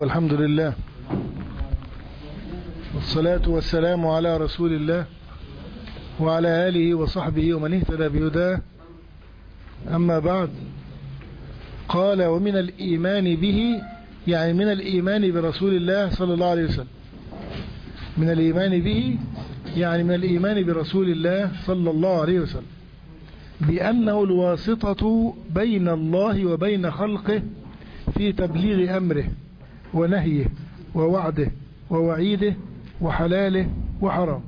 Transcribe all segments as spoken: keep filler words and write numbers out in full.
الحمد لله والصلاة والسلام على رسول الله وعلى آله وصحبه ومن اهتدى بهداه. أما بعد، قال: ومن الإيمان به، يعني من الإيمان برسول الله صلى الله عليه وسلم. من الإيمان به يعني من الإيمان برسول الله صلى الله عليه وسلم بأنه الواسطة بين الله وبين خلقه في تبليغ أمره ونهيه ووعده ووعيده وحلاله وحرام.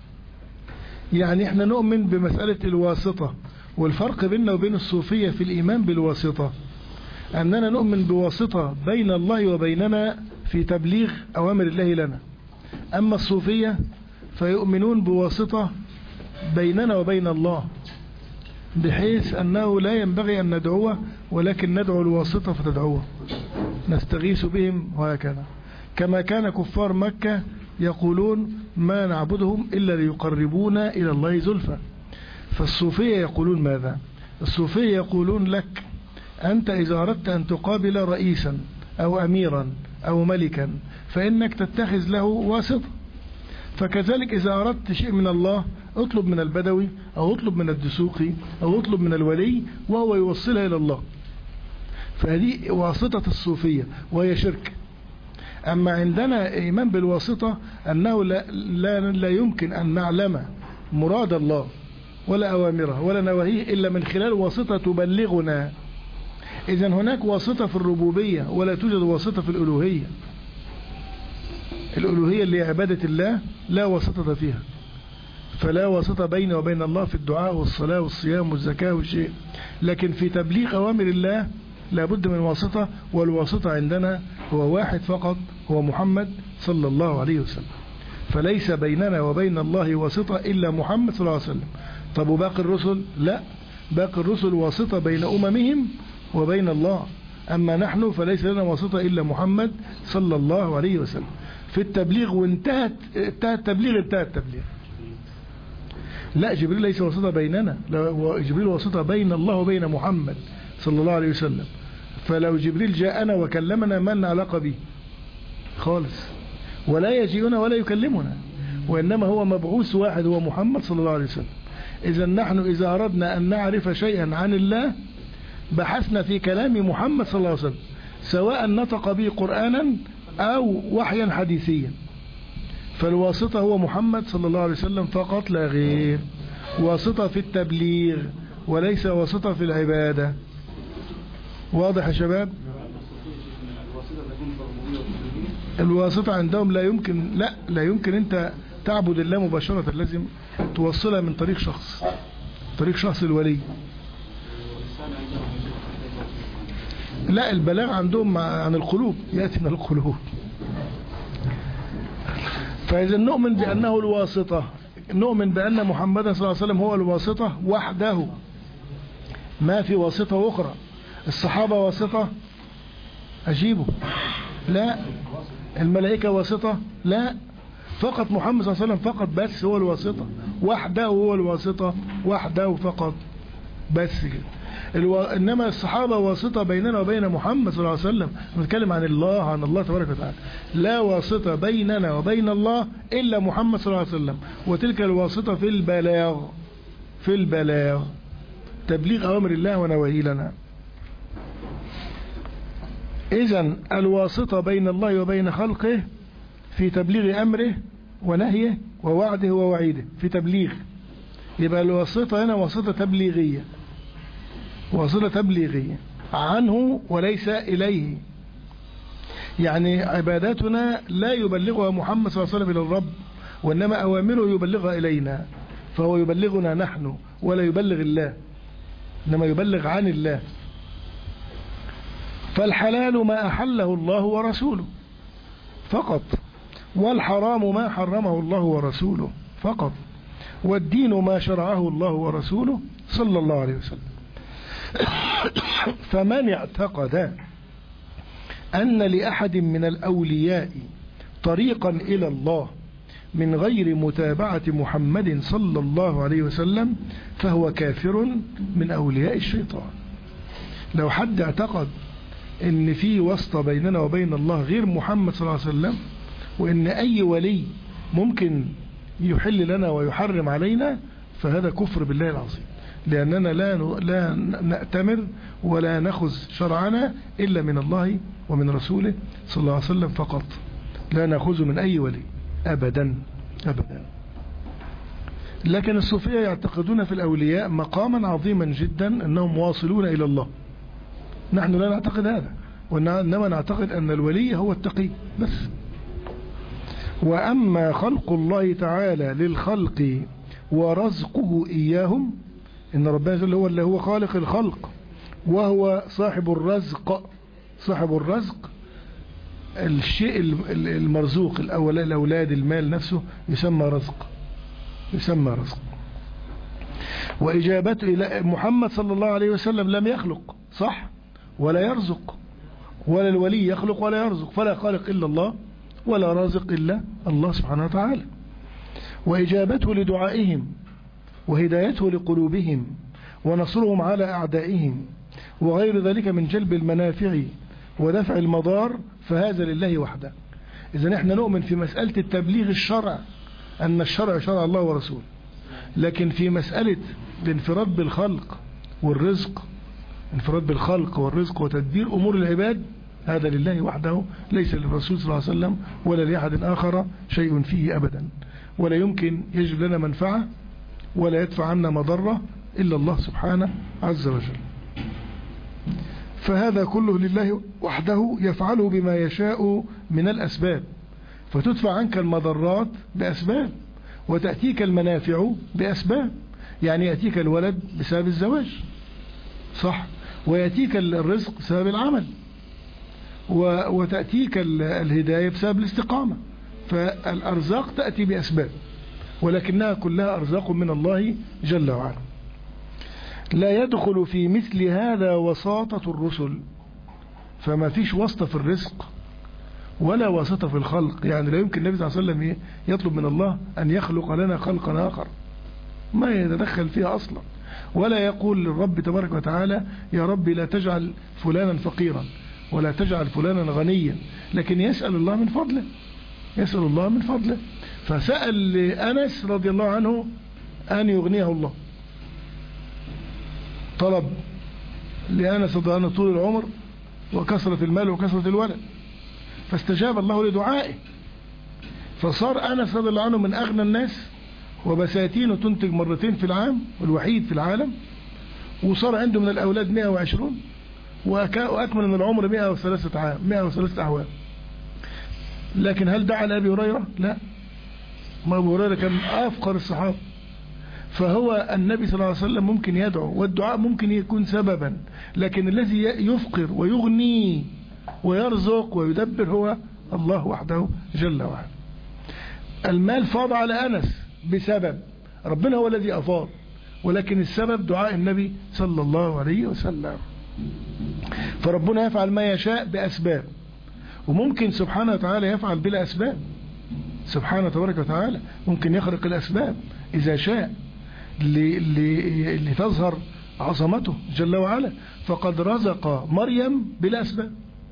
يعني احنا نؤمن بمسألة الواسطة، والفرق بيننا وبين الصوفية في الإيمان بالواسطة أننا نؤمن بواسطة بين الله وبيننا في تبليغ أوامر الله لنا. أما الصوفية فيؤمنون بواسطة بيننا وبين الله، بحيث أنه لا ينبغي أن ندعوه ولكن ندعو الواسطة فتدعوه، نستغيث بهم وهكذا، كما كان كفار مكة يقولون: ما نعبدهم إلا ليقربونا إلى الله زلفى. فالصوفية يقولون ماذا؟ الصوفية يقولون لك: أنت إذا أردت أن تقابل رئيسا أو أميرا أو ملكا فإنك تتخذ له واسطة، فكذلك إذا أردت شيء من الله اطلب من البدوي أو اطلب من الدسوقي أو اطلب من الولي وهو يوصلها إلى الله. فهذه واسطة الصوفية وهي شرك. أما عندنا إيمان بالواسطة أنه لا, لا, لا يمكن أن نعلم مراد الله ولا أوامره ولا نواهيه إلا من خلال واسطة تبلغنا. إذن هناك واسطة في الربوبية ولا توجد واسطة في الألوهية. الألوهية اللي عبادة الله لا واسطة فيها، فلا واسطة بين وبين الله في الدعاء والصلاة والصيام والزكاة والشيء. لكن في تبليغ أوامر الله لابد من واسطة، والواسطة عندنا هو واحد فقط، هو محمد صلى الله عليه وسلم. فليس بيننا وبين الله واسطة إلا محمد صلى الله عليه وسلم. طب وباقي الرسل؟ لا، باقي الرسل واسطة بين أممهم وبين الله. أما نحن فليس لنا واسطة إلا محمد صلى الله عليه وسلم في التبليغ. وانتهت انتهى التبليغ انتهى التبليغ. لا، جبريل ليس واسطة بيننا، جبريل واسطة بين الله وبين محمد صلى الله عليه وسلم. فلو جبريل جاءنا وكلمنا ما لنا علاقة به خالص، ولا يجيئنا ولا يكلمنا، وإنما هو مبعوث واحد هو محمد صلى الله عليه وسلم. إذا نحن إذا أردنا أن نعرف شيئا عن الله بحثنا في كلام محمد صلى الله عليه وسلم، سواء نطق به قرآنا أو وحيا حديثيا. فالواسطة هو محمد صلى الله عليه وسلم فقط لا غير، واسطة في التبليغ وليس واسطة في العبادة. واضح يا شباب؟ الواسطة عندهم لا يمكن لا لا يمكن انت تعبد الله مباشرة، لازم توصلها من طريق شخص، طريق شخص الولي. لا، البلاغ عندهم عن القلوب، يأتي من القلوب. فإذا نؤمن بأنه الواسطة، نؤمن بأن محمد صلى الله عليه وسلم هو الواسطة وحده، ما في واسطة أخرى. الصحابة واسطة؟ أجيبوا. لا. الملائكة واسطة؟ لا. فقط محمد صلى الله عليه وسلم فقط بس هو الواسطة وحده، هو الواسطة وحده فقط بس كده. الو... إنما الصحابة واسطة بيننا وبين محمد صلى الله عليه وسلم. نتكلم عن الله، عن الله تبارك وتعالى. لا واسطة بيننا وبين الله إلا محمد صلى الله عليه وسلم، وتلك الواسطة في البلاغ، في البلاغ تبليغ أوامر الله ونواهي لنا. إذن الواسطة بين الله وبين خلقه في تبليغ أمره ونهيه ووعده ووعيده، في تبليغ. يبقى الواسطة هنا واسطة تبليغية، واسطة تبليغية عنه وليس إليه. يعني عباداتنا لا يبلغها محمد صلى الله عليه وسلم إلى الرب، وإنما أوامره يبلغها إلينا، فهو يبلغنا نحن ولا يبلغ الله، إنما يبلغ عن الله. فالحلال ما أحله الله ورسوله فقط، والحرام ما حرمه الله ورسوله فقط، والدين ما شرعه الله ورسوله صلى الله عليه وسلم. فمن اعتقد أن لأحد من الأولياء طريقا إلى الله من غير متابعة محمد صلى الله عليه وسلم فهو كافر من أولياء الشيطان. لو حد اعتقد ان في واسطة بيننا وبين الله غير محمد صلى الله عليه وسلم، وان اي ولي ممكن يحل لنا ويحرم علينا، فهذا كفر بالله العظيم، لأننا لا لا نأتمر ولا نأخذ شرعنا إلا من الله ومن رسوله صلى الله عليه وسلم فقط، لا نأخذ من أي ولي أبدا أبدا. لكن الصوفية يعتقدون في الأولياء مقاما عظيما جدا أنهم واصلون إلى الله. نحن لا نعتقد هذا، وإنما نعتقد أن الولي هو التقي بس. وأما خلق الله تعالى للخلق ورزقه إياهم، إن ربنا جل هو اللي هو خالق الخلق وهو صاحب الرزق. صاحب الرزق الشيء المرزوق، الأولاد، المال نفسه يسمى رزق، يسمى رزق. وإجابته إلى محمد صلى الله عليه وسلم لم يخلق صح ولا يرزق، ولا الولي يخلق ولا يرزق، فلا خالق إلا الله ولا رازق إلا الله سبحانه وتعالى. وإجابته لدعائهم وهدايته لقلوبهم ونصرهم على أعدائهم وغير ذلك من جلب المنافع ودفع المضار، فهذا لله وحده. إذن احنا نؤمن في مسألة التبليغ الشرع أن الشرع شرع الله ورسوله، لكن في مسألة الانفراد بالخلق والرزق، انفراد بالخلق والرزق وتدبير أمور العباد، هذا لله وحده، ليس للرسول صلى الله عليه وسلم ولا لأحد آخر شيء فيه أبدا، ولا يمكن يجب لنا منفعة ولا يدفع عنا مضرة إلا الله سبحانه عز وجل. فهذا كله لله وحده يفعله بما يشاء من الأسباب، فتدفع عنك المضرات بأسباب وتأتيك المنافع بأسباب. يعني يأتيك الولد بسبب الزواج صح، ويأتيك الرزق بسبب العمل، وتأتيك الهداية بسبب الاستقامة. فالأرزاق تأتي بأسباب، ولكنها كلها أرزاق من الله جل وعلا. لا يدخل في مثل هذا وساطة الرسل، فما فيش واسطة في الرزق ولا واسطة في الخلق. يعني لا يمكن النبي صلى الله عليه وسلم يطلب من الله أن يخلق لنا خلقا آخر، ما يتدخل فيها أصلا، ولا يقول للرب تبارك وتعالى يا رب لا تجعل فلانا فقيرا ولا تجعل فلانا غنيا، لكن يسأل الله من فضله، يسأل الله من فضله. فسأل أنس رضي الله عنه أن يغنيه الله، طلب لأنس رضي الله عنه طول العمر وكثرة المال وكثرة الولد، فاستجاب الله لدعائه، فصار أنس رضي الله عنه من أغنى الناس، وبساتينه تنتج مرتين في العام، والوحيد في العالم، وصار عنده من الأولاد مئة وعشرين، وأكمل من العمر مئة وثلاثة عام، مئة وثلاثة أعوام. لكن هل دعا لأبي هريرة؟ لا، ما أبو هريرة كان أفقر الصحابة. فهو النبي صلى الله عليه وسلم ممكن يدعو، والدعاء ممكن يكون سببا، لكن الذي يفقر ويغني ويرزق ويدبر هو الله وحده جل وعلا. المال فاض على أنس بسبب، ربنا هو الذي أفاض، ولكن السبب دعاء النبي صلى الله عليه وسلم. فربنا يفعل ما يشاء بأسباب، وممكن سبحانه وتعالى يفعل بلا أسباب. سبحانه تبارك وتعالى ممكن يخرق الأسباب إذا شاء لتظهر عظمته جل وعلا. فقد رزق مريم بلا أسباب،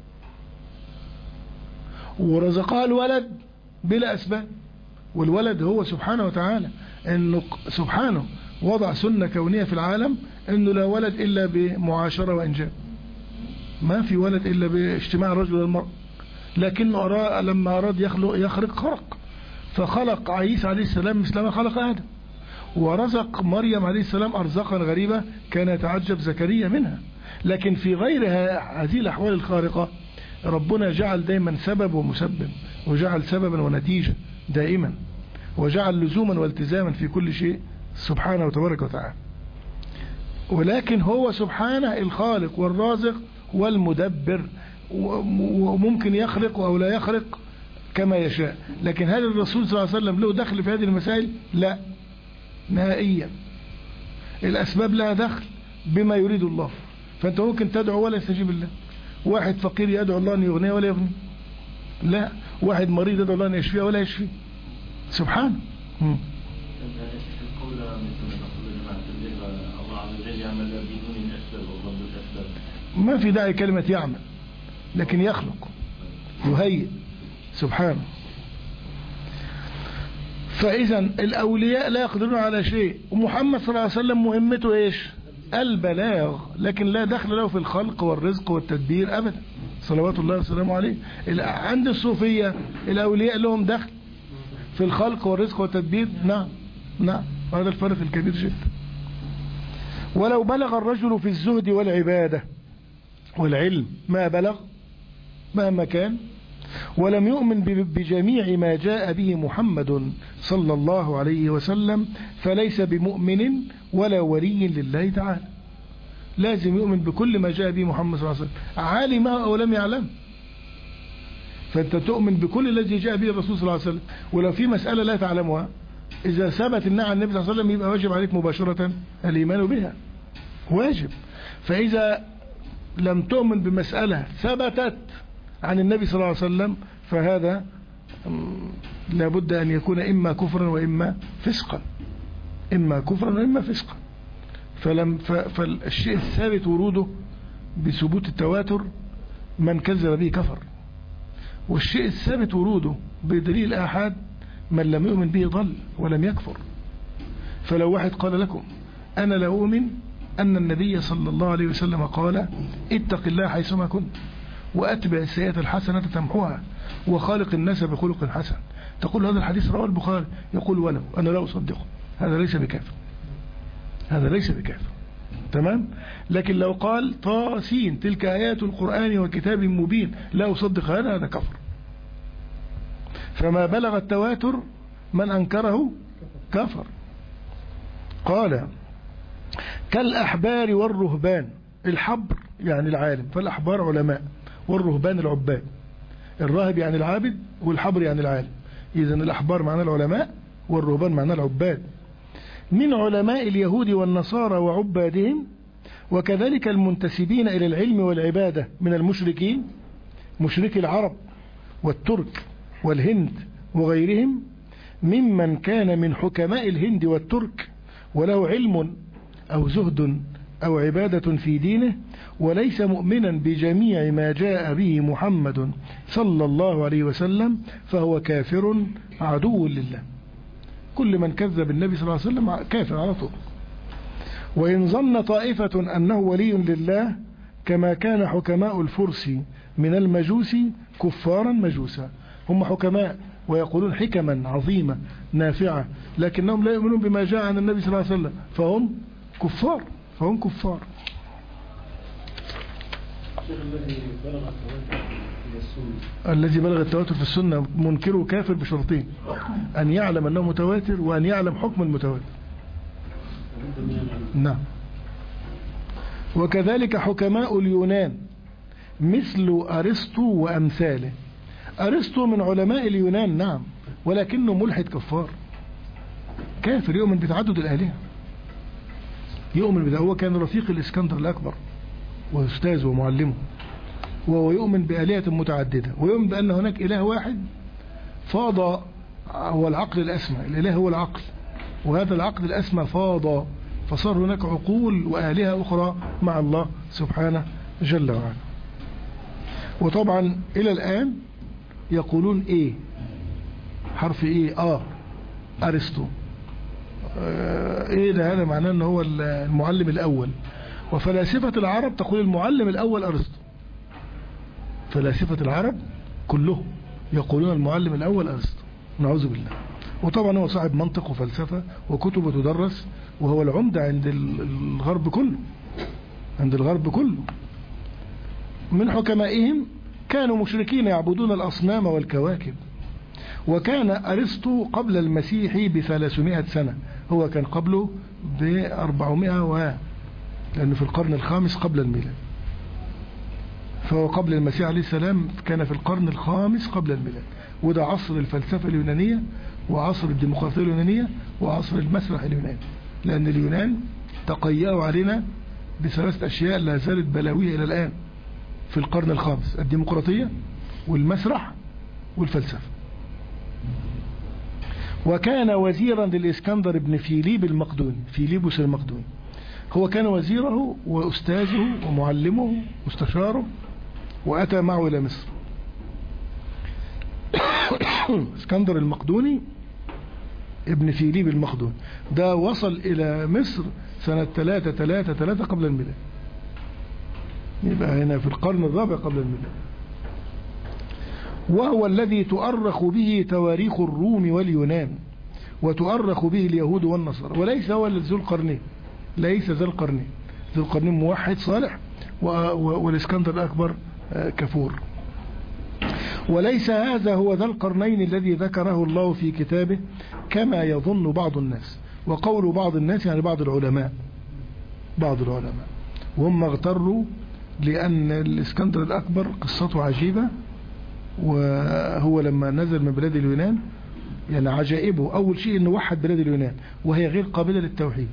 ورزقها الولد بلا أسباب، والولد هو سبحانه وتعالى، أنه سبحانه وضع سنة كونية في العالم أنه لا ولد إلا بمعاشرة وإنجاب، ما في ولد إلا باجتماع الرجل والمرأة. لكن أرى لما أراد يخلق يخرق خرق، فخلق عيسى عليه السلام مثل ما خلق آدم، ورزق مريم عليه السلام أرزاقا غريبة كان يتعجب زكريا منها. لكن في غير هذه الأحوال الخارقة ربنا جعل دائما سبب ومسبب، وجعل سببا ونتيجة دائما، وجعل لزوما والتزاما في كل شيء سبحانه وتبارك وتعالى. ولكن هو سبحانه الخالق والرازق والمدبر، وممكن يخلق أو لا يخلق كما يشاء. لكن هل الرسول صلى الله عليه وسلم له دخل في هذه المسائل؟ لا نهائيا. الأسباب لها دخل بما يريد الله. فأنت ممكن تدعو ولا يستجيب الله، واحد فقير يدعو الله أن يغنيه ولا يغنيه، لا، واحد مريض يدعو الله أن يشفيه ولا يشفيه سبحانه. ما في داعي كلمة يعمل، لكن يخلق يهيئ سبحانه. فإذا الأولياء لا يقدرون على شيء، ومحمد صلى الله عليه وسلم مهمته إيش؟ البلاغ، لكن لا دخل له في الخلق والرزق والتدبير أبدا صلوات الله وسلامه عليه. عند الصوفية الأولياء لهم دخل في الخلق والرزق والتدبير، نعم نعم، هذا الفرق الكبير جدا. ولو بلغ الرجل في الزهد والعبادة والعلم ما بلغ مهما كان، ولم يؤمن بجميع ما جاء به محمد صلى الله عليه وسلم، فليس بمؤمن ولا ولي لله تعالى. لازم يؤمن بكل ما جاء به محمد صلى الله عليه وسلم، عالمه أو لم يعلم. فأنت تؤمن بكل الذي جاء به الرسول صلى الله عليه وسلم، ولو في مسألة لا تعلمها إذا ثبت إنها عن النبي صلى الله عليه وسلم يبقى واجب عليك مباشرة الإيمان بها، واجب. فإذا لم تؤمن بمسألة ثبتت عن النبي صلى الله عليه وسلم فهذا لابد أن يكون إما كفرا وإما فسقا، إما كفرا وإما فسقا. فلم فالشيء الثابت وروده بثبوت التواتر من كذب به كفر، والشيء الثابت وروده بدليل الآحاد من لم يؤمن به ضل ولم يكفر. فلو واحد قال لكم أنا لا أؤمن أن النبي صلى الله عليه وسلم قال اتق الله حيثما كنت وأتبع السيئة الحسنة تمحوها وخالق الناس بخلق حسن، تقول هذا الحديث رواه البخاري، يقول ولو أنا لا أصدقه، هذا ليس بكافر، هذا ليس بكافر، تمام. لكن لو قال طاسين تلك آيات القرآن وكتاب مبين لا أصدق هذا، هذا كفر. فما بلغ التواتر من أنكره كفر. قال كالأحبار والرهبان، الحبر يعني العالم، فالأحبار علماء، والرهبان العباد. الراهب يعني العابد والحبر يعني العالم، إذن الأحبار معنى العلماء والرهبان معنى العباد، من علماء اليهود والنصارى وعبادهم، وكذلك المنتسبين إلى العلم والعبادة من المشركين، مشركي العرب والترك والهند وغيرهم، ممن كان من حكماء الهند والترك وله علم أو زهد أو عبادة في دينه، وليس مؤمنا بجميع ما جاء به محمد صلى الله عليه وسلم، فهو كافر عدو لله. كل من كذب النبي صلى الله عليه وسلم كافر على طول. وإن ظن طائفة أنه ولي لله كما كان حكماء الفرس من المجوس كفارا مجوسا، هم حكماء ويقولون حكما عظيمة نافعة، لكنهم لا يؤمنون بما جاء عن النبي صلى الله عليه وسلم، فهم كفار فهم كفار. الذي بلغ التواتر في السنة منكره كافر بشرطين: أن يعلم أنه متواتر، وأن يعلم حكم المتواتر. نعم. وكذلك حكماء اليونان مثل أرسطو وأمثاله. أرسطو من علماء اليونان نعم، ولكنه ملحد كفار كافر، يؤمن بتعدد الآلهة، يؤمن بذلك. هو كان رفيق الإسكندر الأكبر وأستاذه ومعلمه، وهو يؤمن بآلهة متعددة، ويؤمن بأن هناك إله واحد فاض، هو العقل الأسمى، الإله هو العقل، وهذا العقل الأسمى فاض، فصار هناك عقول وآلهة أخرى مع الله سبحانه جل وعلا. وطبعا إلى الآن يقولون إيه، حرف إيه، آه أرسطو، آه إيه ده، هذا معناه أنه هو المعلم الأول. وفلاسفة العرب تقول المعلم الأول أرسطو، فلاسفة العرب كلهم يقولون المعلم الأول أرسطو، نعوذ بالله. وطبعا هو صاحب منطق وفلسفة وكتب تدرس، وهو العمدة عند الغرب كله، عند الغرب كله. من حكمائهم كانوا مشركين يعبدون الأصنام والكواكب. وكان أرسطو قبل المسيح بثلاثمائة سنة، هو كان قبله بأربعمائة و لأنه في القرن الخامس قبل الميلاد، فهو قبل المسيح عليه السلام كان في القرن الخامس قبل الميلاد. وده عصر الفلسفة اليونانية وعصر الديمقراطية اليونانية وعصر المسرح اليوناني، لأن اليونان تقيأوا علينا بثلاثة أشياء لا زالت بلاوية إلى الآن في القرن الخامس: الديمقراطية والمسرح والفلسفة. وكان وزيرا للإسكندر بن فيليب المقدوني، فيليبوس المقدوني، هو كان وزيره وأستاذه ومعلمه مستشاره وأتى معه إلى مصر. اسكندر المقدوني ابن فيليب المقدوني ده وصل إلى مصر سنة ثلاثة ثلاثة ثلاثة قبل الميلاد، يبقى هنا في القرن الرابع قبل الميلاد. وهو الذي تؤرخ به تواريخ الروم واليونان وتؤرخ به اليهود والنصارى، وليس هو ذو القرنين، ليس ذو القرنين. ذو القرنين موحد صالح والاسكندر الأكبر كفور. وليس هذا هو ذا القرنين الذي ذكره الله في كتابه كما يظن بعض الناس. وقول بعض الناس يعني بعض العلماء، بعض العلماء وهم اغتروا لأن الاسكندر الأكبر قصته عجيبة، وهو لما نزل من بلاد اليونان يعني عجائبه أول شيء أنه وحد بلاد اليونان وهي غير قابلة للتوحيد.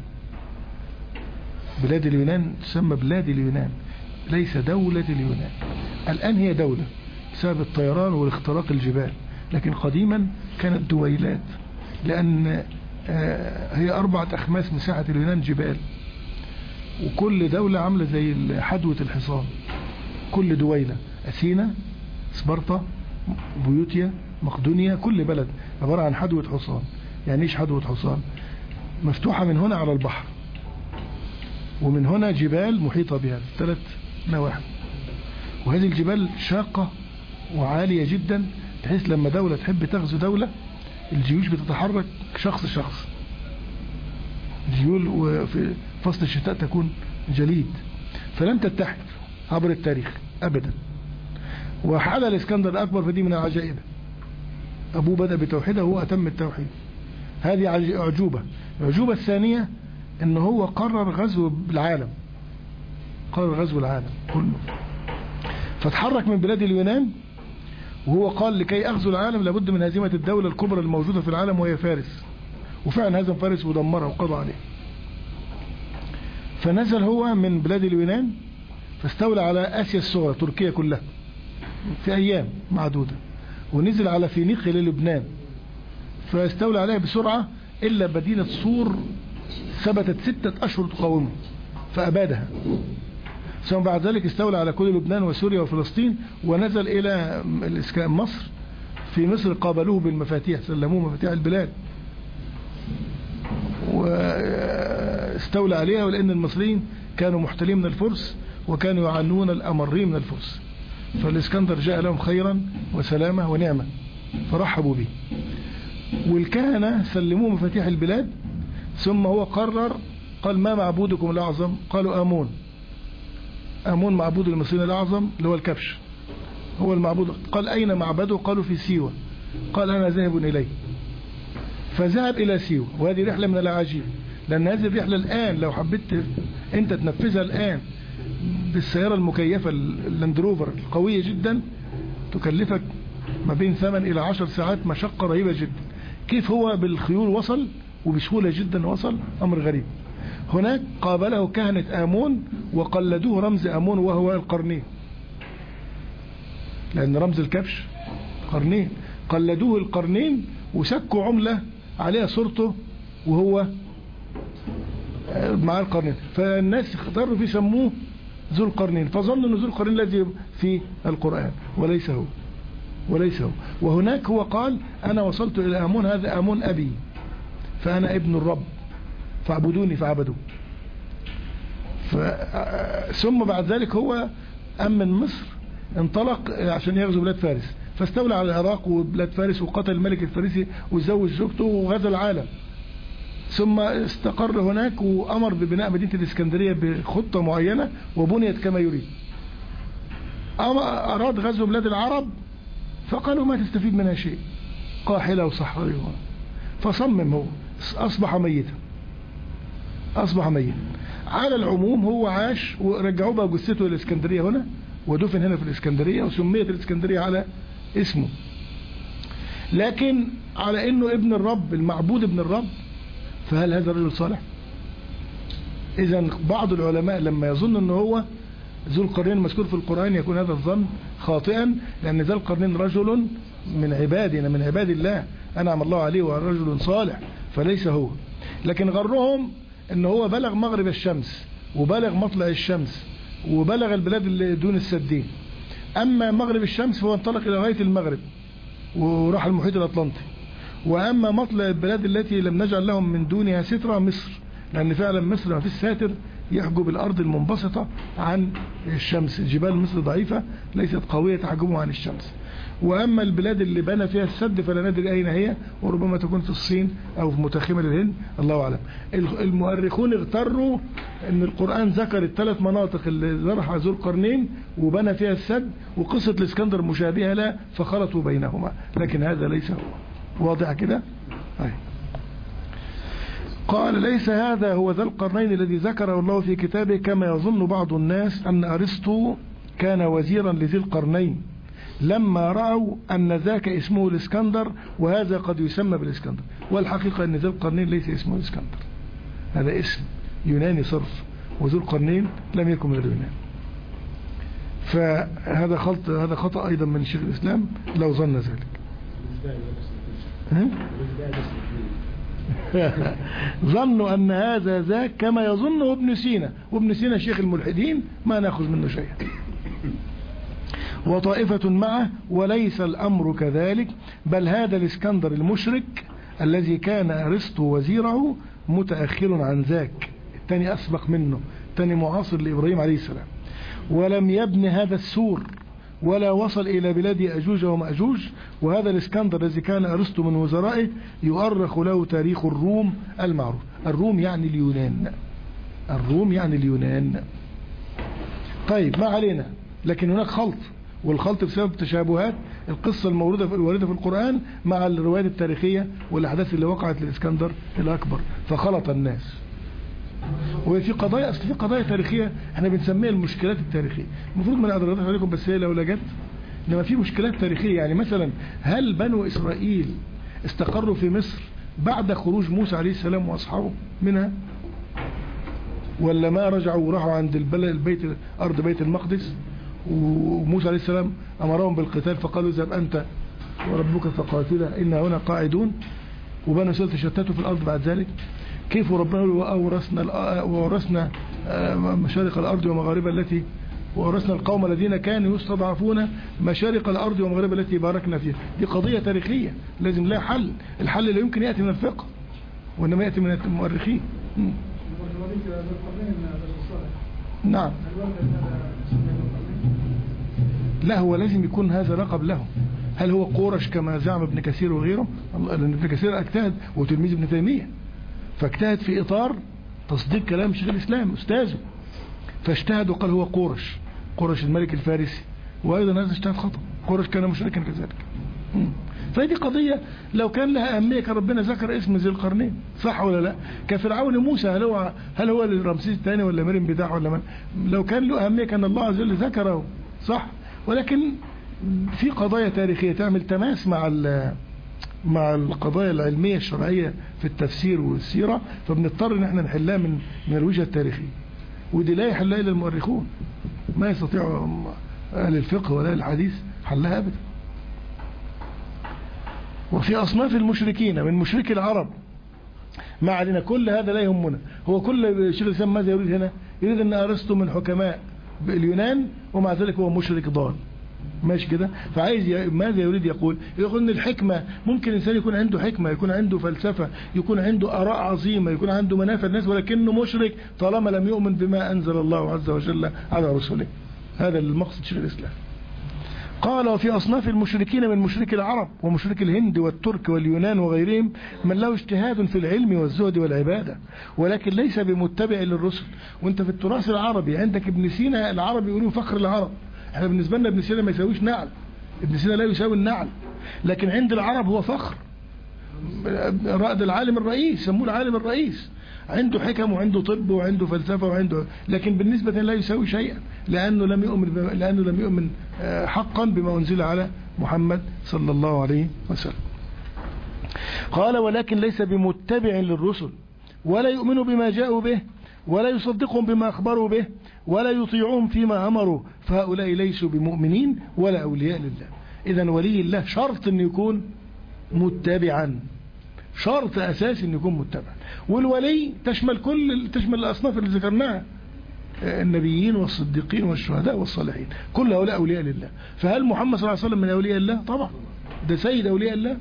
بلاد اليونان تسمى بلاد اليونان، ليس دولة اليونان. الآن هي دولة بسبب الطيران والاختراق الجبال، لكن قديما كانت دويلات، لأن هي أربعة أخماس مساحة اليونان جبال، وكل دولة عاملة زي حدوة الحصان. كل دويلة أثينا، سبارتا، بيوتيا، مقدونيا، كل بلد عبارة عن حدوة حصان. يعني ايش حدوة حصان؟ مفتوحة من هنا على البحر، ومن هنا جبال محيطة بها في ثلاث نواحي، وهذه الجبال شاقة وعالية جدا، بحيث لما دولة تحب تغزو دولة الجيوش بتتحرك شخص شخص. الجيول وفي فصل الشتاء تكون جليد، فلم تتحد عبر التاريخ أبدا. وحال الاسكندر الأكبر فدي من العجائب. أبوه بدأ بتوحيده وهو أتم التوحيد، هذه أعجوبة. الأعجوبة الثانية إن هو قرر غزو العالم، قرر غزو العالم كله، فتحرك من بلاد اليونان وهو قال لكي أغزو العالم لابد من هزيمة الدولة الكبرى الموجودة في العالم وهي فارس. وفعلا هزم فارس ودمرها وقضى عليه. فنزل هو من بلاد اليونان فاستولى على آسيا الصغرى، تركيا كلها في أيام معدودة، ونزل على فينيقيا للبنان فاستولى عليها بسرعة، إلا مدينة صور ثبتت ستة أشهر تقاومه فأبادها. ثم بعد ذلك استولى على كل لبنان وسوريا وفلسطين، ونزل إلى مصر. في مصر قابلوه بالمفاتيح، سلموه مفاتيح البلاد واستولى عليها، ولأن المصريين كانوا محتلين من الفرس وكانوا يعنون الأمرين من الفرس، فالإسكندر جاء لهم خيرا وسلامة ونعمة فرحبوا به. والكهنة سلموه مفاتيح البلاد. ثم هو قرر قال ما معبودكم الأعظم؟ قالوا آمون. آمون معبود المصريين الأعظم اللي هو الكبش، هو المعبود. قال أين معبده؟ قالوا في سيوة. قال أنا ذاهب إليه، فذهب إلى سيوة. وهذه رحلة من العجيب، لأن هذه الرحلة الآن لو حبيت أنت تنفذها الآن بالسيارة المكيفة اللاندروفر القوية جدا تكلفك ما بين ثمان إلى عشر ساعات، مشقة رهيبة جدا. كيف هو بالخيول وصل وبسهولة جدا وصل؟ أمر غريب. هناك قابله كهنة آمون وقلدوه رمز آمون وهو القرنين، لأن رمز الكبش قرنين، قلدوه القرنين وسكوا عملة عليها صورته وهو مع القرنين، فالناس اختاروا في سموه ذو القرنين، فظنوا أنه ذو القرنين الذي في القرآن وليس هو وليس هو. وهناك هو قال أنا وصلت إلى آمون، هذا آمون أبي فأنا ابن الرب فاعبدوني فعبدوا. ثم بعد ذلك هو أمن مصر، انطلق عشان يغزو بلاد فارس، فاستولى على العراق وبلاد فارس وقتل الملك الفارسي وزوج زوجته وغزا العالم. ثم استقر هناك وأمر ببناء مدينة الإسكندرية بخطة معينة وبنيت كما يريد. أراد غزو بلاد العرب فقالوا ما تستفيد منها شيء، قاحلة وصحراء، فصمم هو، أصبح ميتا أصبح ميتا. على العموم هو عاش ورجعوه بقى جثته الإسكندرية هنا ودفن هنا في الإسكندرية، وسميت الإسكندرية على اسمه. لكن على إنه ابن الرب المعبود ابن الرب، فهل هذا الرجل صالح؟ إذن بعض العلماء لما يظن أنه هو ذو القرنين المذكور في القرآن يكون هذا الظن خاطئا، لأن ذو القرنين رجل من عبادنا من عباد الله أنعم الله عليه ورجل صالح، فليس هو. لكن غرهم أنه هو بلغ مغرب الشمس وبلغ مطلع الشمس وبلغ البلاد اللي دون السدين، أما مغرب الشمس فهو انطلق إلى غاية المغرب وراح المحيط الأطلنطي. وأما مطلع البلاد التي لم نجعل لهم من دونها سترة مصر، لأن فعلا مصر ما فيش ساتر يحجب الأرض المنبسطة عن الشمس، جبال مصر ضعيفة ليست قوية تحجبها عن الشمس. وأما البلاد اللي بنى فيها السد فلا ندري أين هي، وربما تكون في الصين أو في متخمة الهند، الله أعلم. المؤرخون اغتروا أن القرآن ذكر الثلاث مناطق اللي زرعها ذو القرنين وبنى فيها السد، وقصة الإسكندر مشابهة لا فخلطوا بينهما، لكن هذا ليس هو. واضح كده؟ أي. قال ليس هذا هو ذا القرنين الذي ذكره الله في كتابه كما يظن بعض الناس أن أرسطو كان وزيرا لذي القرنين لما رأوا أن ذاك اسمه الإسكندر وهذا قد يسمى بالإسكندر. والحقيقة أن ذي القرنين ليس اسمه الإسكندر، هذا اسم يوناني صرف، وذو القرنين لم يكن من اليونان. فهذا خلط، هذا خطأ أيضا من شيخ الإسلام لو ظن ذلك. ظنوا أن هذا ذاك كما يظنه ابن سينا، وابن سينا شيخ الملحدين ما نأخذ منه شيئا، وطائفة معه، وليس الأمر كذلك، بل هذا الإسكندر المشرك الذي كان أرسطو وزيره متأخر عن ذاك، الثاني أسبق منه، الثاني معاصر لإبراهيم عليه السلام، ولم يبن هذا السور ولا وصل إلى بلاد أجوج ومأجوج. وهذا الإسكندر الذي كان أرسطو من وزرائه يؤرخ له تاريخ الروم المعروف. الروم يعني اليونان، الروم يعني اليونان. طيب ما علينا، لكن هناك خلط، والخلط بسبب تشابهات القصة الموردة في الواردة في القرآن مع الروايات التاريخية والأحداث اللي وقعت للإسكندر الأكبر، فخلط الناس. وفي قضايا، أصل في قضايا تاريخية احنا بنسميها المشكلات التاريخية، المفروض ما نقدرش عليكم بس هي لو لجت، انما في مشكلات تاريخية. يعني مثلا هل بنو إسرائيل استقروا في مصر بعد خروج موسى عليه السلام وأصحابه منها، ولا ما رجعوا وراحوا عند البيت، أرض بيت المقدس، وموسى عليه السلام أمرهم بالقتال فقالوا اذهب أنت وربك فقاتلا إنا هنا قاعدون، وبنو إسرائيل تشتتوا في الأرض بعد ذلك؟ كيف ربنا يقول وأورثنا وورثنا مشارق الأرض ومغاربها التي وورثنا القوم الذين كانوا يستضعفون مشارق الأرض ومغاربها التي باركنا فيها؟ دي قضية تاريخية لازم لها حل. الحل لا يمكن يأتي من الفقه وإنما يأتي من المؤرخين. نعم، لا هو لازم يكون هذا لقب له. هل هو قورش كما زعم ابن كثير وغيره؟ لأن ابن كثير اجتهد وتلميذ ابن تيمية، فاجتهد في إطار تصديق كلام شيخ الإسلام أستاذه، فاجتهد وقال هو قورش، قورش الملك الفارسي، وأيضا هذا اجتهاد خطأ، قورش كان مشركا كذلك. فهذه قضية لو كان لها أهمية كان ربنا ذكر اسم ذي القرنين، صح ولا لا؟ كفرعون موسى، هل هو هل هو رمسيس الثاني ولا مريم بتاعه ولا من؟ لو كان له أهمية كان الله عز وجل ذكره، صح؟ ولكن في قضايا تاريخية تعمل تماس مع مع القضايا العلمية الشرعية في التفسير والسيرة، فبنضطر ان احنا نحلها من من الوجهة التاريخية، ودي لا يحلها الا المؤرخون، ما يستطيع اهل الفقه ولا الحديث حلها ابدا. وفي اصناف المشركين من مشركي العرب ما علينا، كل هذا لا يهمنا. هو كل شيخ الاسلام ماذا يريد هنا؟ يريد ان ارسطو من حكماء اليونان ومع ذلك هو مشرك ضال، ماشي كده؟ فعايز ي... ماذا يريد يقول؟ يقول ان الحكمة ممكن الانسان يكون عنده حكمة، يكون عنده فلسفة، يكون عنده آراء عظيمة، يكون عنده منافع الناس، ولكنه مشرك طالما لم يؤمن بما أنزل الله عز وجل على رسوله. هذا المقصد شيخ الإسلام. قال وفي أصناف المشركين من مشرك العرب ومشرك الهند والترك واليونان وغيرهم من له اجتهاد في العلم والزهد والعبادة ولكن ليس بمتبع للرسل. وانت في التراث العربي عندك ابن سينا، العرب يقولون فخر العرب، احنا بالنسبة لنا ابن سينا ما يساويش نعل، ابن سينا لا يساوي النعل، لكن عند العرب هو فخر، رائد العالم الرئيس، سموه العالم الرئيس، عنده حكم وعنده طب وعنده فلسفة وعنده، لكن بالنسبة لا يساوي شيئا لأنه لم يؤمن لأنه لم يؤمن حقا بما أنزل على محمد صلى الله عليه وسلم. قال ولكن ليس بمتبع للرسل ولا يؤمن بما جاءوا به ولا يصدقهم بما أخبروا به ولا يطيعهم فيما أمروا، فهؤلاء ليسوا بمؤمنين ولا أولياء لله. إذن ولي الله شرط أن يكون متبعا، شرط أساسي أن يكون متبعا. والولي تشمل كل تشمل الأصناف اللي ذكرناها، النبيين والصديقين والشهداء والصالحين، كل هؤلاء أولياء لله. فهل محمد صلى الله عليه وسلم من أولياء الله؟ طبعا، ده سيد أولياء الله.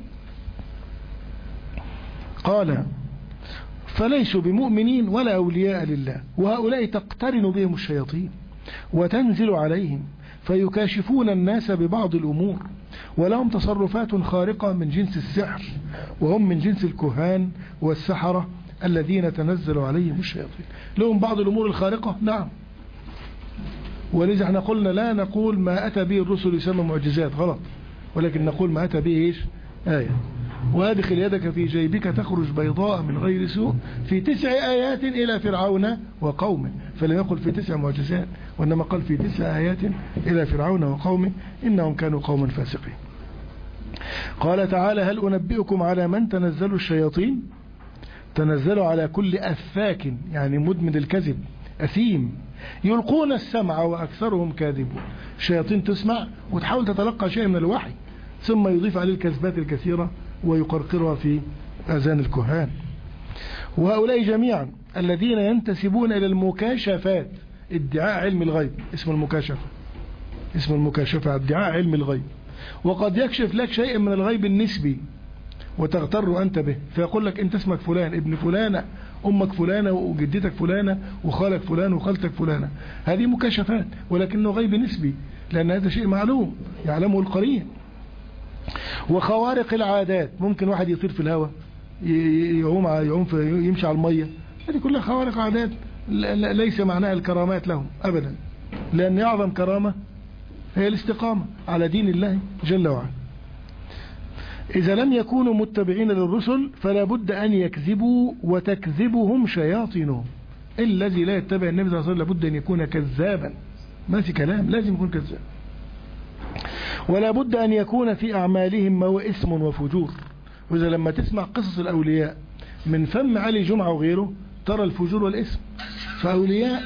قال فليسوا بمؤمنين ولا أولياء لله، وهؤلاء تقترن بهم الشياطين وتنزل عليهم فيكاشفون الناس ببعض الأمور، ولهم تصرفات خارقة من جنس السحر، وهم من جنس الكهان والسحرة الذين تنزل عليهم الشياطين. لهم بعض الأمور الخارقة، نعم، ولذا احنا قلنا لا نقول ما أتى به الرسل يسمى معجزات، غلط، ولكن نقول ما أتى به إيش؟ آية. وادخل يدك في جيبك تخرج بيضاء من غير سوء في تسع آيات إلى فرعون وقومه، فلم يقل في تسع معجزات، وإنما قال في تسع آيات إلى فرعون وقومه إنهم كانوا قوما فاسقين. قال تعالى هل أنبئكم على من تنزل الشياطين؟ تنزلوا على كل أفاك، يعني مدمن الكذب أثيم، يلقون السمع وأكثرهم كاذبون. الشياطين تسمع وتحاول تتلقى شيء من الوحي، ثم يضيف عليه الكذبات الكثيرة ويقرقرها في أذان الكهان. وهؤلاء جميعا الذين ينتسبون إلى المكاشفات، ادعاء علم الغيب، اسم المكاشفة، اسم المكاشفة ادعاء علم الغيب، وقد يكشف لك شيء من الغيب النسبي وتغتر أنت به، فيقول لك أنت اسمك فلان، ابن فلانة، أمك فلانة، وجدتك فلانة، وخالك فلان، وخالتك فلانة. هذه مكاشفات، ولكنه غيب نسبي، لأن هذا شيء معلوم يعلمه القرين. وخوارق العادات، ممكن واحد يطير في الهواء، يعوم يعوم في يمشي على المية، هذه كلها خوارق عادات، ليس معناها الكرامات لهم أبدا، لأن أعظم كرامة هي الاستقامة على دين الله جل وعلا. إذا لم يكونوا متبعين للرسل فلا بد أن يكذبوا، وتكذبهم شياطينهم. الذي لا يتبع النبي صلى الله عليه وسلم لابد أن يكون كذابا، ما في كلام، لازم يكون كذاب. ولا بد أن يكون في أعمالهم ما هو اسم وفجور. وإذا لما تسمع قصص الأولياء من فم علي جمعة وغيره ترى الفجور والاسم. فأولياء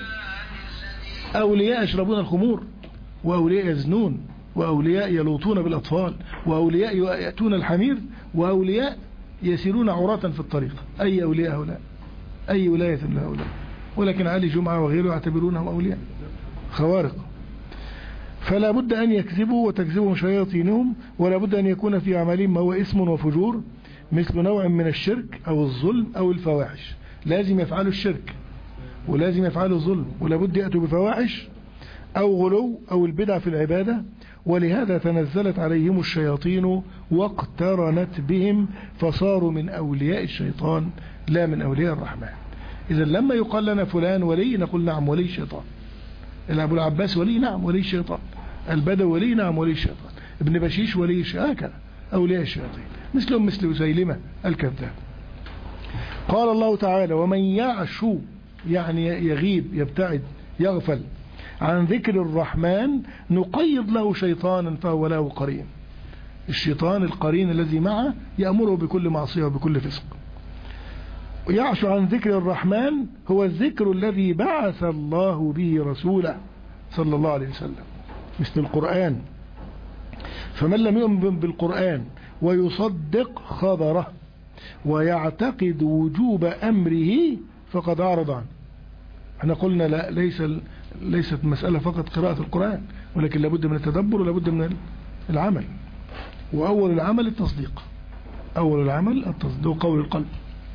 أولياء يشربون الخمور، وأولياء يزنون، وأولياء يلوطون بالأطفال، وأولياء يأتون الحمير، وأولياء يسيرون عراة في الطريق. أي أولياء هؤلاء؟ أي ولاية لهؤلاء؟ ولكن علي جمعة وغيره يعتبرونهم أولياء خوارق. فلا بد أن يكذبوا وتكذبهم شياطينهم، ولا بد أن يكون في أعمالهم ما هو اسم وفجور، مثل نوع من الشرك أو الظلم أو الفواحش. لازم يفعلوا الشرك، ولازم يفعلوا الظلم، ولا بد يأتوا بفواحش أو غلو أو البدع في العبادة. ولهذا تنزلت عليهم الشياطين واقترنت بهم فصاروا من أولياء الشيطان لا من أولياء الرحمن. إذا لما يقال لنا فلان ولي نقول نعم ولي الشيطان. أبو العباس ولي، نعم ولي الشيطان. البدوي ولي، نعم ولي الشيطان. ابن بشيش ولي الشيطان. هكذا أولياء الشياطين مثلهم مثل أسيلمة الكذاب. قال الله تعالى ومن يعش، يعني يغيب يبتعد يغفل عن ذكر الرحمن نقيض له شيطانا فهو له قرين. الشيطان القرين الذي معه يأمره بكل معصية وبكل فسق. يعش عن ذكر الرحمن هو الذكر الذي بعث الله به رسوله صلى الله عليه وسلم، مثل القرآن. فمن لم يؤمن بالقرآن ويصدق خبره ويعتقد وجوب أمره فقد أعرض عنه. احنا قلنا لا، ليس ليست مسألة فقط قراءة القرآن، ولكن لابد من التدبر ولابد من العمل. وأول العمل التصديق، أول العمل التصديق قول القلب.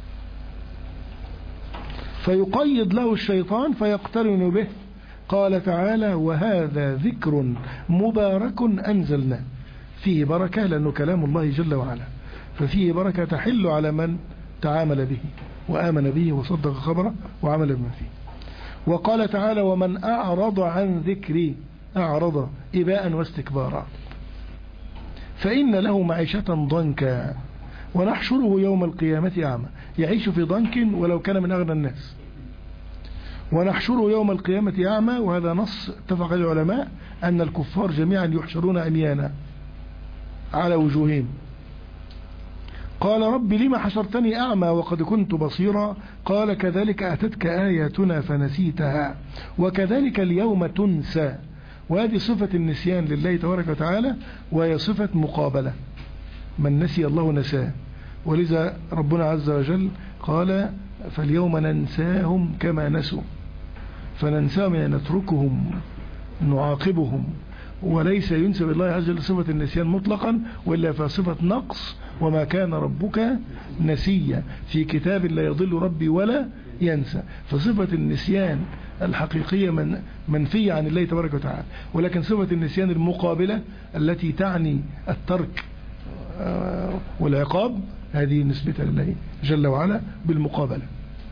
فيقيد له الشيطان فيقترن به. قال تعالى وهذا ذكر مبارك أنزلناه، فيه بركة لأنه كلام الله جل وعلا، ففيه بركة تحل على من تعامل به وآمن به وصدق خبره وعمل بما فيه. وقال تعالى ومن أعرض عن ذكري، أعرض إباء واستكبارا، فإن له معيشة ضنكا ونحشره يوم القيامة أعمى. يعيش في ضنك ولو كان من أغنى الناس. ونحشره يوم القيامة أعمى، وهذا نص اتفق العلماء أن الكفار جميعا يحشرون عميانا على وجوههم. قال رب لما حشرتني أعمى وقد كنت بصيرا؟ قال كذلك أتتك آياتنا فنسيتها وكذلك اليوم تنسى. وهذه صفة النسيان لله تبارك وتعالى، وهي صفة مقابلة، من نسي الله نساه. ولذا ربنا عز وجل قال فاليوم ننساهم كما نسوا. فننساهم يعني نتركهم نعاقبهم، وليس ينسب الله عز وجل صفة النسيان مطلقا، وإلا فصفة نقص، وما كان ربك نسيا، في كتاب لا يضل ربي ولا ينسى. فصفة النسيان الحقيقية من منفية عن الله تبارك وتعالى، ولكن صفة النسيان المقابلة التي تعني الترك والعقاب هذه نسبتها لله جل وعلا بالمقابلة.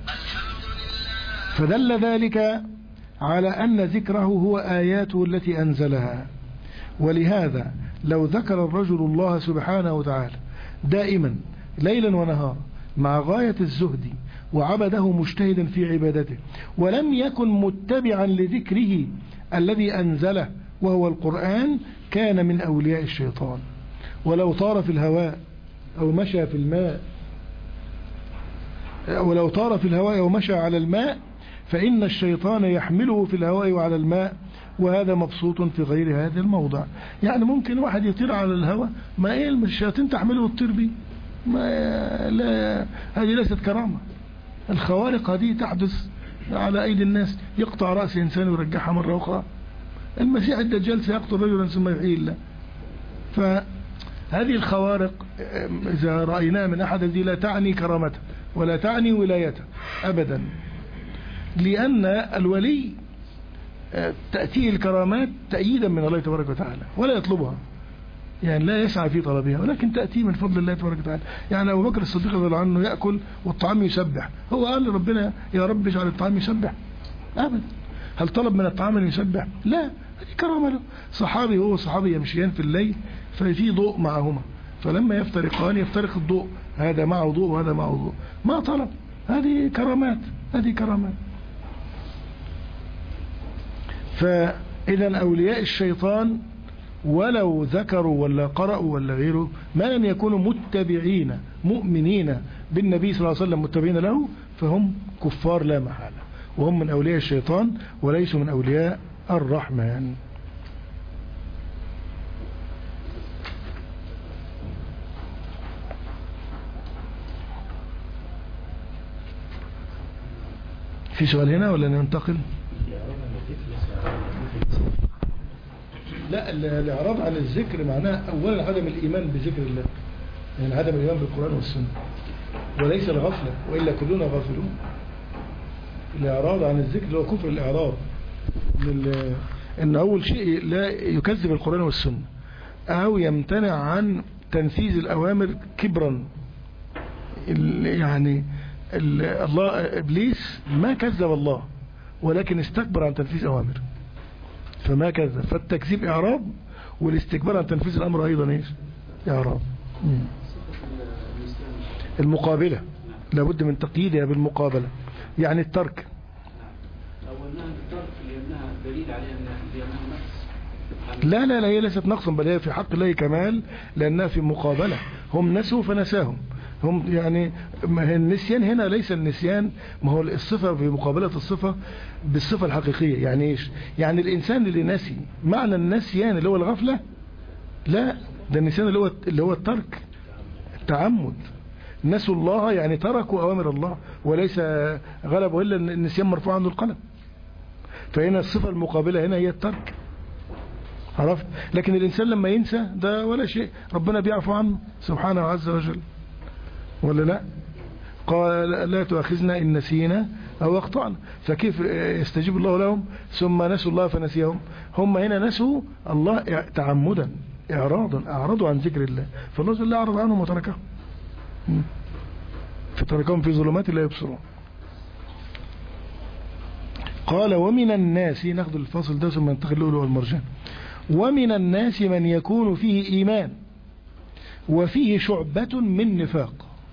فدل ذلك على أن ذكره هو آياته التي أنزلها. ولهذا لو ذكر الرجل الله سبحانه وتعالى دائما ليلا ونهارا مع غاية الزهد وعبده مجتهدا في عبادته، ولم يكن متبعا لذكره الذي أنزله وهو القرآن، كان من أولياء الشيطان. ولو طار في الهواء أو مشى في الماء ولو طار في الهواء أو مشى على الماء فإن الشيطان يحمله في الهواء وعلى الماء، وهذا مبسوط في غير هذا الموضع. يعني ممكن واحد يطير على الهواء، ما ايه الشياطين تحمله وتطير بيه، ما لا، هذه ليست كرامة. الخوارق هذه تحدث على أيدي الناس، يقطع رأس إنسان ويرجعها مرة أخرى. المسيح الدجال سيقتل رجلا ثم يحيي الله. فهذه الخوارق إذا رأيناها من أحد دي لا تعني كرامته ولا تعني ولايته أبدا، لأن الولي تأتيه الكرامات تأييدا من الله تبارك وتعالى ولا يطلبها، يعني لا يسعى في طلبها، ولكن تأتي من فضل الله تبارك وتعالى. يعني أبو بكر الصديق رضي الله عنه يأكل والطعام يسبح، هو قال لربنا يا رب اجعل الطعام يسبح؟ أبدا. هل طلب من الطعام أن يسبح؟ لا، هذه كرامة له. صحابي هو صحابي يمشيان في الليل ففي ضوء معهما، فلما يفترقان يفترق الضوء، هذا معه ضوء وهذا معه ضوء، ما طلب. هذه كرامات، هذه كرامات. فإذا أولياء الشيطان ولو ذكروا ولا قرأوا ولا غيره ما لم يكونوا متبعين مؤمنين بالنبي صلى الله عليه وسلم متبعين له، فهم كفار لا محالة، وهم من أولياء الشيطان وليسوا من أولياء الرحمن. في سؤال هنا ولا ننتقل؟ لا، الإعراض عن الذكر معناه أولا عدم الإيمان بذكر الله، يعني عدم الإيمان بالقرآن والسنة، وليس الغفلة، وإلا كلنا غافلون. الإعراض عن الذكر هو كفر الإعراض، إن أول شيء لا يكذب القرآن والسنة أو يمتنع عن تنفيذ الأوامر كبرا. يعني الله إبليس ما كذب الله ولكن استكبر عن تنفيذ أوامر فما كذب، فالتكذيب إعراض، والاستكبار عن تنفيذ الأمر أيضا إيش؟ إعراض. المقابلة لابد من تقييدها بالمقابلة، يعني الترك. أولها الترك لأنها دليل على أنها نقص. لا لا لا، هي ليست نقصا، بل هي في حق الله كمال، لأنها في مقابلة. هم نسوا فنساهم، هم يعني النسيان هنا ليس النسيان، ما هو الصفة في مقابلة الصفة بالصفة الحقيقية. يعني ايش؟ يعني الإنسان اللي نسي، معنى النسيان اللي هو الغفلة؟ لا، ده النسيان اللي هو اللي هو الترك، التعمد. نسوا الله يعني تركوا أوامر الله، وليس غلبوا إلا النسيان مرفوع عنه القلم. فهنا الصفة المقابلة هنا هي الترك، عرفت؟ لكن الإنسان لما ينسى ده ولا شيء، ربنا بيعفو عنه سبحانه عز وجل، ولا لا؟ قال لا تؤاخذنا إن نسينا أو أخطأنا. فكيف يستجيب الله لهم ثم نسوا الله فنسيهم؟ هم هنا نسوا الله تعمدا إعراضا، أعرضوا عن ذكر الله، فالله جل وعلا أعرض عنهم وتركهم، فتركهم في ظلمات لا يبصرون. قال ومن الناس، ناخذ الفاصل ده ثم ننتقل له والمرجان. ومن الناس من يكون فيه إيمان وفيه شعبة من نفاق،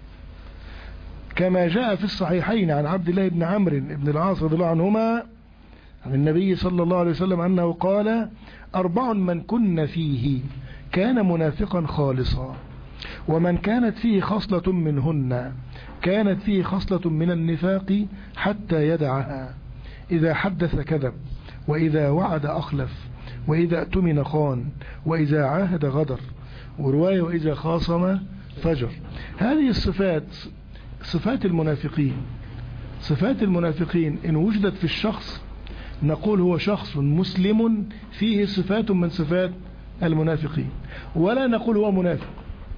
كما جاء في الصحيحين عن عبد الله بن عمرو بن العاص رضي الله عنهما عن النبي صلى الله عليه وسلم أنه قال أربع من كن فيه كان منافقا خالصا، ومن كانت فيه خصلة منهن كانت فيه خصلة من النفاق حتى يدعها: إذا حدث كذب، وإذا وعد أخلف، وإذا اؤتمن خان، وإذا عاهد غدر، ورواية وإذا خاصم فجر. هذه الصفات صفات المنافقين. صفات المنافقين إن وجدت في الشخص نقول هو شخص مسلم فيه صفات من صفات المنافقين، ولا نقول هو منافق،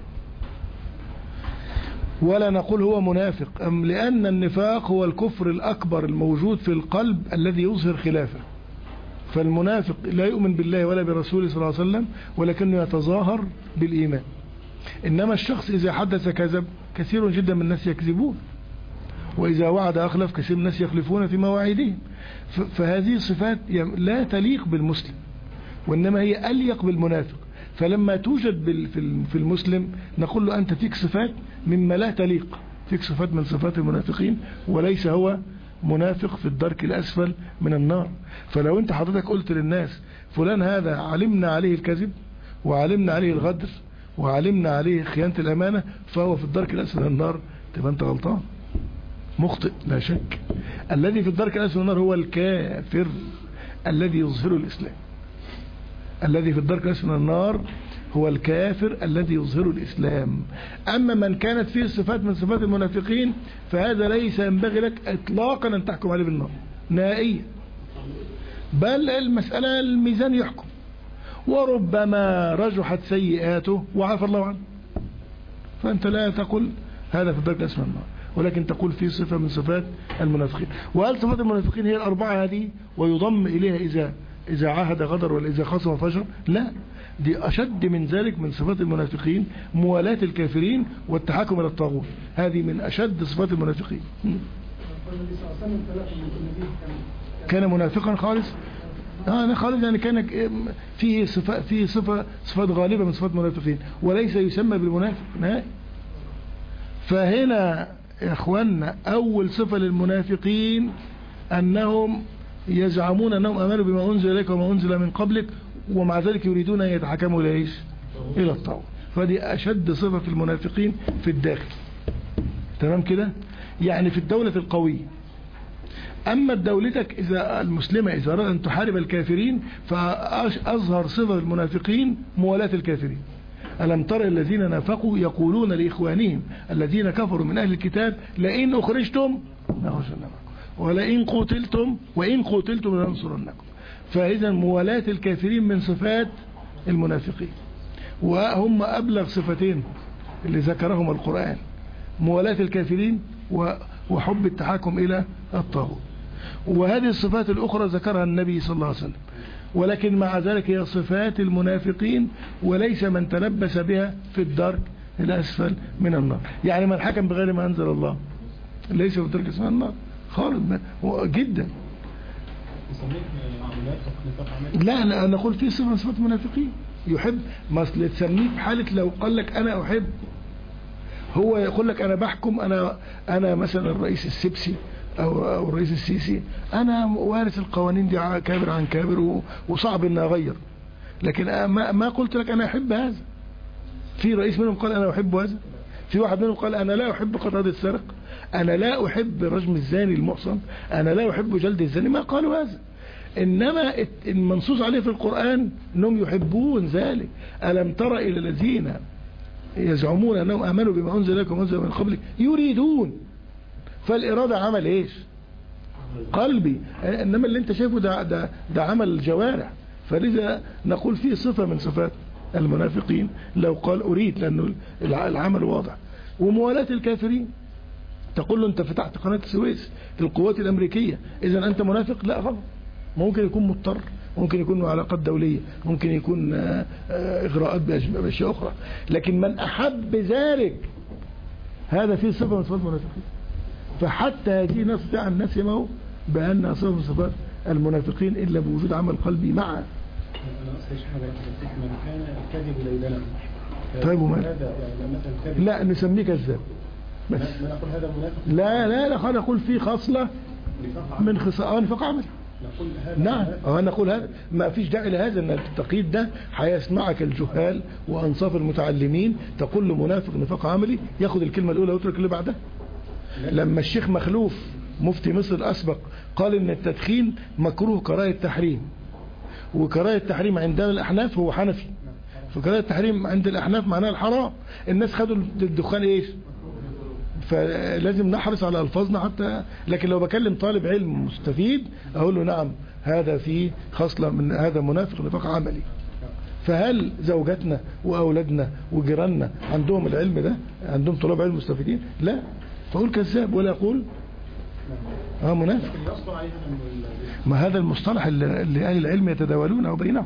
ولا نقول هو منافق، أم لأن النفاق هو الكفر الأكبر الموجود في القلب الذي يظهر خلافه. فالمنافق لا يؤمن بالله ولا برسوله صلى الله عليه وسلم، ولكنه يتظاهر بالإيمان. إنما الشخص إذا حدث كذب، كثير جدا من الناس يكذبون، وإذا وعد أخلف، كثير من الناس يخلفون في مواعيدهم. فهذه صفات لا تليق بالمسلم، وإنما هي أليق بالمنافق. فلما توجد في المسلم نقول له أنت فيك صفات مما لا تليق، فيك صفات من صفات المنافقين، وليس هو منافق في الدرك الأسفل من النار. فلو أنت حضرتك قلت للناس فلان هذا علمنا عليه الكذب، وعلمنا عليه الغدر، وعلمنا عليه خيانة الأمانة، فهو في الدرك الأسفل من النار، تبقى أنت غلطان، مخطئ لا شك. الذي في الدرك الأسفل من النار هو الكافر الذي يظهر الإسلام. الذي في الدرك الأسفل من النار هو الكافر الذي يظهر الإسلام. أما من كانت فيه صفات من صفات المنافقين فهذا ليس ينبغي لك إطلاقا أن تحكم عليه بالنار نهائيا، بل المسألة الميزان يحكم. وربما رجحت سيئاته وعفى الله عنه، فأنت لا تقول هذا في الدرك الأسفل من النار، ولكن تقول فيه صفة من صفات المنافقين. وهل صفات المنافقين هي الأربعة هذه ويضم إليها إذا إذا عاهد غدر ولا إذا خصم فجر؟ لا، دي أشد من ذلك. من صفات المنافقين موالاة الكافرين والتحاكم إلى الطاغوت، هذه من أشد صفات المنافقين. كان منافقا خالص، أنا خالص يعني كان فيه صفة فيه صفة صفات غالبة من صفات المنافقين، وليس يسمى بالمنافق نهائي. فهنا يا إخواننا أول صفة للمنافقين أنهم يزعمون أنهم آمنوا بما أنزل إليك وما أنزل من قبلك، ومع ذلك يريدون أن يتحكموا إلى إيش؟ إلى الطاغوت. فدي أشد صفة في المنافقين في الداخل. تمام كده؟ يعني في الدولة القوية. أما دولتك إذا المسلمة إذا أراد أن تحارب الكافرين، فأظهر صفة المنافقين موالاة الكافرين. ألم تر الذين نافقوا يقولون لإخوانهم الذين كفروا من أهل الكتاب لئن أخرجتم لنخرجن ولئن قتلتم وإن قتلتم لننصرنكم. فإذا موالاة الكافرين من صفات المنافقين، وهم أبلغ صفتين اللي ذكرهم القرآن: موالاة الكافرين وحب التحاكم إلى الطاغوت. وهذه الصفات الأخرى ذكرها النبي صلى الله عليه وسلم، ولكن مع ذلك هي صفات المنافقين وليس من تلبس بها في الدرك الأسفل من النار. يعني من حكم بغير ما أنزل الله ليس في الدرك الأسفل من النار خالص جدا. لا أنا نقول في صفة من صفات المنافقين يحب، ما تسميه بحالة لو قال لك أنا أحب، هو يقول لك أنا بحكم، أنا أنا مثلا الرئيس السبسي أو, أو الرئيس السيسي، أنا وارث القوانين دي كابر عن كابر وصعب أن أغير، لكن ما, ما قلت لك أنا أحب هذا. في رئيس منهم قال أنا أحب هذا، في واحد منهم قال أنا لا أحب قطع يد السرق، أنا لا أحب رجم الزاني المحصن، أنا لا أحب جلد الزاني، ما قالوا هذا. إنما المنصوص عليه في القرآن أنهم يحبون ذلك. ألم تر إلى الذين يزعمون أنهم آمنوا بما أنزل لكم وأنزل من قبلك يريدون، فالإرادة عمل إيش؟ قلبي. إنما اللي أنت شايفه ده, ده, ده عمل الجوارح. فلذا نقول فيه صفة من صفات المنافقين لو قال أريد، لأنه العمل واضح. وموالاة الكافرين، تقول له أنت فتحت قناة السويس للقوات الأمريكية إذن أنت منافق؟ لا طبعا، ممكن يكون مضطر، ممكن يكون علاقات دولية، ممكن يكون إغراءات بأشياء أخرى، لكن من أحب ذلك هذا فيه صفة من صفات المنافقين. فحتى هذه نستطيع أن نسمه بأنها صفة من صفات المنافقين إلا بوجود عمل قلبي معه. طيب وما لا نسميه كذاب بس، لا لا لا نقول فيه خصلة من خصال نفاق عملي. نعم اه نقول هذا، ما فيش داعي لهذا، ان التقييد ده هيسمعك الجهال وانصاف المتعلمين تقول له منافق نفاق عملي، ياخد الكلمة الاولى ويترك اللي بعدها. لما الشيخ مخلوف مفتي مصر الاسبق قال ان التدخين مكروه كراهة تحريم، وكراهة تحريم عندنا الاحناف هو حنفي، فكراهة التحريم عند الاحناف معناها الحرام، الناس خدوا الدخان ايش؟ فلازم نحرص على الفاظنا حتى. لكن لو بكلم طالب علم مستفيد اقول له نعم هذا فيه خصلة من هذا منافق نفاق عملي. فهل زوجاتنا وأولادنا وجيراننا عندهم العلم ده؟ عندهم طلاب علم مستفيدين؟ لا. فأقول كذاب ولا أقول اه منافق. ما هذا المصطلح اللي أهل العلم يتداولونه بينهم.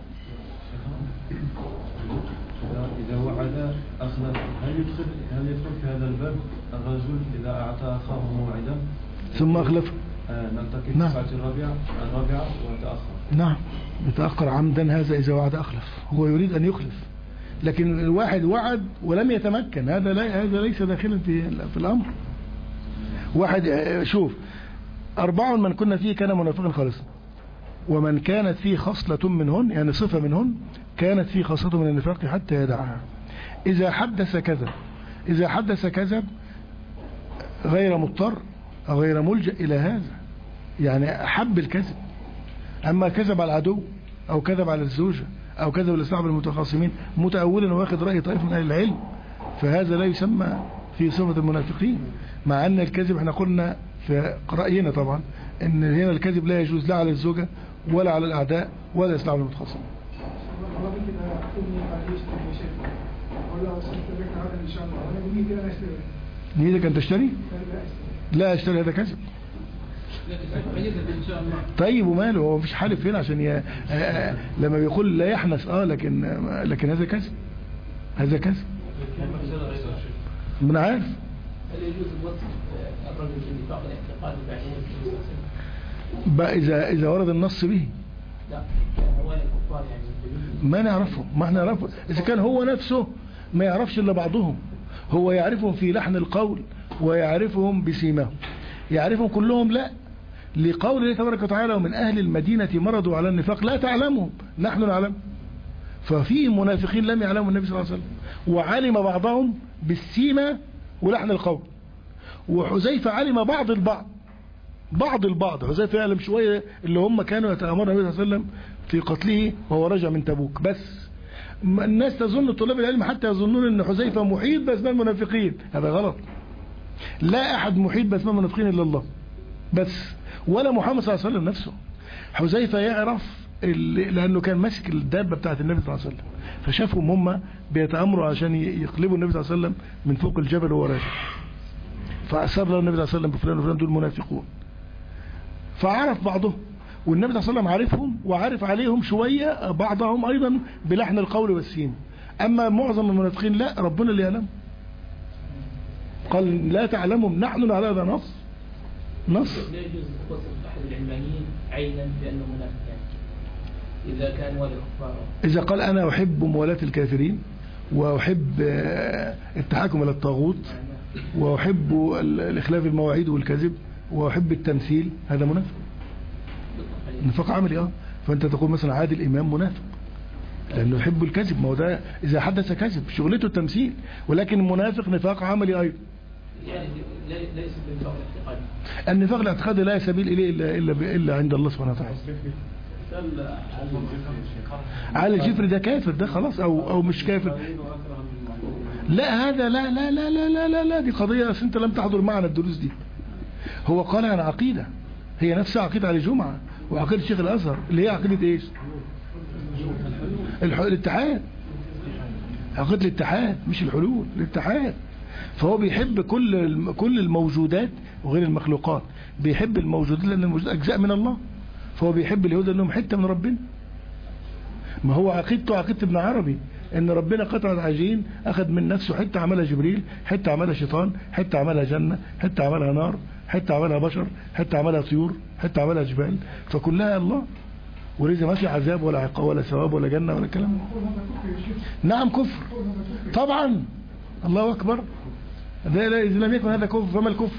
إذا وعد أخلف، هل يدخل هل يدخل في هذا الباب الرجل إذا أعطى أخاه موعدا ثم أخلف؟ آه نلتقي في نعم. الساعة الرابعة الرابعة وتأخر. نعم، يتأخر عمدا هذا إذا وعد أخلف، هو يريد أن يخلف. لكن الواحد وعد ولم يتمكن، هذا لا هذا ليس داخلا في في الأمر. واحد شوف، أربع من كنا فيه كان منافقا خالصا، ومن كانت فيه خصلة منهن يعني صفة منهن كانت فيه خاصة من النفاق حتى يدعها. إذا حدث كذب، إذا حدث كذب غير مضطر أو غير ملجأ إلى هذا، يعني أحب الكذب. أما كذب على العدو أو كذب على الزوجة أو كذب لصاحب المتخاصمين متأولا واخد رأي طائف من أهل العلم، فهذا لا يسمى في صفة المنافقين. مع أن الكذب احنا قلنا في رأينا طبعا أن هنا الكذب لا يجوز لا على الزوجة ولا على الأعداء ولا يصلح المتخاصمين. نيتك أن تشتري؟ لا اشتري، هذا كذب. طيب وماله، هو مفيش حالف هنا عشان ي... آآ لما بيقول لا يحنس اه لكن لكن هذا كذب، هذا كذب. من عارف هل يجوز الوصف الرجل بالنفاق الاعتقادي بعينه؟ بقى إذا إذا ورد النص به؟ لا، هو الكفار يعني ما نعرفه، ما احنا نعرفه. إذا كان هو نفسه ما يعرفش إلا بعضهم، هو يعرفهم في لحن القول ويعرفهم بسيماهم، يعرفهم كلهم لا، لقول الله تبارك وتعالى ومن أهل المدينة مرضوا على النفاق لا تعلمهم نحن نعلم. ففي منافقين لم يعلموا النبي صلى الله عليه وسلم، وعلم بعضهم بالسيمة ولحن القول. وحذيفة علم بعض البعض بعض البعض حذيفة يعلم شوية اللي هم كانوا يتأمرون النبي صلى الله عليه وسلم في قتله وهو رجع من تبوك. بس الناس تظن، طلاب العلم حتى يظنون ان حذيفة محيط باسماء المنافقين، هذا غلط. لا أحد محيط باسماء المنافقين إلا الله بس، ولا محمد صلى الله عليه وسلم نفسه. حذيفة يعرف لأنه كان ماسك الدابة بتاعت النبي صلى الله عليه وسلم، فشافهم هم بيتأمروا عشان يقلبوا النبي صلى الله عليه وسلم من فوق الجبل وهو راجع، فأسر له النبي صلى الله عليه وسلم بفلان وفلان دول منافقون، فعرف بعضهم، والنبي صلى الله عليه وسلم عارفهم وعارف عليهم شوية بعضهم أيضا بلحن القول والسين. أما معظم المنافقين لا، ربنا اللي يعلم، قال لا تعلمهم نحن على هذا نص نص. لا يجوز وصف أحد العلمانيين عينا بأنه منافق إذا كان والي الكفار. إذا قال أنا أحب موالاة الكافرين وأحب التحاكم إلى الطاغوت وأحب الإخلاف المواعيد والكذب وأحب التمثيل، هذا منافق، نفاق عملي. اه فأنت تقول مثلا عادل إمام منافق لأنه يحب الكذب، ما هو ده إذا حدث كذب شغلته التمثيل، ولكن المنافق نفاق عملي أيضا. يعني ليس بالنفاق الاعتقادي. النفاق الاعتقادي لا سبيل إليه إلا, إلا, إلا عند الله سبحانه وتعالى. على الجفر ده كافر، ده خلاص أو, أو مش كافر. لا هذا لا لا لا لا لا لا, لا دي قضية أنت لم تحضر معنا الدروس دي. هو قال عن عقيدة هي نفسها عقيدة على الجمعة وعقيدة شيخ الأزهر اللي هي عقيدة إيش؟ الاتحاد، عقيدة الاتحاد مش الحلول، الاتحاد. فهو بيحب كل كل الموجودات وغير المخلوقات، بيحب الموجودات لأن الموجودات أجزاء من الله، فهو بيحب اليهود لأنهم حتة من ربنا. ما هو عقيدته عقيدة ابن عربي ان ربنا قطعة عجين اخذ من نفسه حتة عملها جبريل، حتة عملها شيطان، حتة عملها جنة، حتة عملها نار، حتة عملها بشر، حتة عملها طيور، حتة عملها جبال، فكلها الله، وليس ما في عذاب ولا عقاب ولا ثواب ولا جنة ولا كلام. نعم كفر طبعا، الله اكبر، ده لا اذا لم يكن هذا كفر فما الكفر؟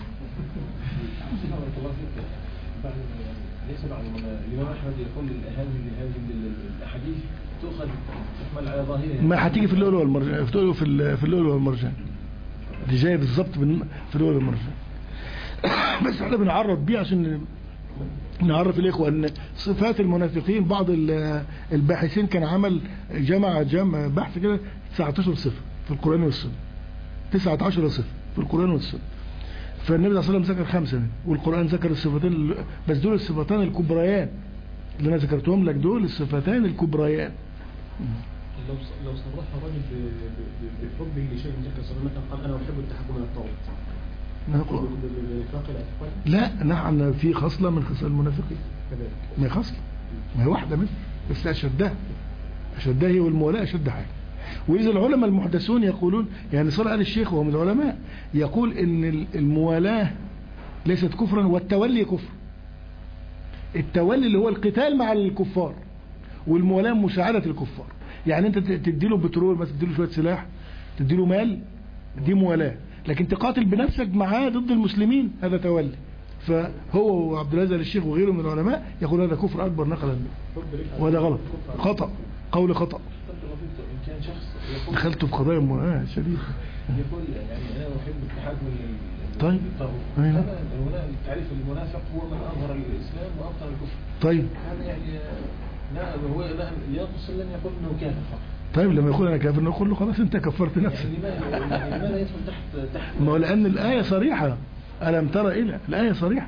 ليس بعض الإمام أحمد يقول هذه هذه الأحاديث تؤخذ تحمل على ظاهرها، ما هتيجي في اللؤلؤ والمرجان، في في في اللؤلؤ والمرجان دي جايه بالظبط في اللؤلؤ والمرجان. بس احنا بنعرض بيه عشان نعرف الاخوه ان صفات المنافقين. بعض الباحثين كان عمل جمع جمع بحث كده تسعة عشر صفه في القرآن والسنه، تسعة عشر صفه في القرآن والسنه. فالنبي صلى الله عليه وسلم ذكر خمسه والقرآن ذكر الصفتين، بس دول الصفتان الكبريان اللي انا ذكرتهم لك دول الصفتان الكبريان. لو لو صرح الرجل بحبه لشيء من تلك الصفات، مثلا قال انا احب التحكم من الطاغوت، نقول بنفاق الاعتقاد؟ لا، نعم، في خصلة من خصال المنافقين، كذلك ما هي خصلة، ما هي واحدة منه بس أشدها، أشدها هي والمولاة أشد حاجة. وإذا العلماء المحدثون يقولون، يعني صالح آل الشيخ وهو من العلماء يقول إن الموالاة ليست كفرا والتولي كفر. التولي اللي هو القتال مع الكفار، والموالاة مساعدة الكفار. يعني أنت تديله بترول مثلا، تديله شوية سلاح، تديله مال، دي موالاة. لكن تقاتل بنفسك معاه ضد المسلمين هذا تولي. فهو وعبد العزيز آل الشيخ وغيره من العلماء يقول هذا كفر أكبر نقلا، وهذا غلط، خطأ، قول خطأ. إن كان شخص دخلت في قضايا موالاة شديدة. يقول يعني أنا أحب التحكم طيب، هذا تعريف المنافق هو من أظهر الإسلام وأبطل الكفر. طيب هذا يعني لا هو لا يقصد لن يقول إنه كافر فقط. طيب لما يقول أنا كافر نقول له خلاص أنت كفرت نفسك. يعني لماذا يدخل تحت تحت؟ ما هو لأن الآية صريحة، ألم ترى إلى الآية صريحة.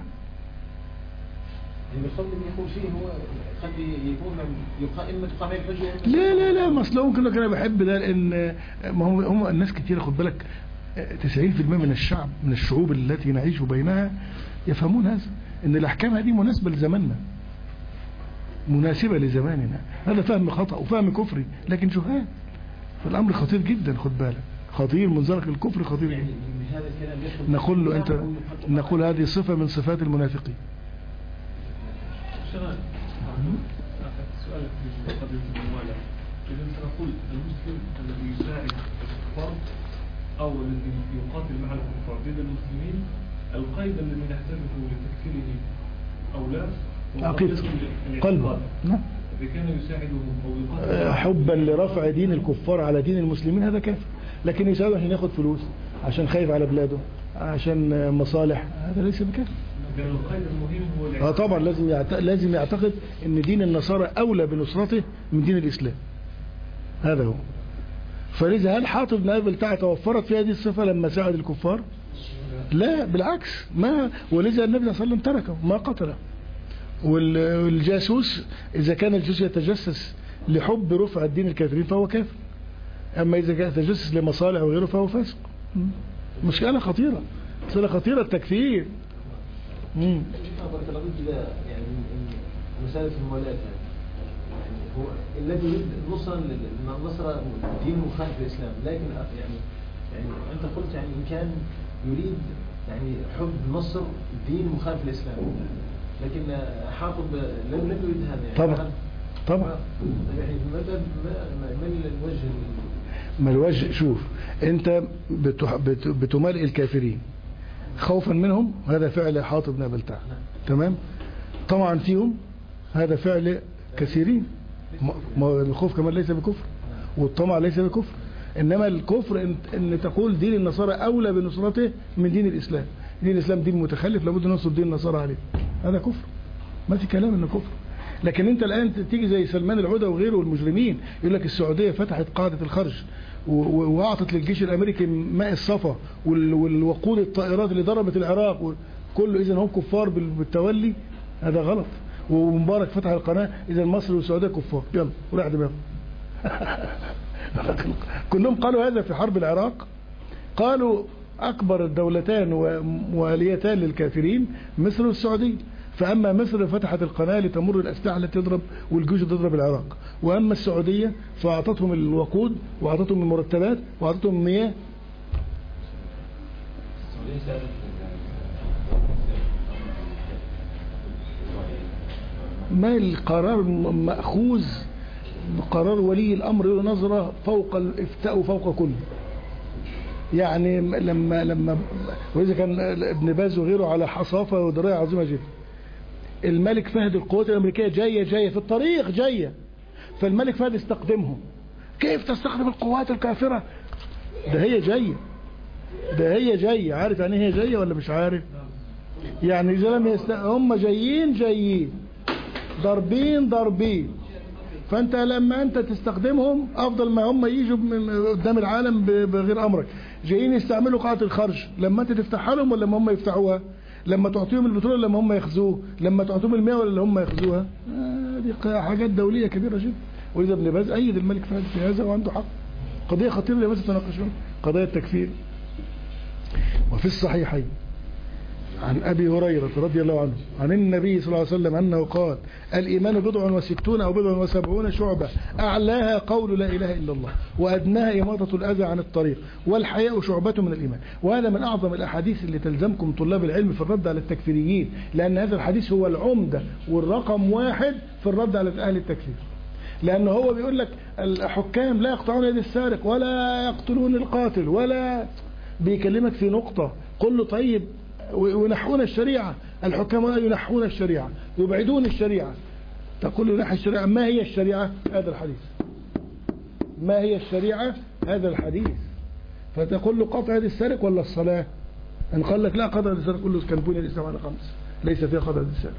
يعني القول اللي يقول فيه هو قد يكون إما تقام الحجة. لا لا لا، ما أصله ممكن لك أنا بحب ده، لأن ما هم هم الناس كتير خد بالك، تسعين في المئة من الشعب من الشعوب التي نعيش بينها يفهمون هذا، إن الأحكام هذه مناسبة لزماننا، مناسبة لزماننا. هذا فهم خطأ وفهم كفري، لكن جهال. فالأمر خطير جدا، خد بالك، خطير، منزلق الكفر خطير جدا. نقول له أنت، نقول هذه صفة من صفات المنافقين. سؤال في قضية الموالاة، إذا سنقول المسلم الذي يساعد الكفار أو الذي يقاتل مع الكفار ضد المسلمين، القيد الذي نحتاجه لتكفيره أو لا عقيدة قلبه، نعم، إذا كان يساعدهم أو يقاتل حبا لرفع دين الكفار على دين المسلمين هذا كافر. لكن يساعده عشان ياخد فلوس، عشان خايف على بلاده، عشان مصالح، هذا ليس بكافر. القيد المهم هو اه طبعا لازم يعتقد لازم يعتقد ان دين النصارى اولى بنصرته من دين الاسلام، هذا هو. فلذا هل حاطب بن ابي بلتعه توفرت في هذه الصفه لما ساعد الكفار؟ لا بالعكس، ما ولذا النبي صلى الله عليه وسلم تركه ما قتله. والجاسوس اذا كان الجاسوس يتجسس لحب رفع الدين الكافرين فهو كافر، اما اذا كان يتجسس لمصالح وغيره فهو فاسق. مشكله خطيره، مشكله خطيره التكفير. امم يعني مسألة المولاة يعني هو الذي يريد نصرا نصر دين مخالف للإسلام، لكن يعني يعني أنت قلت يعني إن كان يريد يعني حب نصر دين مخالف للإسلام، لكن حاطب لم لم يريد هذا يعني. طبعا طبعا. يعني ما ما الوجه ما الوجه؟ شوف أنت بتمال الكافرين خوفا منهم، هذا فعل حاطب بن ابي بلتعه، تمام. طبعا فيهم هذا فعل كثيرين، الخوف كمان ليس بكفر والطمع ليس بكفر، انما الكفر ان, إن تقول دين النصارى اولى بنصرته من دين الاسلام، دين الاسلام دين متخلف لابد ننصر دين النصارى عليه، هذا كفر، ما في كلام انه كفر. لكن انت الان تيجي زي سلمان العودة وغيره والمجرمين يقول لك السعوديه فتحت قاعده الخرج واعطت للجيش الامريكي ماء الصفا والوقود الطائرات اللي ضربت العراق كله، اذا هم كفار بالتولي، هذا غلط. ومبارك فتح القناه، اذا مصر والسعوديه كفار، يلا وراح دماغه. كلهم قالوا هذا في حرب العراق، قالوا اكبر الدولتان ومواليتان للكافرين مصر والسعوديه، فأما مصر فتحت القناة لتمر الأسلحة التي تضرب والجيوش تضرب العراق، وأما السعودية فأعطتهم الوقود وأعطتهم المرتبات وأعطتهم المياه. ما القرار مأخوذ قرار ولي الأمر نظرة فوق الإفتاء وفوق كل، يعني لما لما وإذا كان ابن باز وغيره على حصافة ودراية عظيمة جدا، الملك فهد القوات الأمريكية جاية جاية في الطريق جاية، فالملك فهد استخدمهم. كيف تستخدم القوات الكافرة؟ ده هي جاية، ده هي جاية، عارف يعني هي جاية ولا مش عارف؟ يعني إذا لم يست... هم جايين جايين ضاربين ضاربين، فأنت لما أنت تستخدمهم أفضل ما هم يجوا من قدام العالم بغير أمرك، جايين يستعملوا قاعة الخرج، لما أنت تفتحها لهم ولا هم يفتحوها؟ لما تعطيهم البترول لما هم ياخذوه؟ لما تعطيهم المياه ولا هم ياخذوها؟ هذه حاجات دولية كبيرة جدا. ولذا ابن باز أيد الملك فهد في هذا وعنده حق. قضية خطيرة لماذا تناقشون قضايا التكفير. وفي الصحيحين عن أبي هريرة رضي الله عنه عن النبي صلى الله عليه وسلم أنه قال الإيمان بضع وستون أو بضع وسبعون شعبة أعلاها قول لا إله إلا الله وأدناها إماطة الأذى عن الطريق والحياء شعبة من الإيمان. وهذا من أعظم الأحاديث اللي تلزمكم طلاب العلم في الرد على التكفيريين، لأن هذا الحديث هو العمدة والرقم واحد في الرد على أهل التكفير. لأنه هو بيقول لك الحكام لا يقطعون يد السارق ولا يقتلون القاتل، ولا بيكلمك في نقطة قل له طيب وينحون الشريعة. الحكام لا ينحون الشريعة، يبعدون الشريعة. تقول له نحي الشريعة، ما هي الشريعة؟ هذا الحديث. ما هي الشريعة؟ هذا الحديث. فتقول له قطع يد السارق ولا الصلاة؟ ان قال لك لا قطع يد السارق، قل له كان بني الإسلام على خمس ليس فيها قطع يد السارق.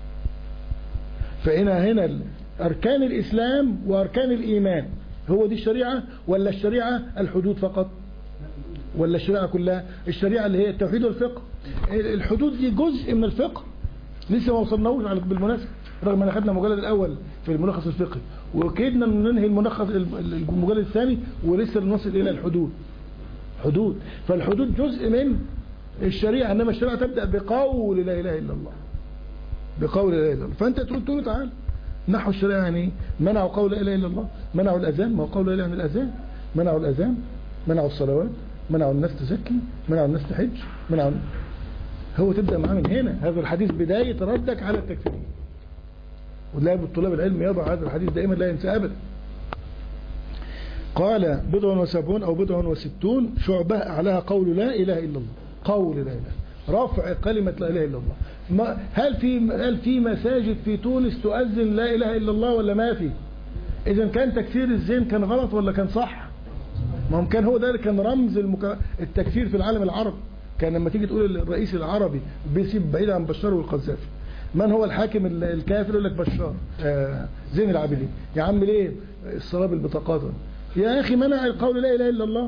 فهنا هنا أركان الإسلام وأركان الإيمان، هو دي الشريعة ولا الشريعة الحدود فقط؟ ولا الشريعة كلها؟ الشريعة اللي هي التوحيد والفقه. الحدود دي جزء من الفقه لسه ما وصلناهوش على بالمناسبة، رغم ان اخذنا المجلد الاول في الملخص الفقهي وكيدنا ننهي الملخص المجلد الثاني ولسه نصل الى الحدود. حدود، فالحدود جزء من الشريعة، انما الشريعة تبدأ بقول لا اله الا الله. بقول لا اله الا الله. فانت تقول له تعال نحو الشريعة يعني منعوا قول لا اله الا الله، منعوا الاذان، ما هو قول لا اله عن الاذان، منعوا الاذان، منعوا الصلوات، منعوا الناس تزكي، منعوا الناس تحج، منعوا. هو تبدأ معاه من هنا. هذا الحديث بداية ردك على التكفيرين. ولا طلاب العلم يضع هذا الحديث دائما لا ينسى أبدا. قال بضع وسبعون أو بضع وستون شعبة أعلاها قول لا إله إلا الله. قول لا إله، رفع كلمة لا إله إلا الله. ما هل في هل في مساجد في تونس تؤذن لا إله إلا الله ولا ما في؟ إذا كان تكفير الزين كان غلط ولا كان صح؟ ما هم كان هو ده كان رمز المك... التكفير في العالم العربي. كان لما تيجي تقول الرئيس العربي بيسيب بعيد عن بشار والقذافي، من هو الحاكم الكافر؟ يقول لك بشار آه زين العابدين. يا عم ليه الصلاة بالبطاقات؟ يا اخي منع القول لا اله الا الله،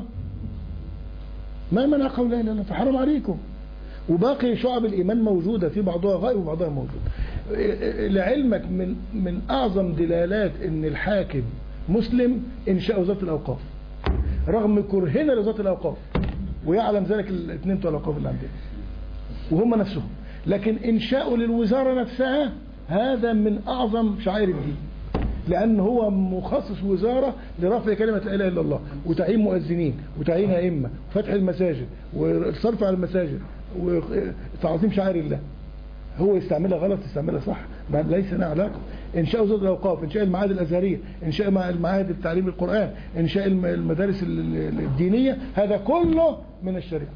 ما منع قول لا اله الا الله، فحرم عليكم. وباقي شعب الايمان موجودة، في بعضها غائب وبعضها موجود. لعلمك من من اعظم دلالات ان الحاكم مسلم انشاء وزارة الاوقاف، رغم كرهنا لوزارة الاوقاف، ويعلم ذلك الاثنين بتوع الاوقاف اللي عندنا وهم نفسهم، لكن انشاؤه للوزارة نفسها هذا من اعظم شعائر الدين، لان هو مخصص وزارة لرفع كلمة لا اله الا الله وتعيين مؤذنين وتعيين ائمة وفتح المساجد والصرف على المساجد وتعظيم شعائر الله. هو يستعملها غلط يستعملها صح، ليس لنا علاقة. انشاء وزارة الاوقاف، انشاء المعاهد الازهرية، انشاء المعاهد التعليم القرآن، انشاء المدارس الدينية، هذا كله من الشريعة.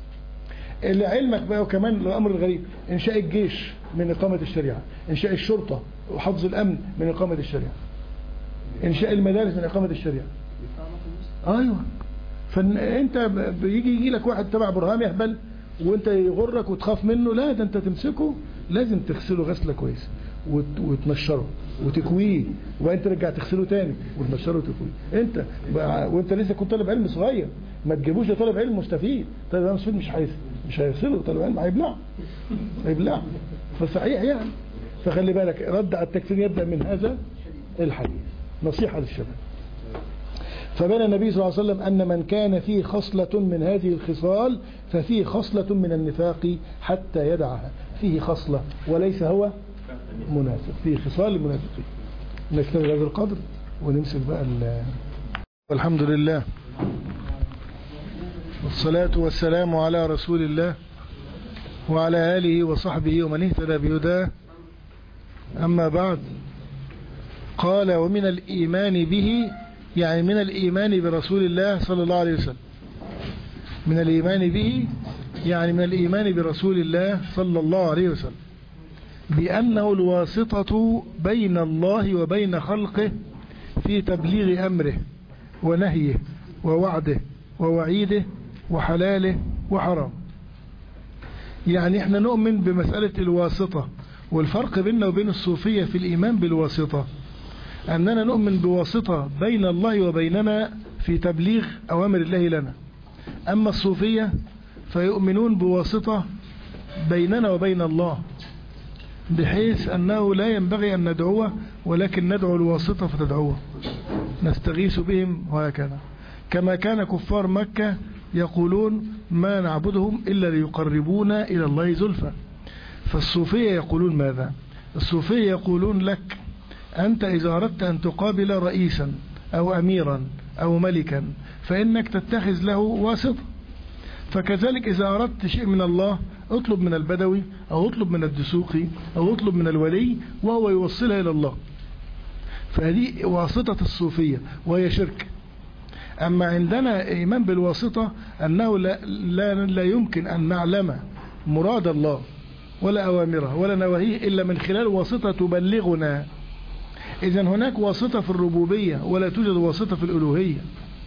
لعلمك بقى وكمان الامر الغريب، انشاء الجيش من اقامة الشريعة، انشاء الشرطة وحفظ الامن من اقامة الشريعة، انشاء المدارس من اقامة الشريعة. ايوه، فانت بيجي يجي لك واحد تبع برهام يهبل وانت يغرك وتخاف منه، لا ده انت تمسكه لازم تغسله غسله كويس وتنشره وتكويه، وبعدين ترجع تغسله تاني وتنشره وتكويه. انت وانت لسه كنت طالب علم صغير، ما تجيبوش لطالب علم مستفيد. طالب علم مستفيد مش هيغسل مش هيغسله، طالب علم هيبلع هيبلع فصحيح يعني. فخلي بالك رد على التكفير يبدأ من هذا الحديث. نصيحة للشباب. فبين النبي صلى الله عليه وسلم أن من كان فيه خصلة من هذه الخصال ففيه خصلة من النفاق حتى يدعها. فيه خصلة وليس هو منافق، فيه خصال المنافقين. نكتب هذا القدر ونمسك بقى. والحمد لله والصلاة والسلام على رسول الله وعلى آله وصحبه ومن اهتدى بهداه. أما بعد، قال ومن الإيمان به، يعني من الإيمان برسول الله صلى الله عليه وسلم. من الإيمان به يعني من الإيمان برسول الله صلى الله عليه وسلم بأنه الواسطة بين الله وبين خلقه في تبليغ أمره ونهيه ووعده ووعيده وحلاله وحرام. يعني احنا نؤمن بمسألة الواسطة، والفرق بيننا وبين الصوفية في الإيمان بالواسطة أننا نؤمن بواسطة بين الله وبيننا في تبليغ أوامر الله لنا. أما الصوفية فيؤمنون بواسطة بيننا وبين الله بحيث أنه لا ينبغي أن ندعوه، ولكن ندعو الواسطة فتدعوه، نستغيث بهم وهكذا. كما كان كفار مكة يقولون ما نعبدهم إلا ليقربونا إلى الله زلفى. فالصوفية يقولون ماذا؟ الصوفية يقولون لك أنت إذا أردت أن تقابل رئيسا أو أميرا أو ملكا فإنك تتخذ له واسطة. فكذلك إذا أردت شيء من الله اطلب من البدوي أو اطلب من الدسوقي أو اطلب من الولي وهو يوصلها إلى الله. فهذه واسطة الصوفية وهي شرك. أما عندنا إيمان بالواسطة أنه لا, لا, لا يمكن أن نعلم مراد الله ولا أوامره ولا نواهيه إلا من خلال واسطة تبلغنا. إذن هناك واسطة في الربوبية ولا توجد واسطة في الألوهية.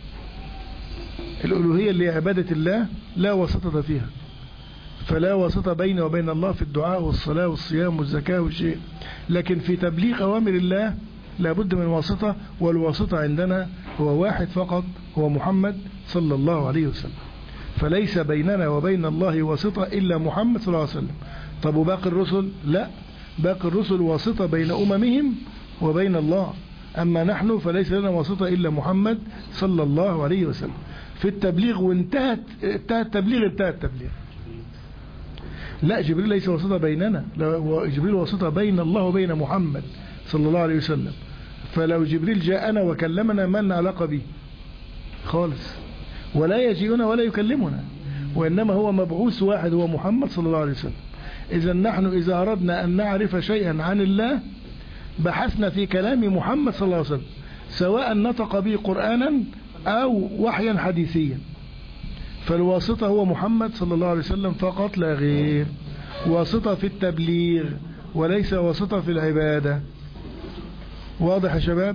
الألوهية اللي هي عبادة الله لا واسطة فيها، فلا واسطة بين وبين الله في الدعاء والصلاة والصيام والزكاة والشيء. لكن في تبليغ أوامر الله لابد من واسطة، والواسطة عندنا هو واحد فقط، هو محمد صلى الله عليه وسلم. فليس بيننا وبين الله واسطة إلا محمد صلى الله عليه وسلم. طب وباقي الرسل؟ لا، باقي الرسل واسطة بين أممهم وبين الله. أما نحن فليس لنا واسطة إلا محمد صلى الله عليه وسلم في التبليغ. وانتهت انتهى التبليغ انتهى التبليغ. لا، جبريل ليس واسطة بيننا، جبريل واسطة بين الله وبين محمد صلى الله عليه وسلم. فلو جبريل جاءنا وكلمنا ما لنا علاقة به خالص، ولا يجيئنا ولا يكلمنا، وإنما هو مبعوث واحد هو محمد صلى الله عليه وسلم. إذا نحن إذا أردنا أن نعرف شيئا عن الله بحثنا في كلام محمد صلى الله عليه وسلم، سواء نطق به قرآنا أو وحيا حديثيا. فالواسطة هو محمد صلى الله عليه وسلم فقط لا غير، واسطة في التبليغ وليس واسطة في العبادة. واضح يا شباب؟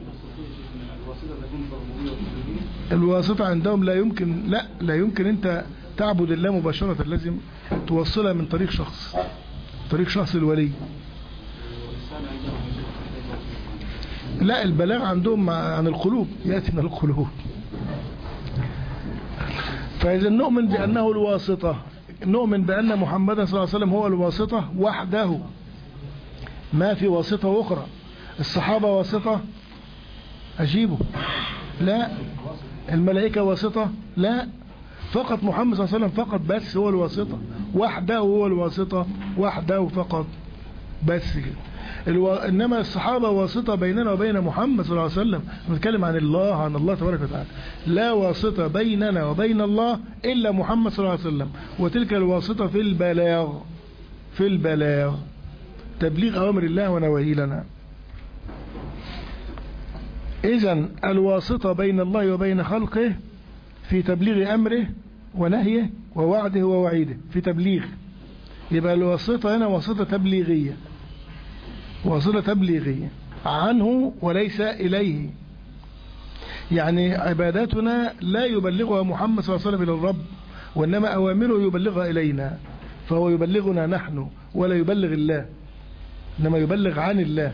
الواسطة عندهم لا يمكن لا لا يمكن أنت تعبد الله مباشرة، لازم توصلها من طريق شخص، طريق شخص الولي. لا، البلاغ عندهم عن القلوب، يأتي من القلوب. فإذا نؤمن بأنه الواسطة، نؤمن بأن محمد صلى الله عليه وسلم هو الواسطة وحده، ما في واسطة أخرى. الصحابة واسطة؟ أجيبه. لا. الملائكة واسطة؟ لا. فقط محمد صلى الله عليه وسلم فقط بس هو الواسطة وحده، هو الواسطة وحده فقط بس كده. الو... إنما الصحابة واسطة بيننا وبين محمد صلى الله عليه وسلم. نتكلم عن الله، عن الله تبارك وتعالى. لا واسطة بيننا وبين الله إلا محمد صلى الله عليه وسلم، وتلك الواسطة في البلاغ، في البلاغ تبليغ أوامر الله ونواهي لنا. إذن الواسطة بين الله وبين خلقه في تبليغ أمره ونهيه ووعده ووعيده، في تبليغ. يبقى الواسطة هنا واسطة تبليغية، واسطة تبليغية عنه وليس إليه. يعني عباداتنا لا يبلغها محمد صلى الله عليه وسلم إلى الرب، وإنما أوامره يبلغها إلينا، فهو يبلغنا نحن ولا يبلغ الله، إنما يبلغ عن الله.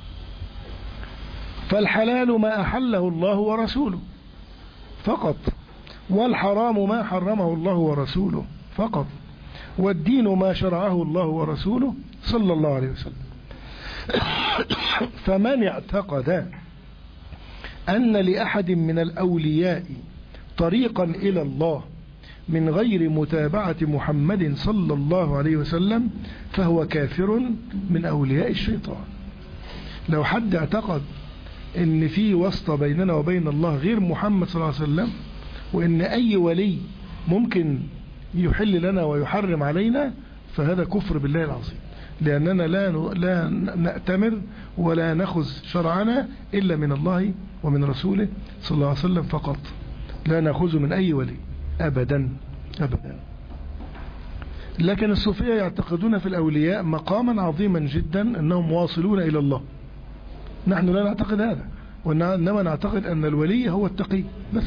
فالحلال ما أحله الله ورسوله فقط، والحرام ما حرمه الله ورسوله فقط، والدين ما شرعه الله ورسوله صلى الله عليه وسلم. فمن اعتقد أن لأحد من الأولياء طريقا إلى الله من غير متابعة محمد صلى الله عليه وسلم فهو كافر من أولياء الشيطان. لو حد اعتقد ان في واسطة بيننا وبين الله غير محمد صلى الله عليه وسلم، وان اي ولي ممكن يحل لنا ويحرم علينا، فهذا كفر بالله العظيم. لاننا لا لا نأتمر ولا نأخذ شرعنا الا من الله ومن رسوله صلى الله عليه وسلم فقط، لا نأخذ من اي ولي ابدا ابدا. لكن الصوفية يعتقدون في الاولياء مقاما عظيما جدا، انهم واصلون الى الله. نحن لا نعتقد هذا، وإنما نعتقد أن الولي هو التقي بس.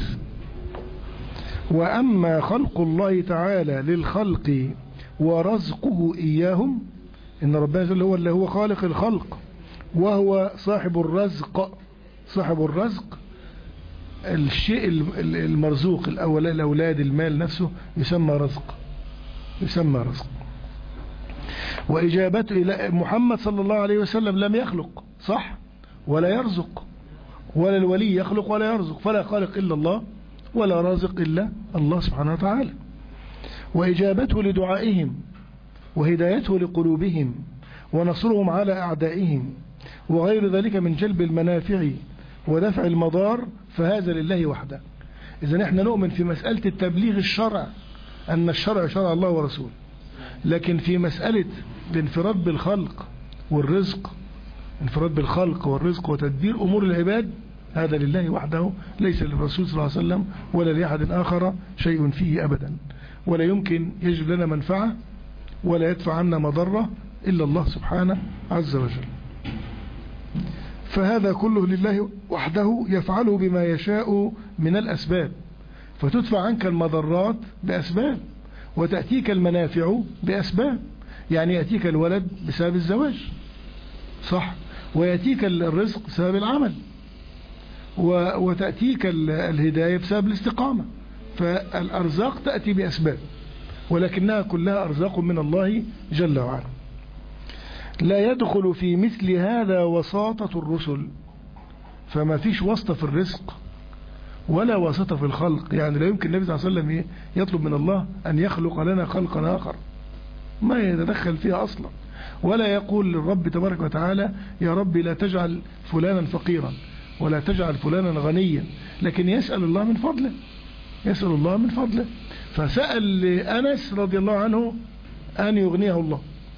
وأما خلق الله تعالى للخلق ورزقه إياهم، إن ربنا جل هو اللي هو خالق الخلق وهو صاحب الرزق. صاحب الرزق الشيء المرزوق، الأولاد، المال نفسه يسمى رزق، يسمى رزق. وإجابته إلى محمد صلى الله عليه وسلم لم يخلق صح ولا يرزق، ولا الولي يخلق ولا يرزق، فلا خالق إلا الله ولا رازق إلا الله سبحانه وتعالى. وإجابته لدعائهم وهدايته لقلوبهم ونصرهم على أعدائهم وغير ذلك من جلب المنافع ودفع المضار، فهذا لله وحده. إذن احنا نؤمن في مسألة التبليغ الشرع أن الشرع شرع الله ورسوله، لكن في مسألة الانفراد بالخلق والرزق، انفراد بالخلق والرزق وتدبير أمور العباد، هذا لله وحده، ليس للرسول صلى الله عليه وسلم ولا لأحد آخر شيء فيه أبدا، ولا يمكن يجب لنا منفعة ولا يدفع عنا مضرة إلا الله سبحانه عز وجل. فهذا كله لله وحده يفعله بما يشاء من الأسباب، فتدفع عنك المضرات بأسباب وتأتيك المنافع بأسباب. يعني يأتيك الولد بسبب الزواج صح، ويأتيك الرزق بسبب العمل، وتأتيك الهداية بسبب الاستقامة. فالأرزاق تأتي بأسباب، ولكنها كلها أرزاق من الله جل وعلا. لا يدخل في مثل هذا وساطة الرسل، فما فيش واسطة في الرزق ولا واسطة في الخلق. يعني لا يمكن النبي صلى الله عليه وسلم يطلب من الله أن يخلق لنا خلقا آخر، ما يتدخل فيها أصلا، ولا يقول للرب تبارك وتعالى يا رب لا تجعل فلانا فقيرا ولا تجعل فلانا غنيا، لكن يسأل الله من فضله، يسأل الله من فضله. فسأل أنس رضي الله عنه أن يغنيه الله،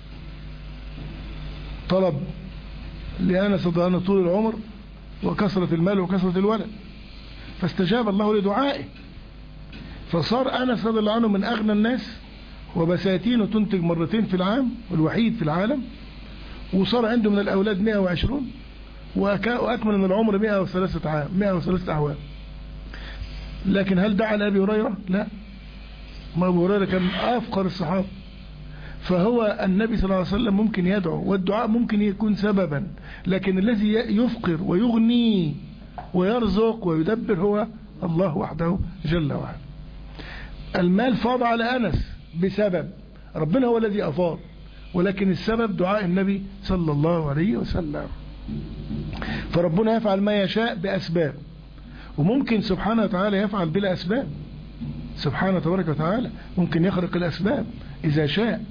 طلب لأنس رضي الله عنه طول العمر وكثرة المال وكثرة الولد، فاستجاب الله لدعائه، فصار أنس رضي الله عنه من أغنى الناس، وبساتينه تنتج مرتين في العام والوحيد في العالم، وصار عنده من الأولاد مئة وعشرين، وأكمل من العمر مئة وثلاثة عام مئة وثلاثة أعوام. لكن هل دعا لأبي هريرة؟ لا، ما أبو هريرة كان أفقر الصحابة. فهو النبي صلى الله عليه وسلم ممكن يدعو، والدعاء ممكن يكون سببا، لكن الذي يفقر ويغني ويرزق ويدبر هو الله وحده جل وعلا. المال فاض على أنس بسبب، ربنا هو الذي أفاض، ولكن السبب دعاء النبي صلى الله عليه وسلم. فربنا يفعل ما يشاء بأسباب، وممكن سبحانه وتعالى يفعل بلا أسباب. سبحانه تبارك وتعالى ممكن يخرق الأسباب إذا شاء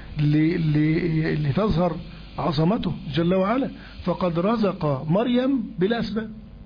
لتظهر عظمته جل وعلا. فقد رزق مريم بلا أسباب،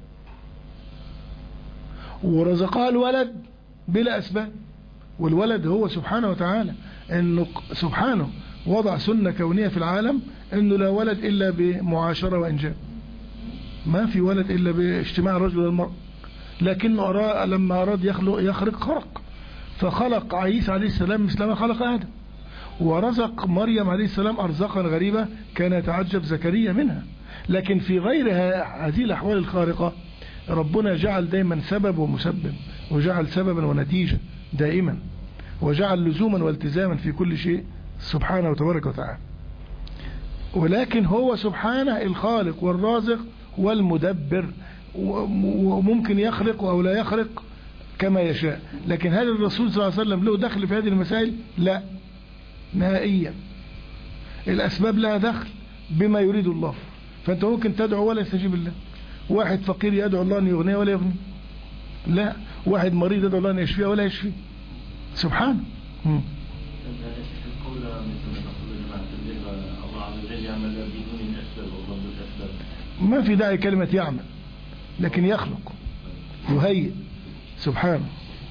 ورزقها الولد بلا أسباب، والولد هو سبحانه وتعالى، إنه سبحانه وضع سنة كونية في العالم إنه لا ولد إلا بمعاشرة وإنجاب، ما في ولد إلا باجتماع الرجل والمرأة. لكنه أرى لما أراد يخلق يخرق خرق، فخلق عيسى عليه السلام مثل ما خلق آدم، ورزق مريم عليه السلام أرزاقا غريبة كان يتعجب زكريا منها. لكن في غير هذه الأحوال الخارقة ربنا جعل دائما سبب ومسبب، وجعل سببا ونتيجة دائما، وجعل لزوما والتزاما في كل شيء سبحانه وتبارك وتعالى. ولكن هو سبحانه الخالق والرازق والمدبر، وممكن يخلق أو لا يخلق كما يشاء. لكن هل الرسول صلى الله عليه وسلم له دخل في هذه المسائل؟ لا نهائيا. الأسباب لها دخل بما يريد الله. فأنت ممكن تدعو ولا يستجيب الله، واحد فقير يدعو الله أن يغنيه ولا يغنيه، لا، واحد مريض يدعو الله أن يشفيه ولا يشفيه سبحانه. القول مثل ما تقول الله عز وجل يعمل بدون الأسباب والله الأسباب، ما في داعي كلمة يعمل، لكن يخلق يهيئ سبحانه.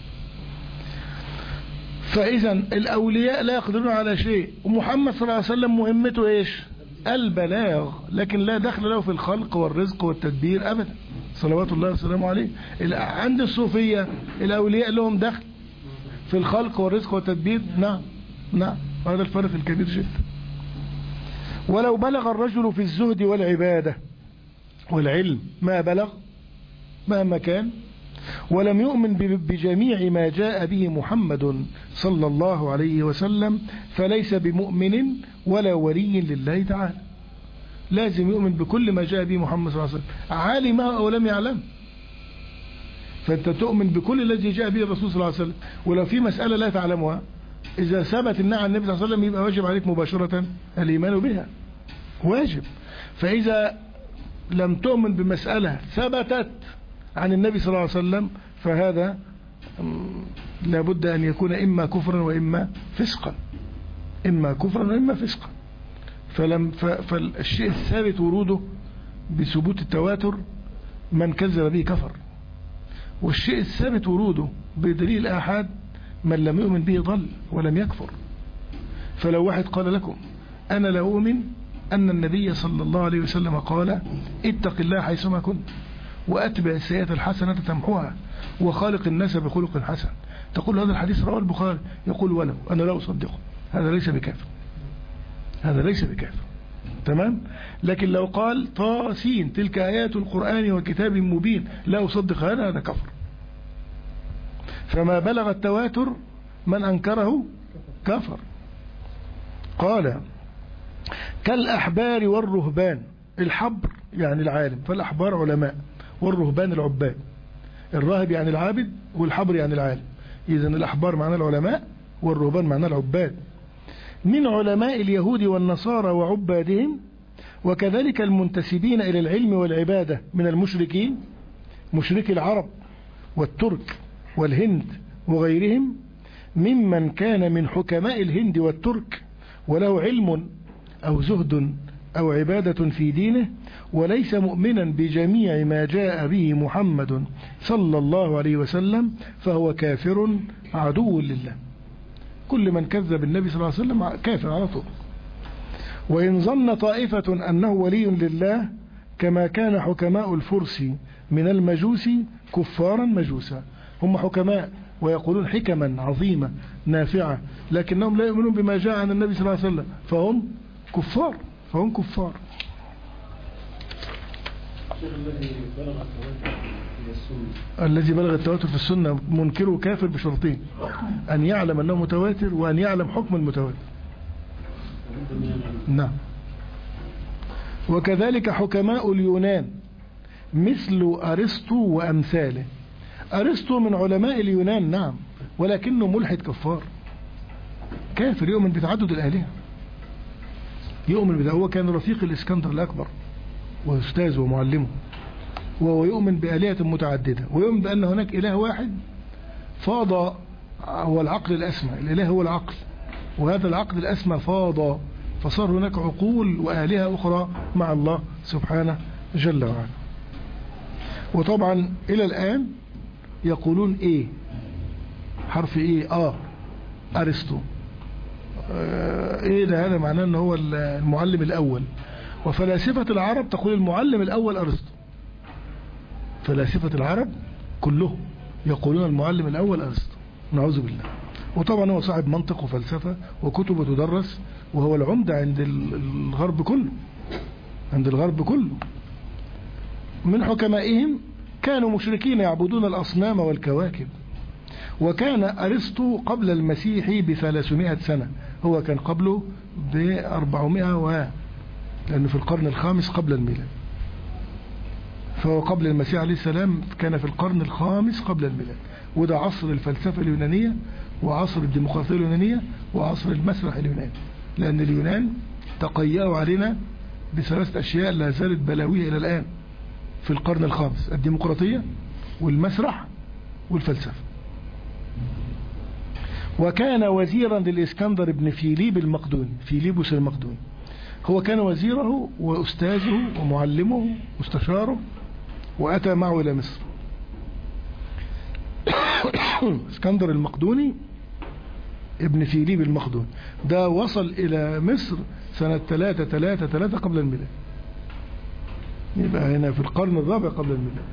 فإذا الأولياء لا يقدرون على شيء، ومحمد صلى الله عليه وسلم مهمته إيش؟ البلاغ، لكن لا دخل له في الخلق والرزق والتدبير أبدا صلوات الله وسلامه عليه. عند الصوفية الأولياء لهم دخل في الخلق والرزق والتدبير، نعم نعم، هذا الفرق الكبير جدا. ولو بلغ الرجل في الزهد والعبادة والعلم ما بلغ مهما كان، ولم يؤمن بجميع ما جاء به محمد صلى الله عليه وسلم، فليس بمؤمن ولا ولي لله تعالى. لازم يؤمن بكل ما جاء به محمد صلى الله عليه وسلم، عالمه أو لم يعلم. فأنت تؤمن بكل الذي جاء به الرسول صلى الله عليه وسلم، ولو في مسألة لا تعلمها إذا ثبت إنها عن النبي صلى الله عليه وسلم يبقى واجب عليك مباشرة الإيمان بها، واجب. فإذا لم تؤمن بمسألة ثبتت عن النبي صلى الله عليه وسلم فهذا لابد أن يكون إما كفرا وإما فسقا، إما كفرا وإما فسقا. فلم فالشيء الثابت وروده بثبوت التواتر من كذب به كفر، والشيء الثابت وروده بدليل آحاد من لم يؤمن به ضل ولم يكفر. فلو واحد قال لكم أنا لا أؤمن أن النبي صلى الله عليه وسلم قال اتق الله حيثما كنت وأتبع السيئة الحسنة تمحوها وخالق الناس بخلق حسن، تقول هذا الحديث رواه البخاري، يقول ولو أنا لا أصدقه، هذا ليس بكافر، هذا ليس بكافر. تمام. لكن لو قال طاسين تلك آيات القرآن وكتاب مبين لا أصدق هذا، هذا كفر. فما بلغ التواتر من أنكره كفر. قال كالأحبار والرهبان، الحبر يعني العالم، فالأحبار علماء، والرهبان العباد. الراهب يعني العابد والحبر يعني العالم، إذن الأحبار معنى العلماء والرهبان معنى العباد، من علماء اليهود والنصارى وعبادهم، وكذلك المنتسبين إلى العلم والعبادة من المشركين، مشركي العرب والترك والهند وغيرهم، ممن كان من حكماء الهند والترك وله علم أو زهد أو عبادة في دينه وليس مؤمنا بجميع ما جاء به محمد صلى الله عليه وسلم فهو كافر عدو لله. كل من كذب النبي صلى الله عليه وسلم كافر على طول. وإن ظن طائفة أنه ولي لله كما كان حكماء الفرس من المجوس كفارا مجوسا، هم حكماء ويقولون حكما عظيمة نافعة لكنهم لا يؤمنون بما جاء عن النبي صلى الله عليه وسلم فهم كفار، فهم كفار. الذي بلغ التواتر في السنة منكره كافر بشرطين: أن يعلم أنه متواتر وأن يعلم حكم المتواتر. نعم. وكذلك حكماء اليونان مثل أرسطو وأمثاله. أرسطو من علماء اليونان نعم، ولكنه ملحد كفار كافر، يؤمن بتعدد الآلهة، يؤمن بذلك. هو كان رفيق الإسكندر الأكبر وأستاذه ومعلمه، وهو يؤمن بآلهة متعددة، ويؤمن بأن هناك إله واحد فاض، هو العقل الأسمى، الإله هو العقل، وهذا العقل الأسمى فاض فصار هناك عقول وآلهة أخرى مع الله سبحانه جل وعلا. وطبعا إلى الآن يقولون إيه، حرف إيه، آه أرسطو، آه إيه ده، هذا معناه أنه هو المعلم الأول. وفلاسفة العرب تقول المعلم الأول أرسطو، فلاسفة العرب كلهم يقولون المعلم الأول أرسطو، نعوذ بالله. وطبعا هو صاحب منطق وفلسفة وكتب تدرس، وهو العمدة عند الغرب كله، عند الغرب كله. من حكمائهم كانوا مشركين يعبدون الأصنام والكواكب. وكان أرسطو قبل المسيح بثلاثمائة سنة، هو كان قبله بأربعمائة و لأنه في القرن الخامس قبل الميلاد، فهو قبل المسيح عليه السلام كان في القرن الخامس قبل الميلاد. وده عصر الفلسفة اليونانية وعصر الديمقراطية اليونانية وعصر المسرح اليوناني، لأن اليونان تقيأوا علينا بثلاث أشياء لا زالت بلاوية إلى الآن في القرن الخامس: الديمقراطية والمسرح والفلسفة. وكان وزيرا للإسكندر بن فيليب المقدوني، فيليبوس المقدوني، هو كان وزيره وأستاذه ومعلمه مستشاره، وأتى معه إلى مصر. اسكندر المقدوني ابن فيليب المقدوني ده وصل إلى مصر سنة ثلاثة ثلاثة ثلاثة قبل الميلاد، يبقى هنا في القرن الرابع قبل الميلاد.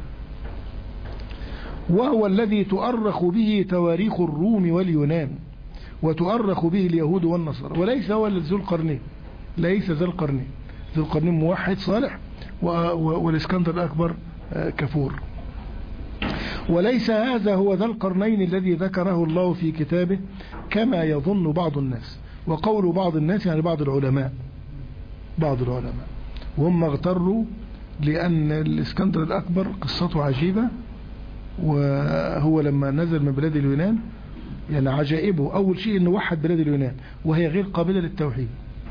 وهو الذي تؤرخ به تواريخ الروم واليونان وتؤرخ به اليهود والنصارى، وليس هو ذو القرنين، ليس ذو القرنين، ذو القرنين موحد صالح والإسكندر الأكبر كفور. وليس هذا هو ذا القرنين الذي ذكره الله في كتابه كما يظن بعض الناس. وقول بعض الناس يعني بعض العلماء، بعض العلماء وهم اغتروا، لأن الإسكندر الأكبر قصته عجيبة. وهو لما نزل من بلاد اليونان يعني عجائبه أول شيء أنه وحد بلاد اليونان وهي غير قابلة للتوحيد.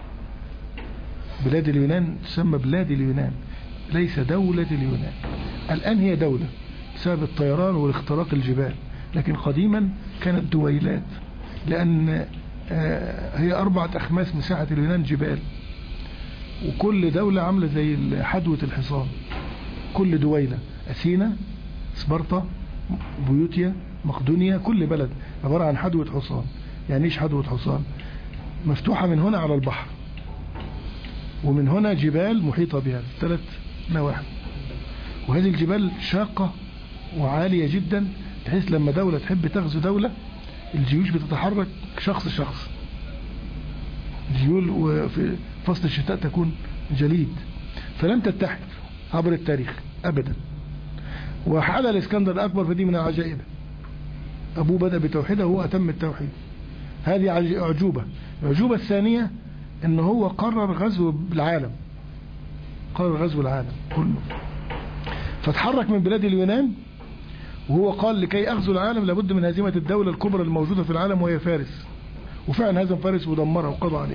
بلاد اليونان تسمى بلاد اليونان ليس دولة اليونان. الآن هي دولة بسبب الطيران والاختراق الجبال، لكن قديما كانت دويلات، لأن هي أربعة أخماس مساحة اليونان جبال، وكل دولة عاملة زي حدوة الحصان. كل دويلة أثينا، سبارتا، بيوتيا، مقدونيا، كل بلد عبارة عن حدوة حصان. يعني ايش حدوة حصان؟ مفتوحة من هنا على البحر، ومن هنا جبال محيطة بها ثلاث نواحي، وهذه الجبال شاقة وعالية جدا، بحيث لما دولة تحب تغزو دولة الجيوش بتتحرك شخص شخص. الجيول وفي فصل الشتاء تكون جليد، فلم تتحد عبر التاريخ أبدا. وحال الإسكندر الأكبر فدي من العجائب. أبوه بدأ بتوحيده وهو أتم التوحيد، هذه أعجوبة. الأعجوبة الثانية إن هو قرر غزو العالم، قرر غزو العالم كله، فتحرك من بلاد اليونان وهو قال لكي أغزو العالم لابد من هزيمة الدولة الكبرى الموجودة في العالم وهي فارس. وفعلا هزم فارس ودمرها وقضى عليه.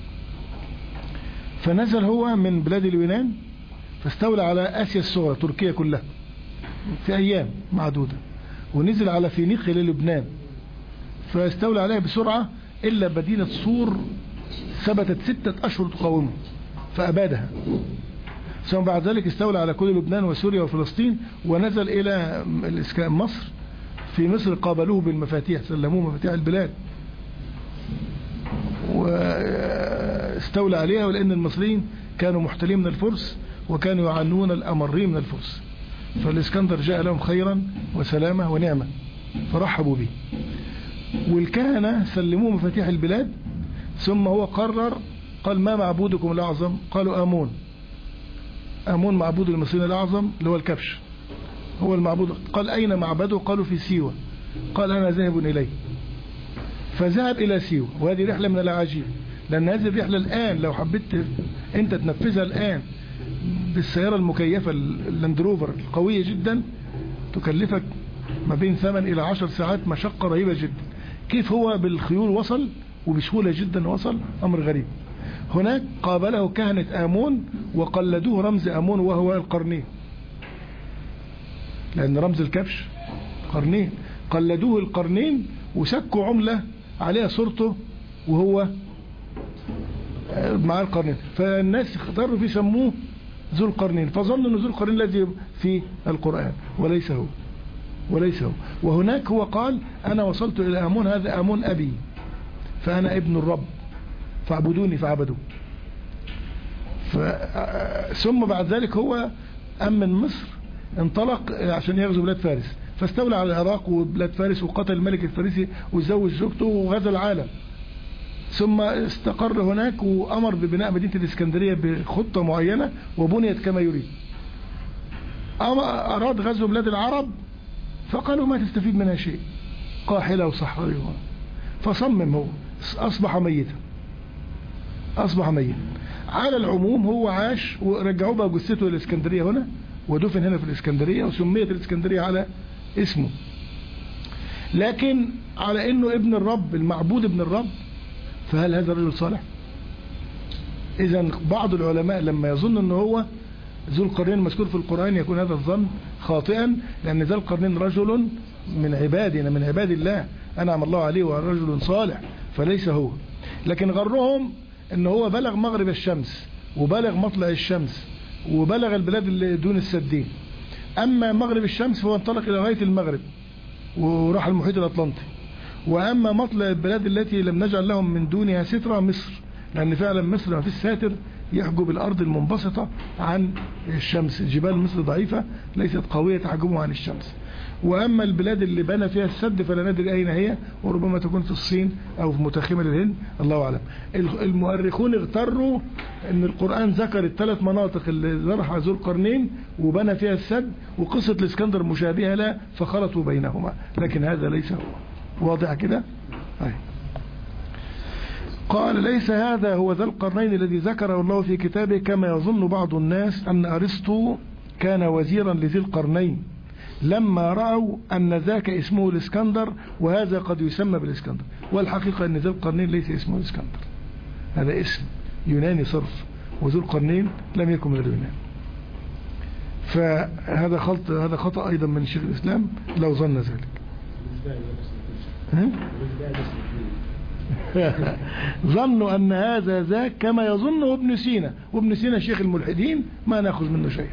فنزل هو من بلاد اليونان فاستولى على آسيا الصغرى، تركيا كلها في أيام معدودة، ونزل على فينيقيا للبنان فاستولى عليها بسرعة، إلا مدينة صور ثبتت ستة أشهر تقاومه فأبادها. ثم بعد ذلك استولى على كل لبنان وسوريا وفلسطين، ونزل إلى مصر. في مصر قابلوه بالمفاتيح، سلموه مفاتيح البلاد واستولى عليها، ولأن المصريين كانوا محتلين من الفرس وكانوا يعنون الأمرين من الفرس، فالإسكندر جاء لهم خيرا وسلامة ونعمة فرحبوا به. والكهنة سلموه مفاتيح البلاد. ثم هو قرر، قال ما معبودكم الأعظم؟ قالوا آمون. آمون معبود المصريين الأعظم اللي هو الكبش، هو المعبود. قال أين معبده؟ قالوا في سيوة. قال أنا ذاهب إليه. فذهب إلى سيوة، وهذه رحلة من العجيب، لأن هذه الرحلة الآن لو حبيت أنت تنفذها الآن بالسيارة المكيفة اللاندروفر القوية جدا تكلفك ما بين ثمان إلى عشر ساعات، مشقة رهيبة جدا. كيف هو بالخيول وصل وبسهولة جدا وصل؟ أمر غريب. هناك قابله كهنة آمون وقلدوه رمز آمون وهو القرنين، لأن رمز الكبش قرنين، قلدوه القرنين وسكوا عملة عليها صورته وهو مع القرنين، فالناس اختاروا في سموه ذو القرنين، فظنوا أن ذو القرنين الذي في القرآن وليس هو وليس هو. وهناك هو قال أنا وصلت إلى آمون، هذا آمون أبي فأنا ابن الرب فاعبدوني فعبدوه. ثم بعد ذلك هو أمن مصر، انطلق عشان يغزو بلاد فارس، فاستولى على العراق وبلاد فارس وقتل الملك الفارسي وزوج زوجته وغزا العالم. ثم استقر هناك وأمر ببناء مدينة الإسكندرية بخطة معينة وبنيت كما يريد. أراد غزو بلاد العرب فقالوا ما تستفيد منها شيء، قاحلة وصحراء، فصمم هو، أصبح ميتا أصبح ميتا. على العموم هو عاش ورجعوه بقى جثته الإسكندرية هنا ودفن هنا في الإسكندرية، وسميت الإسكندرية على اسمه. لكن على إنه ابن الرب، المعبود ابن الرب، فهل هذا الرجل صالح؟ إذن بعض العلماء لما يظن أنه هو ذو القرنين مذكور في القرآن يكون هذا الظن خاطئا، لأن ذو القرنين رجل من عبادنا من عباد الله أنعم الله عليه ورجل صالح، فليس هو. لكن غرهم أنه هو بلغ مغرب الشمس وبلغ مطلع الشمس وبلغ البلاد اللي دون السدين. أما مغرب الشمس فهو انطلق إلى غاية المغرب وراح المحيط الأطلنطي. وأما مطلع البلاد التي لم نجعل لهم من دونها سترة مصر، لأن فعلا مصر ما فيش ساتر يحجب الأرض المنبسطة عن الشمس، جبال مصر ضعيفة ليست قوية تحجبها عن الشمس. وأما البلاد اللي بنى فيها السد فلا ندري أين هي، وربما تكون في الصين أو في متخمة الهند، الله أعلم. المؤرخون اغتروا أن القرآن ذكر الثلاث مناطق اللي زرعها ذو القرنين وبنى فيها السد، وقصة الإسكندر مشابهة لا فخلطوا بينهما، لكن هذا ليس هو. واضح كده؟ أي. قال ليس هذا هو ذا القرنين الذي ذكره الله في كتابه، كما يظن بعض الناس أن أرسطو كان وزيرا لذي القرنين، لما رأوا أن ذاك اسمه الإسكندر وهذا قد يسمى بالإسكندر. والحقيقة أن ذو القرنين ليس اسمه الإسكندر، هذا اسم يوناني صرف، وذو القرنين لم يكن من اليونان. فهذا خلط، هذا خطأ أيضا من شيخ الإسلام لو ظن ذلك. ظنوا أن هذا ذاك كما يظنه ابن سينا، وابن سينا شيخ الملحدين ما نأخذ منه شيئا.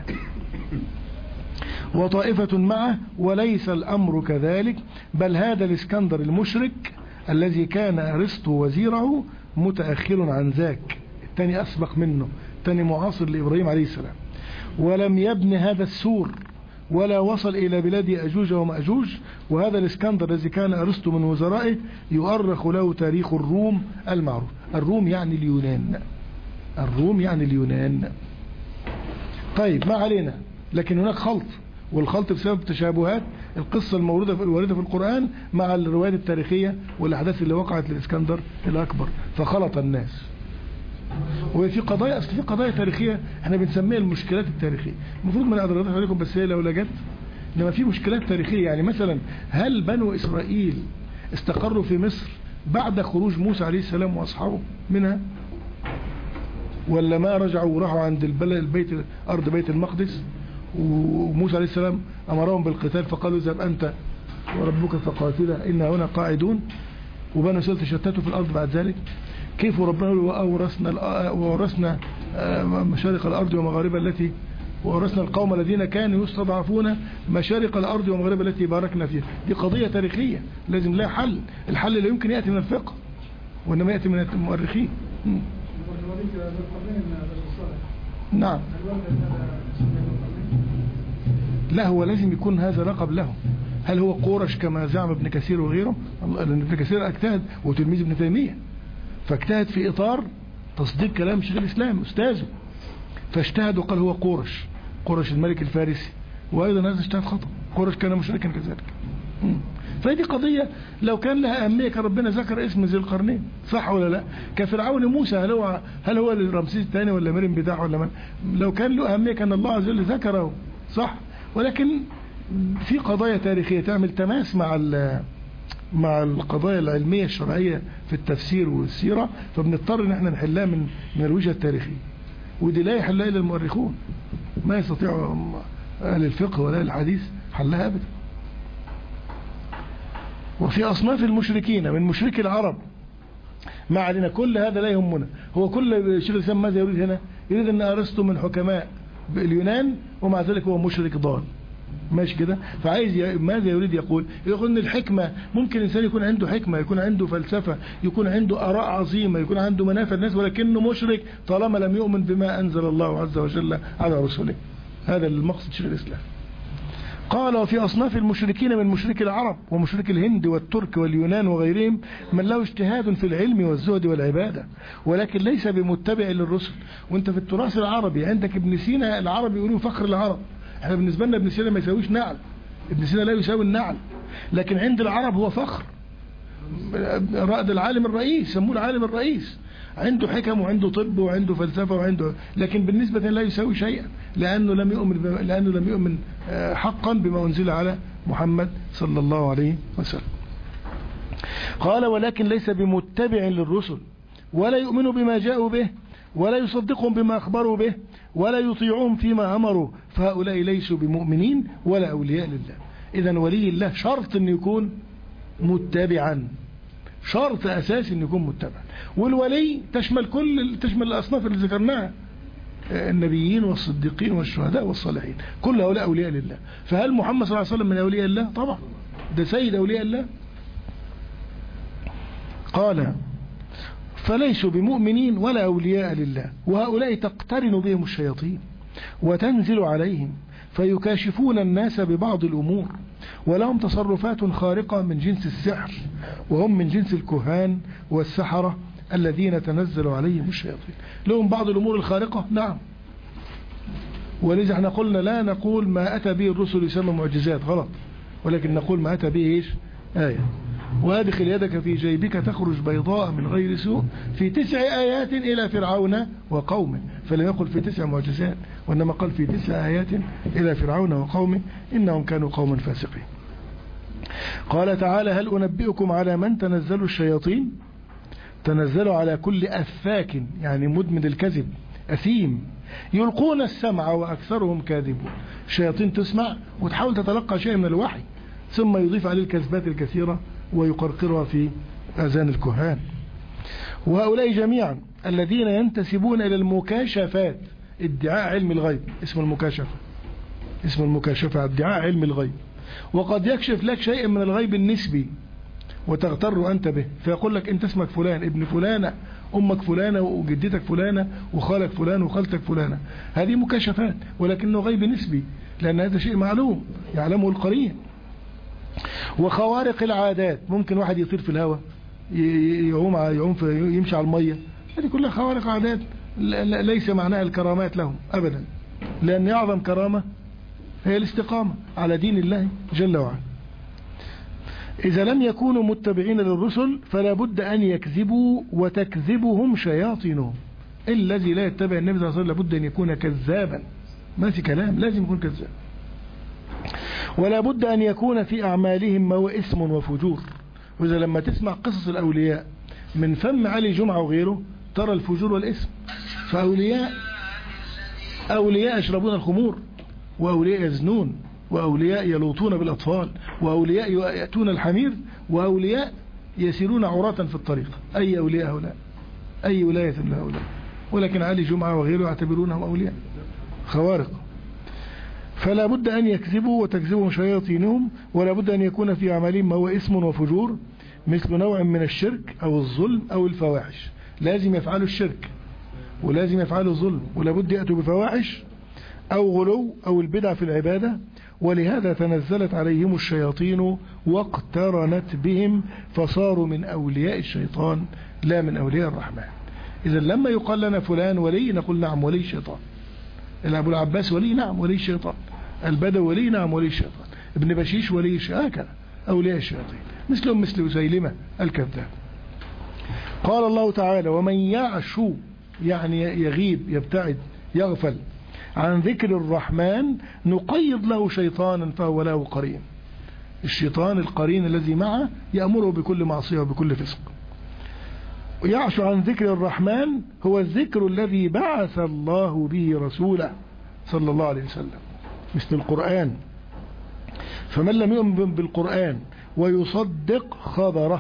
وطائفة معه وليس الأمر كذلك، بل هذا الإسكندر المشرك الذي كان أرسطو وزيره متأخر عن ذاك، الثاني أسبق منه، الثاني معاصر لإبراهيم عليه السلام، ولم يبن هذا السور ولا وصل إلى بلاد أجوج ومأجوج. وهذا الإسكندر الذي كان أرسطو من وزرائه يؤرخ له تاريخ الروم المعروف. الروم يعني اليونان، الروم يعني اليونان. طيب ما علينا، لكن هناك خلط، والخلط بسبب تشابهات القصة الموردة في الواردة في القرآن مع الروايات التاريخية والأحداث اللي وقعت للإسكندر الأكبر، فخلط الناس. وفي قضايا، أصل في قضايا تاريخية احنا بنسميها المشكلات التاريخية، المفروض ما نقدرش عليكم بس هي لو لجت، انما في مشكلات تاريخية. يعني مثلا هل بنو إسرائيل استقروا في مصر بعد خروج موسى عليه السلام وأصحابه منها، ولا ما رجعوا وراحوا عند البيت، أرض بيت المقدس، وموسى عليه السلام أمرهم بالقتال فقالوا اذهب أنت وربك فقاتلا إنا هنا قاعدون، وبنو إسرائيل تشتتوا في الأرض بعد ذلك؟ كيف ربنا يقول وأورثنا وأورثنا مشارق الأرض ومغاربها التي وأورثنا القوم الذين كانوا يستضعفون مشارق الأرض ومغاربها التي باركنا فيها. دي قضية تاريخية لازم لها حل، الحل لا يمكن يأتي من الفقه وإنما يأتي من المؤرخين. نعم، لا هو لازم يكون هذا لقب له. هل هو قورش كما زعم ابن كثير وغيره؟ ابن كثير اجتهد وتلميذ ابن تيمية، فاجتهد في إطار تصديق كلام شيخ الإسلام أستاذه، فاجتهد وقال هو قورش، قورش الملك الفارسي، وأيضا هذا اجتهد خطأ، قورش كان مشركا كذلك. فهذه قضية لو كان لها أهمية كان ربنا ذكر اسم ذي القرنين، صح ولا لا؟ كفرعون موسى، هل هو هل هو رمسيس الثاني ولا مريم بداع ولا من؟ لو كان له أهمية كان الله عز وجل ذكره، صح؟ ولكن في قضايا تاريخية تعمل تماس مع مع القضايا العلمية الشرعية في التفسير والسيرة، فبنضطر ان احنا نحلها من من الوجهة التاريخية، ودي لا يحلها الا المؤرخون، ما يستطيع اهل الفقه ولا الحديث حلها ابدا. وفي اصناف المشركين من مشركي العرب ما علينا، كل هذا لا يهمنا. هو كل شيخ الاسلام ماذا يريد هنا؟ يريد ان ارسطو من حكماء اليونان ومع ذلك هو مشرك ضال، ماشي كده؟ فعايز ي... ماذا يريد يقول؟ يقول ان الحكمة ممكن الانسان يكون عنده حكمة، يكون عنده فلسفة، يكون عنده آراء عظيمة، يكون عنده منافع الناس، ولكنه مشرك طالما لم يؤمن بما أنزل الله عز وجل على رسوله. هذا المقصد شيخ الإسلام. قال وفي أصناف المشركين من مشرك العرب ومشرك الهند والترك واليونان وغيرهم من له اجتهاد في العلم والزهد والعبادة ولكن ليس بمتبع للرسل. وانت في التراث العربي عندك ابن سينا، العرب يقولون فخر العرب، احنا بالنسبة لنا ابن سينا ما يساويش نعل، ابن سينا لا يساوي النعل، لكن عند العرب هو فخر، رائد العالم الرئيس، سموه العالم الرئيس، عنده حكم وعنده طب وعنده فلسفة وعنده، لكن بالنسبة لا يساوي شيئا لأنه لم يؤمن لأنه لم يؤمن حقا بما أنزل على محمد صلى الله عليه وسلم. قال ولكن ليس بمتبع للرسل ولا يؤمن بما جاءوا به ولا يصدقهم بما أخبروا به ولا يطيعهم فيما أمروا، فهؤلاء ليسوا بمؤمنين ولا أولياء لله. إذن ولي الله شرط أن يكون متبعا، شرط أساسي أن يكون متبعا. والولي تشمل كل تشمل الأصناف اللي ذكرناها، النبيين والصديقين والشهداء والصالحين، كل هؤلاء أولياء لله. فهل محمد صلى الله عليه وسلم من أولياء الله؟ طبعا، ده سيد أولياء الله. قال فليسوا بمؤمنين ولا أولياء لله، وهؤلاء تقترن بهم الشياطين وتنزل عليهم فيكاشفون الناس ببعض الأمور، ولهم تصرفات خارقة من جنس السحر، وهم من جنس الكهان والسحرة الذين تنزل عليهم الشياطين. لهم بعض الأمور الخارقة، نعم، ولذا احنا قلنا لا نقول ما أتى به الرسل يسمى معجزات، غلط، ولكن نقول ما أتى به إيش؟ آية. وادخل يدك في جيبك تخرج بيضاء من غير سوء في تسع آيات إلى فرعون وقومه. فلم يقل في تسع معجزات، وإنما قال في تسع آيات إلى فرعون وقومه إنهم كانوا قوما فاسقين. قال تعالى: هل أنبئكم على من تنزل الشياطين؟ تنزلوا على كل أفاك، يعني مدمن الكذب أثيم، يلقون السمع وأكثرهم كاذبون. الشياطين تسمع وتحاول تتلقى شيء من الوحي، ثم يضيف عليه الكذبات الكثيرة ويقرقرها في أذان الكهان. وهؤلاء جميعا الذين ينتسبون إلى المكاشفات، ادعاء علم الغيب، اسم المكاشفة، اسم المكاشفة ادعاء علم الغيب. وقد يكشف لك شيء من الغيب النسبي وتغتر أنت به، فيقول لك أنت اسمك فلان، ابن فلانة، أمك فلانة، وجدتك فلانة، وخالك فلان، وخالتك فلانة. هذه مكاشفات، ولكنه غيب نسبي، لأن هذا شيء معلوم يعلمه القرين. وخوارق العادات، ممكن واحد يطير في الهواء، يعوم يعوم في يمشي على المية، هذه كلها خوارق عادات، ليس معناها الكرامات لهم أبدا، لأن أعظم كرامة هي الاستقامة على دين الله جل وعلا. إذا لم يكونوا متبعين للرسل فلا بد أن يكذبوا، وتكذبهم شياطينهم. الذي لا يتبع النبي صلى الله عليه وسلم لابد أن يكون كذابا، ما في كلام، لازم يكون كذاب. ولا بد أن يكون في أعمالهم ما هو اسم وفجور. وإذا لما تسمع قصص الأولياء من فم علي جمعة وغيره ترى الفجور والاسم. فأولياء أولياء يشربون الخمور، وأولياء يزنون، وأولياء يلوطون بالأطفال، وأولياء يأتون الحمير، وأولياء يسيرون عراة في الطريق. أي أولياء هؤلاء؟ أي ولاية لهؤلاء؟ ولكن علي جمعة وغيره يعتبرونهم أولياء خوارق. فلا بد أن يكذبوا وتكذبهم شياطينهم. ولا بد أن يكون في أعمالهم ما هو اسم وفجور، مثل نوع من الشرك أو الظلم أو الفواحش. لازم يفعلوا الشرك، ولازم يفعلوا الظلم، ولا بد يأتوا بفواحش أو غلو أو البدع في العبادة. ولهذا تنزلت عليهم الشياطين واقترنت بهم فصاروا من أولياء الشيطان لا من أولياء الرحمن. إذا لما يقال لنا فلان ولي نقول نعم ولي الشيطان. أبو العباس ولي، نعم ولي الشيطان. البدوي ولي، نعم ولي الشيطان. ابن بشيش ولي الشيطان. هكذا أولياء الشياطين مثلهم مثل أسيلمة الكذاب. قال الله تعالى: ومن يعشو، يعني يغيب يبتعد يغفل عن ذكر الرحمن نقيض له شيطانا فهو له قرين. الشيطان القرين الذي معه يأمره بكل معصية وبكل فسق. يعشو عن ذكر الرحمن هو الذكر الذي بعث الله به رسوله صلى الله عليه وسلم، مثل القرآن. فمن لم يؤمن بالقرآن ويصدق خبره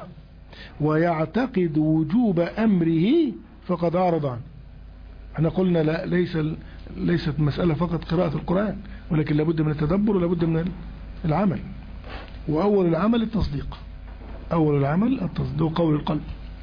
ويعتقد وجوب أمره فقد أعرض عنه. احنا قلنا لا، ليس ليست مسألة فقط قراءة القرآن، ولكن لابد من التدبر ولابد من العمل. وأول العمل التصديق، أول العمل التصديق قول القلب.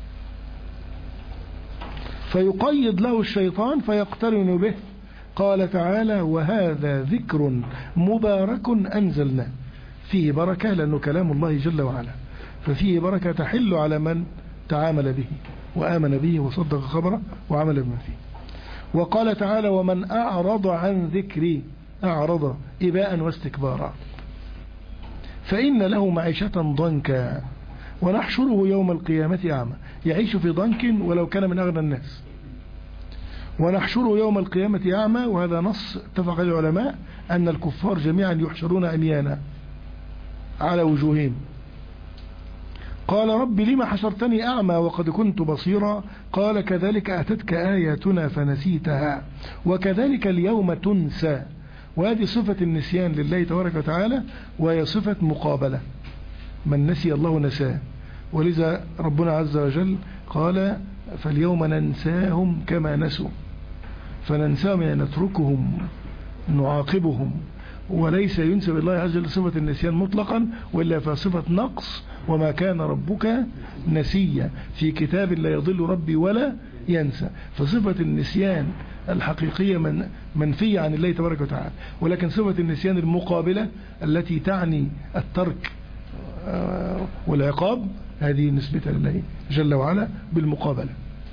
فيقيد له الشيطان فيقترن به. قال تعالى: وهذا ذكر مبارك أنزلناه، فيه بركة لأنه كلام الله جل وعلا، ففيه بركة تحل على من تعامل به وآمن به وصدق خبره وعمل بما فيه. وقال تعالى: ومن أعرض عن ذكري، أعرض إباء واستكبارا، فإن له معيشة ضنكا ونحشره يوم القيامة أعمى. يعيش في ضنك ولو كان من أغنى الناس. ونحشره يوم القيامة أعمى، وهذا نص اتفق العلماء أن الكفار جميعا يحشرون عميانا على وجوههم. قال: رب لما حشرتني أعمى وقد كنت بصيرا؟ قال: كذلك أتتك آياتنا فنسيتها وكذلك اليوم تنسى. وهذه صفة النسيان لله تبارك وتعالى، وهي صفة مقابلة، من نسي الله نساه. ولذا ربنا عز وجل قال: فاليوم ننساهم كما نسوا. فننساهم يعني نتركهم نعاقبهم، وليس ينسب الله عز وجل صفة النسيان مطلقا، وإلا فصفة نقص. وما كان ربك نسيا، في كتاب لا يضل ربي ولا ينسى. فصفة النسيان الحقيقية من منفية عن الله تبارك وتعالى، ولكن صفة النسيان المقابلة التي تعني الترك والعقاب هذه نسبتها لله جل وعلا بالمقابلة.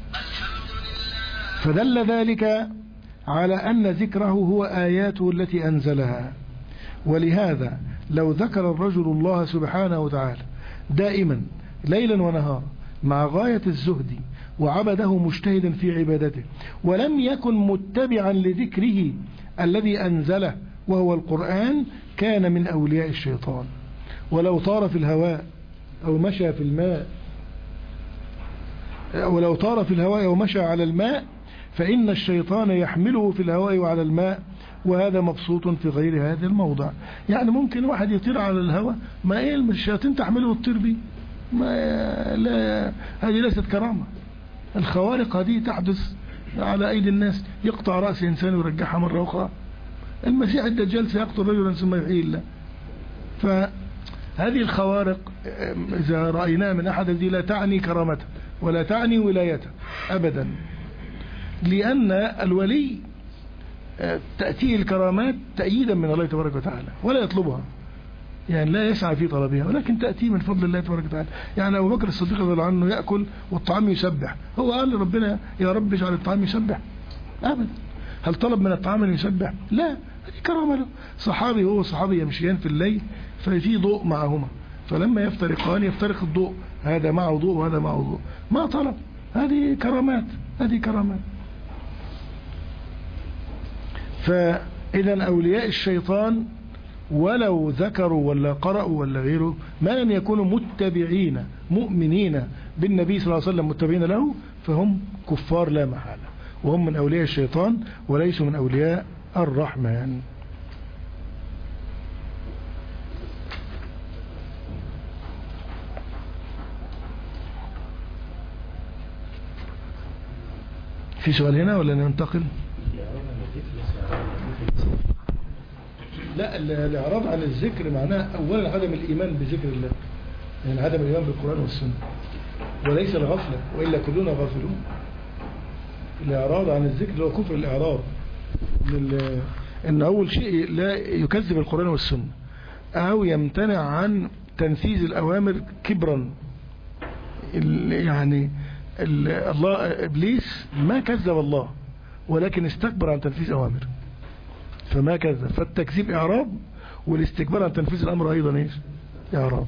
فدل ذلك على أن ذكره هو آياته التي أنزلها. ولهذا لو ذكر الرجل الله سبحانه وتعالى دائما ليلا ونهارا مع غاية الزهد وعبده مجتهدا في عبادته ولم يكن متبعا لذكره الذي أنزله وهو القرآن كان من أولياء الشيطان. ولو طار في الهواء أو مشى في الماء ولو طار في الهواء أو مشى على الماء فإن الشيطان يحمله في الهواء وعلى الماء وهذا مبسوط في غير هذا الموضع. يعني ممكن واحد يطير على الهواء ما ايه الشياطين تحمله وتطير بيه، ما لا هذه ليست كرامة. الخوارق هذه تحدث على أيدي الناس، يقطع رأس إنسان ويرجعها مرة أخرى. المسيح الدجال سيقتل رجلا ثم يحيي الله. فهذه الخوارق إذا رأيناها من أحد دي لا تعني كرامته ولا تعني ولايته أبدا، لأن الولي تأتيه الكرامات تأييدا من الله تبارك وتعالى ولا يطلبها، يعني لا يسعى في طلبها، ولكن تأتي من فضل الله تبارك وتعالى. يعني أبو بكر الصديق رضي الله عنه يأكل والطعام يسبح، هو قال لربنا يا رب اجعل الطعام يسبح؟ أبدا. هل طلب من الطعام أن يسبح؟ لا، هذه كرامة له. صحابي هو صحابي يمشيان في الليل ففي ضوء معهما، فلما يفترقان يفترق الضوء، هذا معه ضوء وهذا معه ضوء، ما طلب. هذه كرامات، هذه كرامات. فإذا أولياء الشيطان ولو ذكروا ولا قرأوا ولا غيره ما لم يكونوا متبعين مؤمنين بالنبي صلى الله عليه وسلم متبعين له فهم كفار لا محالة، وهم من أولياء الشيطان وليسوا من أولياء الرحمن. في سؤال هنا ولا ننتقل؟ لا، الإعراض عن الذكر معناه أولا عدم الإيمان بذكر الله، يعني عدم الإيمان بالقرآن والسنة، وليس الغفلة، وإلا كلنا غافلون. الإعراض عن الذكر هو كفر الإعراض، إن أول شيء لا يكذب القرآن والسنة أو يمتنع عن تنفيذ الأوامر كبرا. يعني الله إبليس ما كذب الله ولكن استكبر عن تنفيذ أوامر فما كذب، فالتكذيب إعراض والاستكبار عن تنفيذ الأمر أيضا إيش؟ إعراض.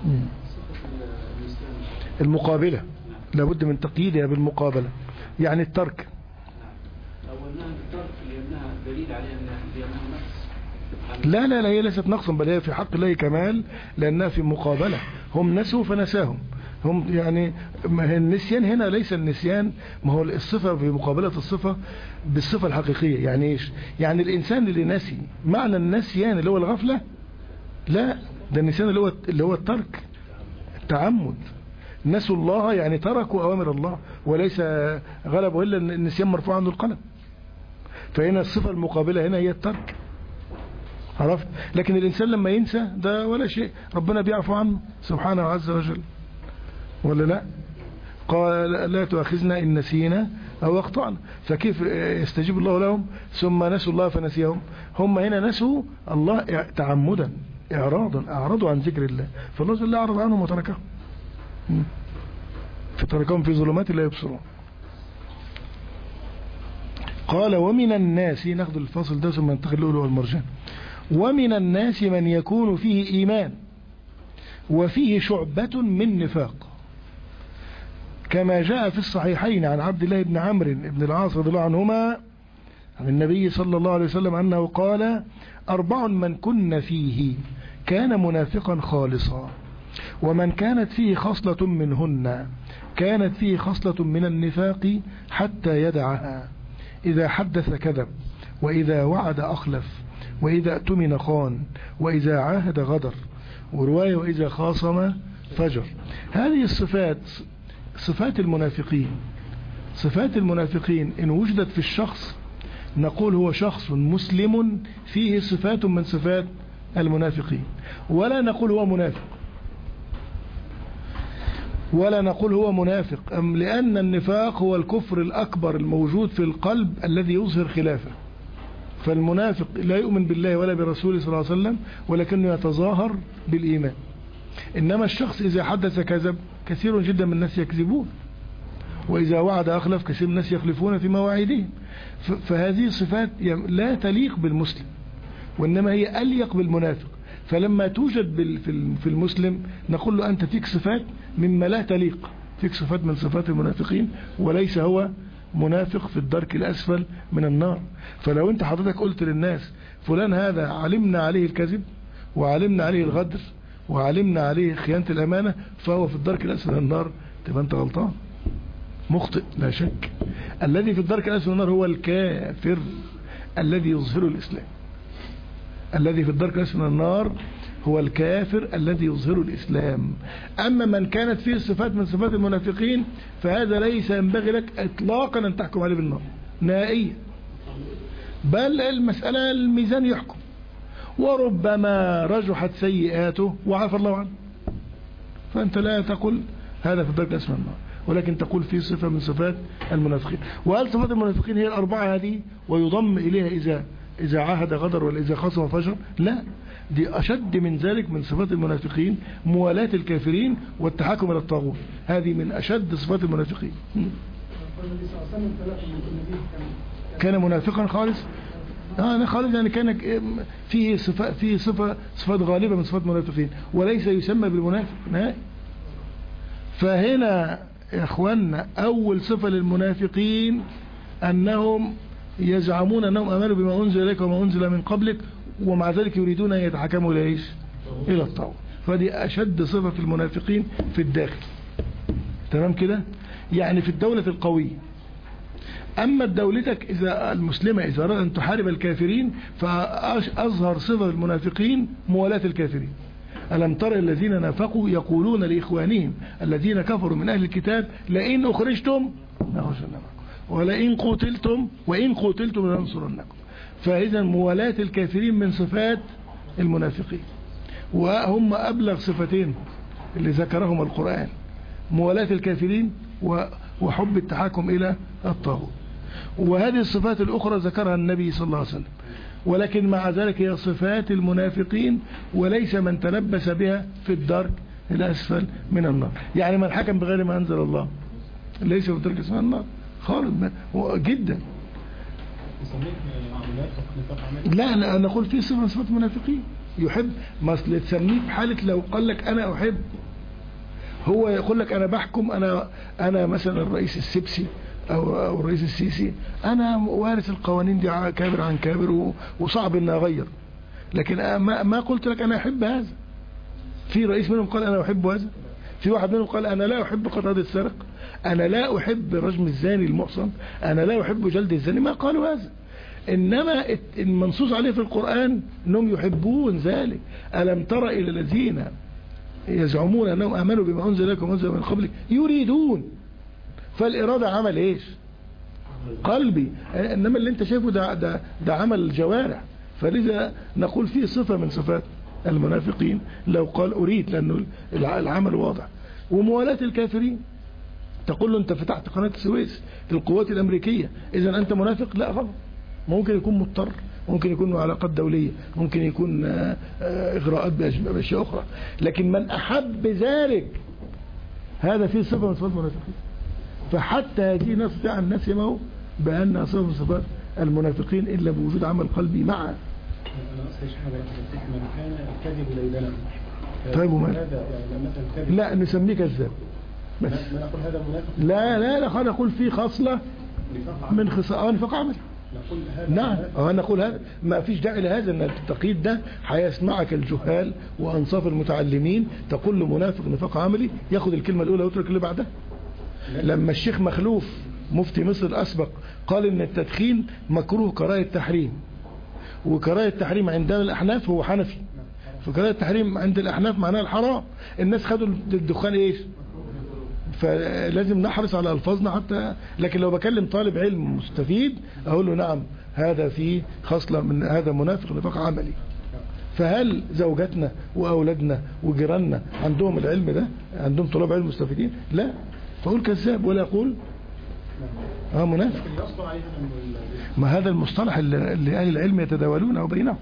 المقابلة لابد من تقييدها بالمقابلة، يعني الترك. أولها الترك لأنها دليل على أنها نقص. لا لا لا، هي ليست نقصا، بل هي في حق الله كمال، لأنها في مقابلة. هم نسوا فنساهم، هم يعني النسيان هنا ليس النسيان، ما هو الصفة في مقابلة الصفة بالصفة الحقيقية. يعني ايش؟ يعني الإنسان اللي نسي معنى النسيان اللي هو الغفلة، لا، ده النسيان اللي هو اللي هو الترك، التعمد. نسوا الله يعني تركوا أوامر الله، وليس غلبوا إلا النسيان مرفوع عنه القلم. فهنا الصفة المقابلة هنا هي الترك، عرفت؟ لكن الإنسان لما ينسى ده ولا شيء، ربنا بيعفو عنه سبحانه عز وجل، ولا لا؟ قال لا تؤاخذنا إن نسينا أو أخطأنا. فكيف يستجيب الله لهم ثم نسوا الله فنسيهم؟ هم هنا نسوا الله تعمدا إعراضا، أعرضوا عن ذكر الله، فالله جل وعلا أعرض عنهم وتركهم، فتركهم في ظلمات لا يبصرون. قال ومن الناس، ناخذ الفاصل ده ثم ننتقل له والمرجان. ومن الناس من يكون فيه إيمان وفيه شعبة من نفاق، كما جاء في الصحيحين عن عبد الله بن عمرو بن العاص رضي الله عنهما عن النبي صلى الله عليه وسلم أنه قال أربع من كن فيه كان منافقا خالصا، ومن كانت فيه خصلة منهن كانت فيه خصلة من النفاق حتى يدعها: إذا حدث كذب، وإذا وعد أخلف، وإذا اؤتمن خان، وإذا عاهد غدر، ورواية وإذا خاصم فجر. هذه الصفات صفات المنافقين. صفات المنافقين إن وجدت في الشخص نقول هو شخص مسلم فيه صفات من صفات المنافقين، ولا نقول هو منافق، ولا نقول هو منافق، أم لأن النفاق هو الكفر الأكبر الموجود في القلب الذي يظهر خلافه. فالمنافق لا يؤمن بالله ولا برسوله صلى الله عليه وسلم، ولكنه يتظاهر بالإيمان. إنما الشخص إذا حدث كذب، كثير جدا من الناس يكذبون، وإذا وعد أخلف، كثير من الناس يخلفون في مواعيدهم. فهذه صفات لا تليق بالمسلم، وإنما هي أليق بالمنافق. فلما توجد في المسلم نقول له أنت فيك صفات مما لا تليق فيك صفات من صفات المنافقين، وليس هو منافق في الدرك الأسفل من النار. فلو انت حضرتك قلت للناس فلان هذا علمنا عليه الكذب وعلمنا عليه الغدر وعلمنا عليه خيانة الأمانة فهو في الدرك الأسفل من النار، تبقى انت غلطان مخطئ لا شك. الذي في الدرك الأسفل من النار هو الكافر الذي يظهر الإسلام. الذي في الدرك الأسفل من النار هو الكافر الذي يظهر الإسلام. أما من كانت فيه صفات من صفات المنافقين فهذا ليس ينبغي لك إطلاقا أن تحكم عليه بالنار نهائيا، بل المسألة الميزان يحكم، وربما رجحت سيئاته وعفى الله عنه، فأنت لا تقول هذا في الدرك الأسفل من النار، ولكن تقول فيه صفة من صفات المنافقين. وهل صفات المنافقين هي الأربعة هذه ويضم إليها إذا إذا عاهد غدر ولا إذا خصم فجر؟ لا، دي أشد من ذلك. من صفات المنافقين موالاة الكافرين والتحاكم إلى الطاغوت، هذه من أشد صفات المنافقين. كان منافقا خالص، أنا خالص يعني كان فيه صفة فيه صفة صفات غالبة من صفات المنافقين وليس يسمى بالمنافق نهائي. فهنا يا اخوانا أول صفة للمنافقين أنهم يزعمون أنهم أمنوا بما أنزل إليك وما أنزل من قبلك ومع ذلك يريدون أن يتحكموا إلى إيش؟ إلى الطاغوت. فدي أشد صفة في المنافقين في الداخل. تمام كده؟ يعني في الدولة القوية. أما دولتك إذا المسلمة إذا أراد أن تحارب الكافرين فأظهر صفة المنافقين موالاة الكافرين. ألم تر الذين نافقوا يقولون لإخوانهم الذين كفروا من أهل الكتاب لئن أخرجتم لنخرجن معكم ولئن قتلتم وإن قتلتم لننصرنكم. فإذا موالاة الكافرين من صفات المنافقين، وهم أبلغ صفتين اللي ذكرهم القرآن، موالاة الكافرين وحب التحاكم إلى الطاغوت. وهذه الصفات الأخرى ذكرها النبي صلى الله عليه وسلم، ولكن مع ذلك هي صفات المنافقين وليس من تلبس بها في الدرك الأسفل من النار. يعني من حكم بغير ما أنزل الله ليس في الدرك الأسفل من النار خالص جدا. لا لا نقول في صفة من صفات المنافقين يحب، مثل تسميه بحالة لو قال لك أنا أحب، هو يقول لك أنا بحكم، أنا أنا مثلا الرئيس السبسي أو, أو الرئيس السيسي، أنا وارث القوانين دي كابر عن كابر وصعب أن أغير، لكن ما, ما قلت لك أنا أحب هذا. في رئيس منهم قال أنا أحب هذا، في واحد منهم قال أنا لا أحب قطع يد السرق، أنا لا أحب رجم الزاني المحصن، أنا لا أحب جلد الزاني، ما قالوا هذا. إنما المنصوص عليه في القرآن أنهم يحبون ذلك. ألم تر إلى الذين يزعمون أنهم آمنوا بما أنزل لكم وأنزل من قبلك يريدون، فالإرادة عمل إيش؟ قلبي. إنما اللي أنت شايفه ده, ده, ده عمل الجوارح. فلذا نقول فيه صفة من صفات المنافقين لو قال أريد، لأنه العمل واضح. وموالاة الكافرين، تقول له أنت فتحت قناة السويس للقوات الأمريكية إذا أنت منافق؟ لا غلط. ممكن يكون مضطر، ممكن يكون علاقات دولية، ممكن يكون إغراءات بأشياء أخرى، لكن من أحب ذلك هذا فيه صفة من صفات المنافقين. فحتى هذه نستطيع أن نسمه بأنها صفة من صفات المنافقين إلا بوجود عمل قلبي معه. طيب ومال؟ لا نسميه كذاب بس. لا لا لا خلينا نقول فيه خصلة من خصال نفاق عملي. نعم اه نقول هذا، ما فيش داعي لهذا. ان التقييد ده هيسمعك الجهال وانصاف المتعلمين تقول له منافق نفاق عملي، ياخد الكلمة الاولى ويترك اللي بعدها. لما الشيخ مخلوف مفتي مصر الاسبق قال ان التدخين مكروه كراهة تحريم، وكراهة التحريم عندنا الاحناف هو حنفي، فكراهة التحريم عند الاحناف معناها الحرام. الناس خدوا الدخان ايش؟ فلازم نحرص على ألفاظنا حتى. لكن لو بكلم طالب علم مستفيد أقول له نعم هذا فيه خصلة من هذا منافق نفاق عملي. فهل زوجاتنا وأولادنا وجيراننا عندهم العلم ده؟ عندهم طلاب علم مستفيدين؟ لا. فأقول كذاب ولا أقول اه منافق. ما هذا المصطلح اللي أهل العلم يتداولونه بينهم.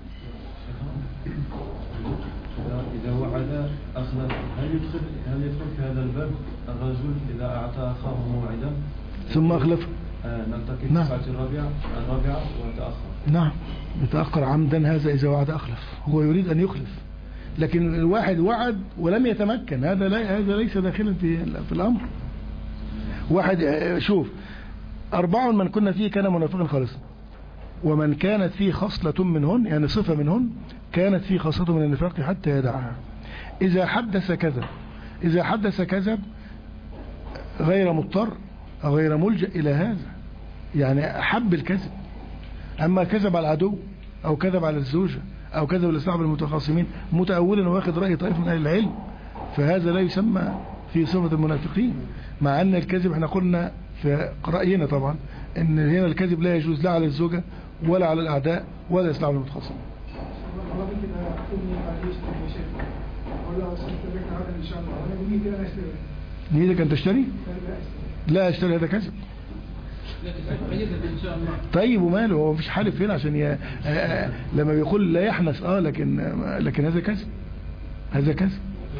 إذا وعد أخلف، هل يدخل هل يدخل في هذا الباب الرجل إذا أعطى أخاه موعدا ثم أخلف؟ آه نلتقي في نعم. الساعة الرابعة الرابعة وتأخر. نعم يتأخر عمدا، هذا إذا وعد أخلف، هو يريد أن يخلف لكن الواحد وعد ولم يتمكن، هذا لا هذا ليس داخلا في في الأمر. واحد شوف، أربع من كنا فيه كان منافقا خالصا، ومن كانت فيه خصلة منهن يعني صفة منهن كانت فيه خاصة من النفاق حتى يدعها. إذا حدث كذب إذا حدث كذب غير مضطر أو غير ملجأ إلى هذا، يعني حب الكذب. أما كذب على العدو أو كذب على الزوجة أو كذب لصاحب المتخاصمين متأولا واخد رأي طائف من أهل العلم، فهذا لا يسمى في صفة المنافقين. مع أن الكذب احنا قلنا في رأينا طبعا أن هنا الكذب لا يجوز لا على الزوجة ولا على الأعداء ولا لصاحب المتخاصمين. نيدك أن تشتري؟ لا اشتري، هذا كذب. طيب وماله، هو مفيش حالف هنا عشان ي... آآ لما بيقول لا يحنس اه لكن لكن هذا كذب، هذا كذب.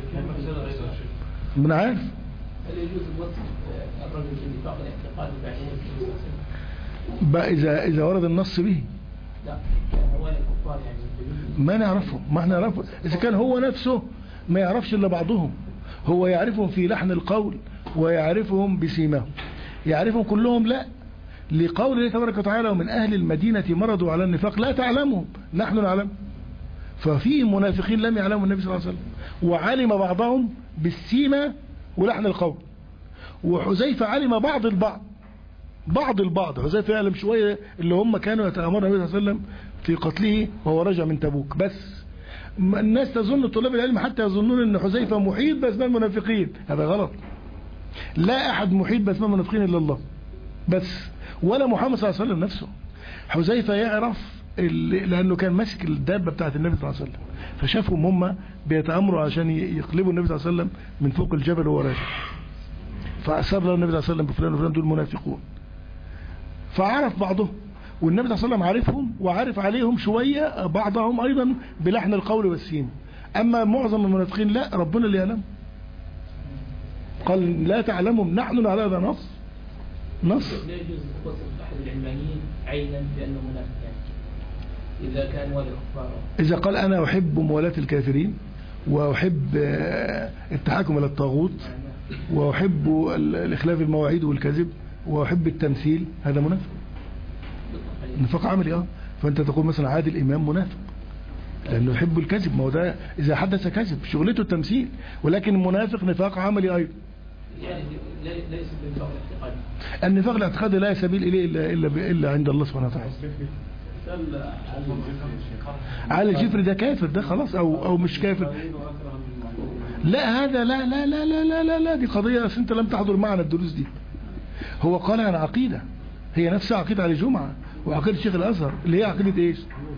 من عارف هل يجوز الوصف الرجل بالنفاق الاعتقادي بعد بقى اذا اذا ورد النص به؟ لا هو الكفار يعني ما نعرفه ما احنا نعرفه اذا كان هو نفسه ما يعرفش الا بعضهم، هو يعرفهم في لحن القول ويعرفهم بسيماهم، يعرفهم كلهم لا، لقول الله تبارك وتعالى ومن أهل المدينة مرضوا على النفاق لا تعلمهم نحن نعلم. ففي منافقين لم يعلموا النبي صلى الله عليه وسلم، وعلم بعضهم بالسيمة ولحن القول. وحذيفة علم بعض البعض بعض البعض حذيفة يعلم شوية اللي هم كانوا يتأمرون النبي صلى الله عليه وسلم في قتله وهو رجع من تبوك. بس الناس تظن طلاب العلم حتى يظنون ان حذيفة محيط بأسماء المنافقين، هذا غلط. لا أحد محيط بأسماء المنافقين إلا الله بس، ولا محمد صلى الله عليه وسلم نفسه. حذيفة يعرف لأنه كان ماسك الدابة بتاعت النبي صلى الله عليه وسلم، فشافهم هم بيتأمروا عشان يقلبوا النبي صلى الله عليه وسلم من فوق الجبل وهو راجع، فأسر له النبي صلى الله عليه وسلم بفلان وفلان دول منافقون، فعرف بعضهم، والنبي صلى الله عليه وسلم عارفهم وعارف عليهم شوية بعضهم أيضا بلحن القول والسين. أما معظم المنافقين لا، ربنا اللي يعلم، قال لا تعلمهم نحن على هذا نص نص. لا يجوز وصف أحد العلمانيين عينا بأنه منافق يعني إذا كان والي الكفار. إذا قال أنا أحب موالاة الكافرين وأحب التحاكم إلى الطاغوت وأحب الإخلاف المواعيد والكذب وأحب التمثيل، هذا منافق، نفاق عملي. اه فأنت تقول مثلا عادل إمام منافق لأنه يحب الكذب، ما هو ده إذا حدث كذب شغلته التمثيل، ولكن المنافق نفاق عملي أيضا. يعني ليس بالنفاق الاعتقادي. النفاق الاعتقادي لا سبيل إليه إلا, إلا, إلا عند الله سبحانه وتعالى. على الجفر ده كافر، ده خلاص أو أو مش كافر. لا هذا لا لا لا لا لا لا, لا دي قضية أنت لم تحضر معنا الدروس دي. هو قال عن عقيدة هي نفسها عقيدة على الجمعة وعقيدة الشيخ الأزهر اللي هي عقيدة إيش؟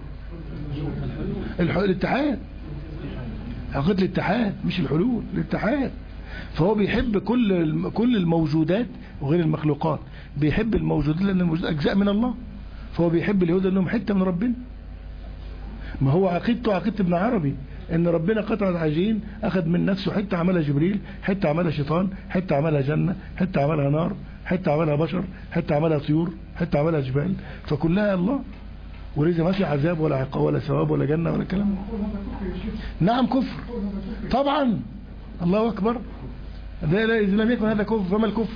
الاتحاد، عقيدة الاتحاد مش الحلول، الاتحاد. فهو بيحب كل كل الموجودات وغير المخلوقات، بيحب الموجودات لأن الموجودات أجزاء من الله، فهو بيحب اليهود لأنهم حتة من ربنا. ما هو عقيدته عقيدة ابن عربي ان ربنا قطعة عجين اخذ من نفسه حتة عملها جبريل، حتة عملها شيطان، حتة عملها جنة، حتة عملها نار، حتة عملها بشر، حتة عملها طيور، حتة عملها جبال، فكلها الله، وليس ما في عذاب ولا عقاب ولا ثواب ولا جنة ولا كلام. نعم كفر طبعا، الله اكبر، ده اذا لم يكن هذا كفر فما الكفر؟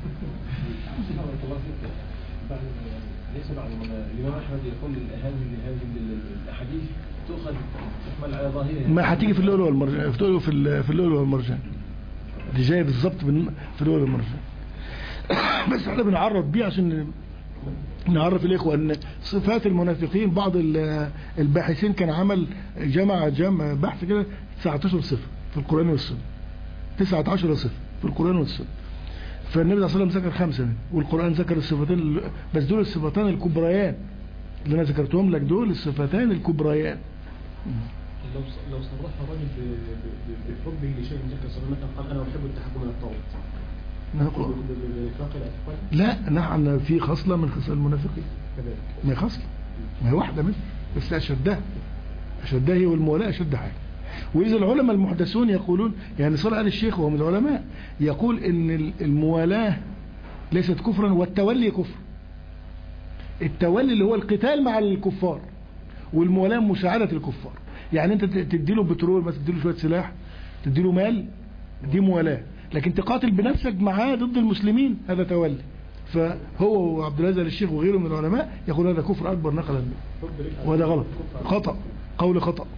ليس بعض الإمام أحمد يقول هذه هذه الأحاديث تؤخذ تحمل على ظاهرها، ما هتيجي في اللؤلؤ والمرجان، في في اللؤلؤ والمرجان دي جايه بالظبط في اللؤلؤ والمرجان. بس احنا بنعرف بيه عشان نعرف الاخوه ان صفات المنافقين. بعض الباحثين كان عمل جمع جمع بحث كده تسعة عشر صفه في القرآن والسنه، تسعة عشر صفه في القرآن والسنه. فالنبي صلى الله عليه وسلم ذكر خمسة منهم، والقرآن ذكر الصفتين بس، دول الصفتان الكبريان اللي انا ذكرتهم لك، دول الصفتان الكبريان. لو لو صرح الرجل بحبه لشيء ذكر صلى الله عليه وسلم قال انا احب التحكم الى الطاغوت، نقول لا نعم في خصلة من خصال المنافقين، ما هي خصلة، ما هي واحدة منها بس أشدها أشدها هي والمولاة أشد حاجة. وإذا العلماء المحدثون يقولون، يعني صالح آل الشيخ وهو من العلماء يقول إن الموالاة ليست كفرا والتولي كفر. التولي اللي هو القتال مع الكفار، والموالاة مساعدة الكفار. يعني انت تديله بترول بس، تديله شويه سلاح، تديله مال، دي موالاه. لكن تقاتل بنفسك معاه ضد المسلمين هذا تولي. فهو وعبد العزيز الشيخ وغيره من العلماء يقول هذا كفر اكبر نقلا، وهذا غلط، خطأ، قول خطأ.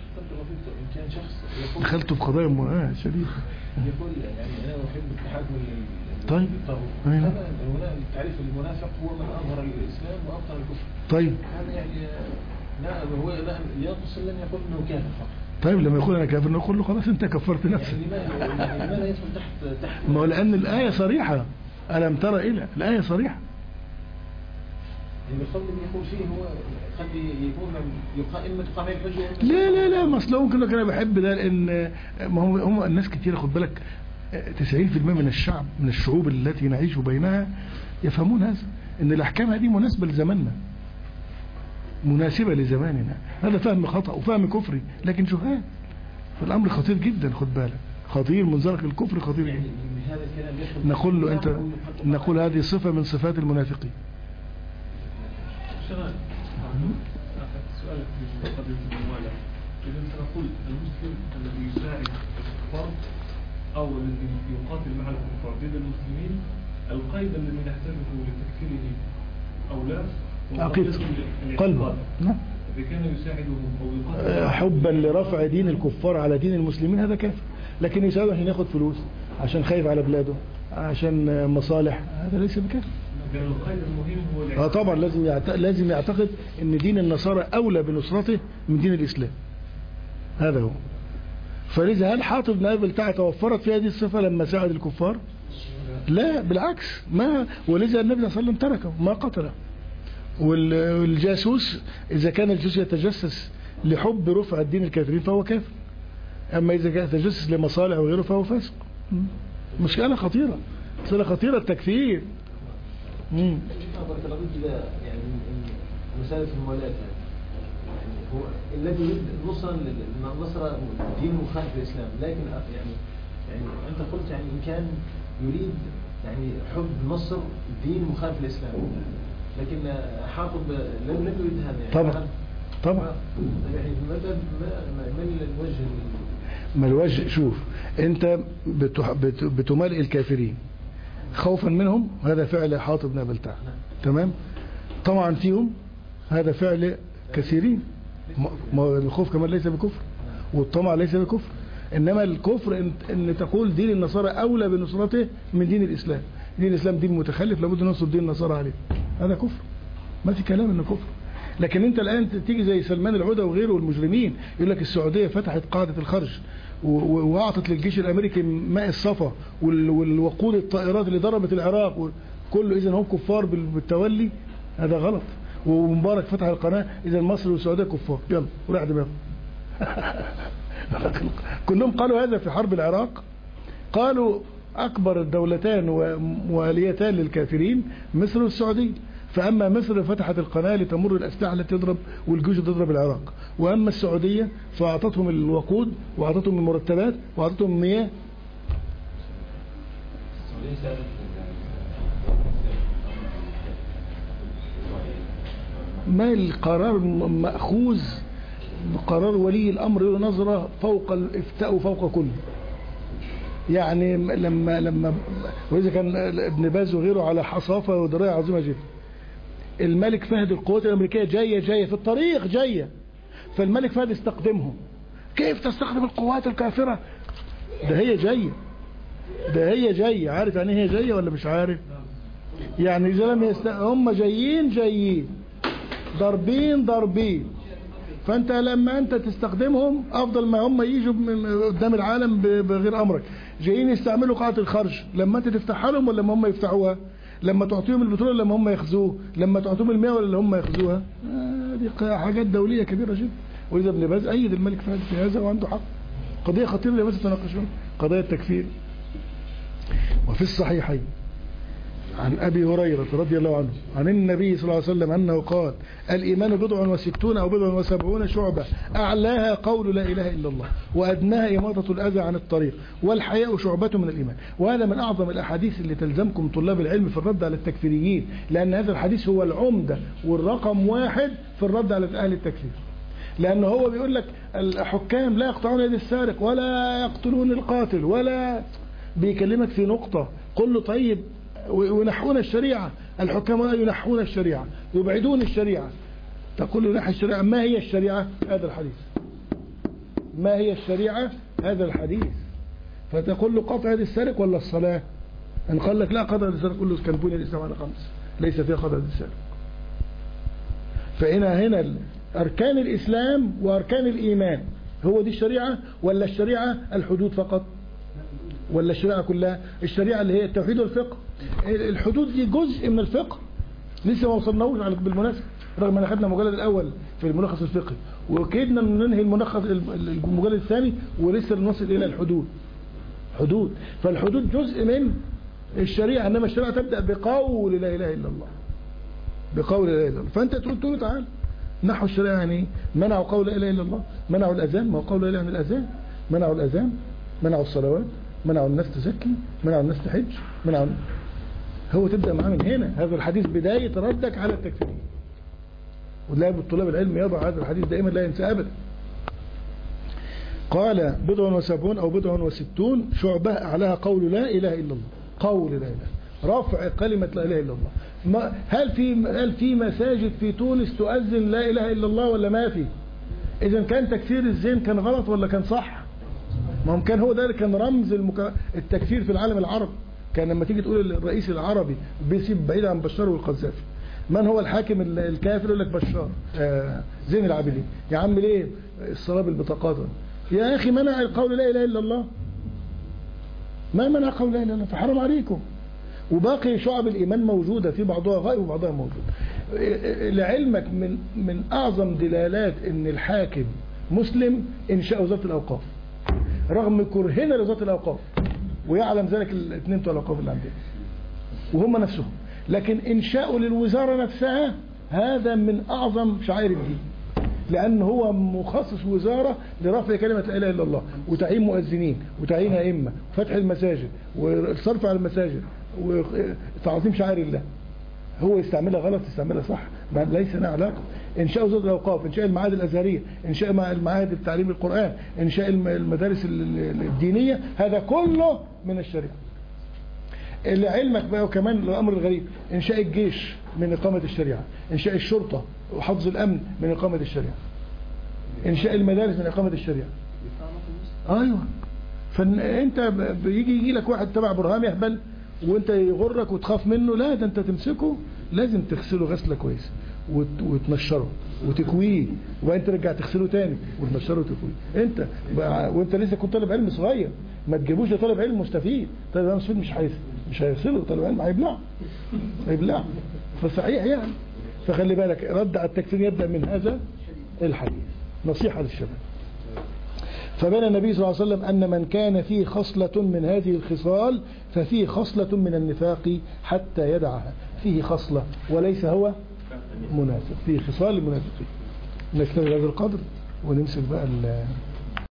دخلت في قضايا م... شديد. يقول يعني انا احب الاتحاد من طيب هذا هنا تعريف المنافق هو من اظهر الاسلام وابطل الكفر. طيب هذا يعني لا هو لا يقصد لم يقول انه كافر فقط. طيب لما يقول انا كافر نقول له خلاص انت كفرت نفسك. يعني لماذا لماذا يدخل تحت تحت ما هو لان الايه صريحه، الم ترى الى الايه صريحه. يعني القول اللي يقول فيه هو قد يكون يقائم قائم الحجه. لا لا لا، ما اصل ممكن لك انا بحب ده لان ما هم هم الناس كتير خد بالك تسعين بالمئة من الشعب من الشعوب التي نعيش بينها يفهمون هذا، ان الاحكام هذه مناسبه لزماننا، مناسبه لزماننا. هذا فهم خطأ وفهم كفري لكن جهال. فالامر خطير جدا، خد بالك، خطير، منزلق الكفر خطير جدا. نقول له انت نقول هذه صفه من صفات المنافقين. شغال سؤالك في قضية الموالاه، إذا سنقول المسلم الذي يساعد الكفار أو الذي يقاتل مع الكفار ضد المسلمين، القيد الذي نحتاجه لتكفيره أو لا عقيدة قلبه، إذا كان يساعدهم أو يقاتل حبا لرفع دين الكفار على دين المسلمين هذا كافر، لكن يساعده عشان ياخد فلوس، عشان خايف على بلاده، عشان مصالح، هذا ليس بكافر. القيد المهم هو اه طبعا لازم يعت... لازم يعتقد ان دين النصارى اولى بنصرته من دين الاسلام. هذا هو. فلذا هل حاطب بن ابي بلتعه توفرت في هذه الصفه لما ساعد الكفار؟ لا بالعكس، ما ولذا النبي صلى الله عليه وسلم تركه ما قتله. والجاسوس اذا كان الجاسوس يتجسس لحب رفع الدين الكافرين فهو كافر، اما اذا كان يتجسس لمصالح وغيره فهو فاسق. مشكله خطيره، مشكله خطيره التكفير. امم يعني مسألة الموالاه يعني هو الذي يريد نصرا نصر دين مخالف للإسلام، لكن يعني يعني أنت قلت يعني إن كان يريد يعني حب نصر دين مخالف للإسلام، لكن حاطب لم لم يريد هذا يعني. طبعا طبعا. يعني ماذا ما الوجه؟ ما الوجه؟ شوف أنت بتمالئ الكافرين خوفا منهم، هذا فعل حاطب بن ابي بلتعه، تمام؟ طمعا فيهم، هذا فعل كثيرين. الخوف كمان ليس بكفر، والطمع ليس بكفر، انما الكفر ان, إن تقول دين النصارى اولى بنصرته من دين الاسلام. دين الاسلام دين متخلف، لابد ننصر دين النصارى عليه، هذا كفر، ما في كلام انه كفر. لكن انت الان تيجي زي سلمان العودة وغيره والمجرمين يقول لك السعوديه فتحت قاعده الخرج واعطت للجيش الامريكي ماء الصفا والوقود الطائرات اللي ضربت العراق كله، اذا هم كفار بالتولي، هذا غلط. ومبارك فتح القناه، اذا مصر والسعوديه كفار، يلا وراح دماغهم. كلهم قالوا هذا في حرب العراق، قالوا اكبر الدولتان ومواليتان للكافرين مصر والسعوديه، فأما مصر فتحت القناة لتمر الأسلحة التي تضرب والجيوش تضرب العراق، وأما السعودية فأعطتهم الوقود وأعطتهم المرتبات وأعطتهم المياه. ما القرار مأخوذ قرار ولي الأمر نظرة فوق الإفتاء وفوق كل، يعني لما لما وإذا كان ابن باز وغيره على حصافة ودراية عظيمة جدا. الملك فهد القوات الأمريكية جاية جاية في الطريق جاية، فالملك فهد استخدمهم. كيف تستخدم القوات الكافرة؟ ده هي جاية، ده هي جاية. عارف يعني هي جاية ولا مش عارف؟ يعني إذا لم يست... هم جايين جايين ضاربين ضاربين، فأنت لما أنت تستخدمهم أفضل ما هم يجوا قدام العالم بغير أمرك. جايين يستعملوا قاعدة الخرج، لما أنت تفتحها لهم ولا هم يفتحوها؟ لما تعطيهم البترول ولا هم ياخذوه؟ لما تعطيهم المياه ولا هم ياخذوها؟ هذه آه حاجات دولية كبيرة جدا. وإذا ابن باز أيد الملك فهد في هذا وعنده حق. قضية خطيرة لماذا تناقشون؟ قضية التكفير. وفي الصحيحين عن أبي هريرة رضي الله عنه عن النبي صلى الله عليه وسلم أنه قال: الإيمان بضع وستون أو بضع وسبعون شعبة، أعلاها قول لا إله إلا الله، وأدناها إماطة الأذى عن الطريق، والحياء شعبة من الإيمان. وهذا من أعظم الأحاديث اللي تلزمكم طلاب العلم في الرد على التكفيريين، لأن هذا الحديث هو العمدة والرقم واحد في الرد على أهل التكفير. لأنه هو بيقول لك الحكام لا يقطعون يد السارق ولا يقتلون القاتل، ولا بيكلمك في نقطة. قل له طيب وينحون الشريعة، الحكام ينحون الشريعة يبعدون الشريعة. تقول له نحي الشريعة، ما هي الشريعة؟ هذا الحديث. ما هي الشريعة؟ هذا الحديث. فتقول له قطع يد السارق ولا الصلاة؟ ان قال لك لا قطع يد السارق، قل له كان بني الإسلام على خمس ليس فيها قطع يد السارق. فهنا هنا أركان الإسلام وأركان الإيمان، هو دي الشريعة ولا الشريعة الحدود فقط ولا الشريعة كلها؟ الشريعة اللي هي التوحيد والفقه. الحدود دي جزء من الفقه لسه ما وصلناهوش على بالمناسبة، رغم ان اخذنا المجلد الأول في الملخص الفقهي وكدنا ننهي الملخص المجلد الثاني ولسه نصل إلى الحدود. حدود، فالحدود جزء من الشريعة، إنما الشريعة تبدأ بقول لا إله إلا الله، بقول لا إله إلا الله. فأنت تقول تقول تعال نحو الشريعة يعني منعوا قول لا إله إلا الله، منعوا الأذان، ما هو قول لا إله عن الأذان، منعوا الأذان، منعوا الصلوات، منعوا الناس تزكي، منعوا الناس تحج، منعوا. هو تبدأ معاه من هنا. هذا الحديث بداية ردك على التكفير، ولا طلاب العلم يضع هذا الحديث دائما لا ينسى أبدا. قال بضع وسبعون أو بضع وستون شعبة أعلاها قول لا إله إلا الله، قول لا إله، رفع كلمة لا إله إلا الله. ما هل في هل في مساجد في تونس تؤذن لا إله إلا الله ولا ما في؟ إذا كان تكفير الزين كان غلط ولا كان صح؟ ما هم كان هو ده كان رمز المك... التكفير في العالم العربي. كان لما تيجي تقول الرئيس العربي بيسيب بعيد عن بشار والقذافي، من هو الحاكم الكافر؟ يقول لك بشار آه زين العابدين. يا عم ليه الصلاة بالبطاقات؟ يا أخي منع القول لا إله إلا الله، ما منع قول لا إله إلا الله، فحرم عليكم. وباقي شعب الإيمان موجودة، في بعضها غائب وبعضها موجود. لعلمك من من أعظم دلالات أن الحاكم مسلم إنشاء وزارة الأوقاف، رغم كرهنا لوزارة الأوقاف، ويعلم ذلك الاثنين بتوع الأوقاف اللي عندنا وهم نفسهم، لكن إنشاء للوزارة نفسها هذا من أعظم شعائر الدين، لأن هو مخصص وزارة لرفع كلمة لا إله إلا الله، وتعيين مؤذنين، وتعيين أئمة، وفتح المساجد، والصرف على المساجد، وتعظيم شعائر الله. هو يستعملها غلط يستعملها صح، ليس لنا علاقة. إنشاء وزارة الأوقاف، إنشاء المعاهد الأزهرية، إنشاء المعاهد التعليم القرآن، إنشاء المدارس الدينية، هذا كله من الشريعة. لعلمك بقى وكمان الأمر الغريب، إنشاء الجيش من إقامة الشريعة، إنشاء الشرطة وحفظ الأمن من إقامة الشريعة، إنشاء المدارس من إقامة الشريعة. أيوة. فأنت بيجي يجي لك واحد تبع برهام يهبل وانت يغرك وتخاف منه، لا ده انت تمسكه لازم تغسله غسلة كويس وتنشره وتكويه، وبعدين ترجع تغسله تاني وتنشره وتكويه. انت وانت لسه كنت طالب علم صغير، ما تجيبوش لطالب علم مستفيد. طالب علم مستفيد مش هيغسل مش هيغسله، طالب علم هيبلعه هيبلعه فصحيح يعني. فخلي بالك، رد على التكفير يبدأ من هذا الحديث. نصيحة للشباب. فبين النبي صلى الله عليه وسلم أن من كان فيه خصلة من هذه الخصال ففيه خصلة من النفاق حتى يدعها. فيه خصلة وليس هو منافق، فيه خصال المنافقين. نكتب هذا القدر ونمسك بقى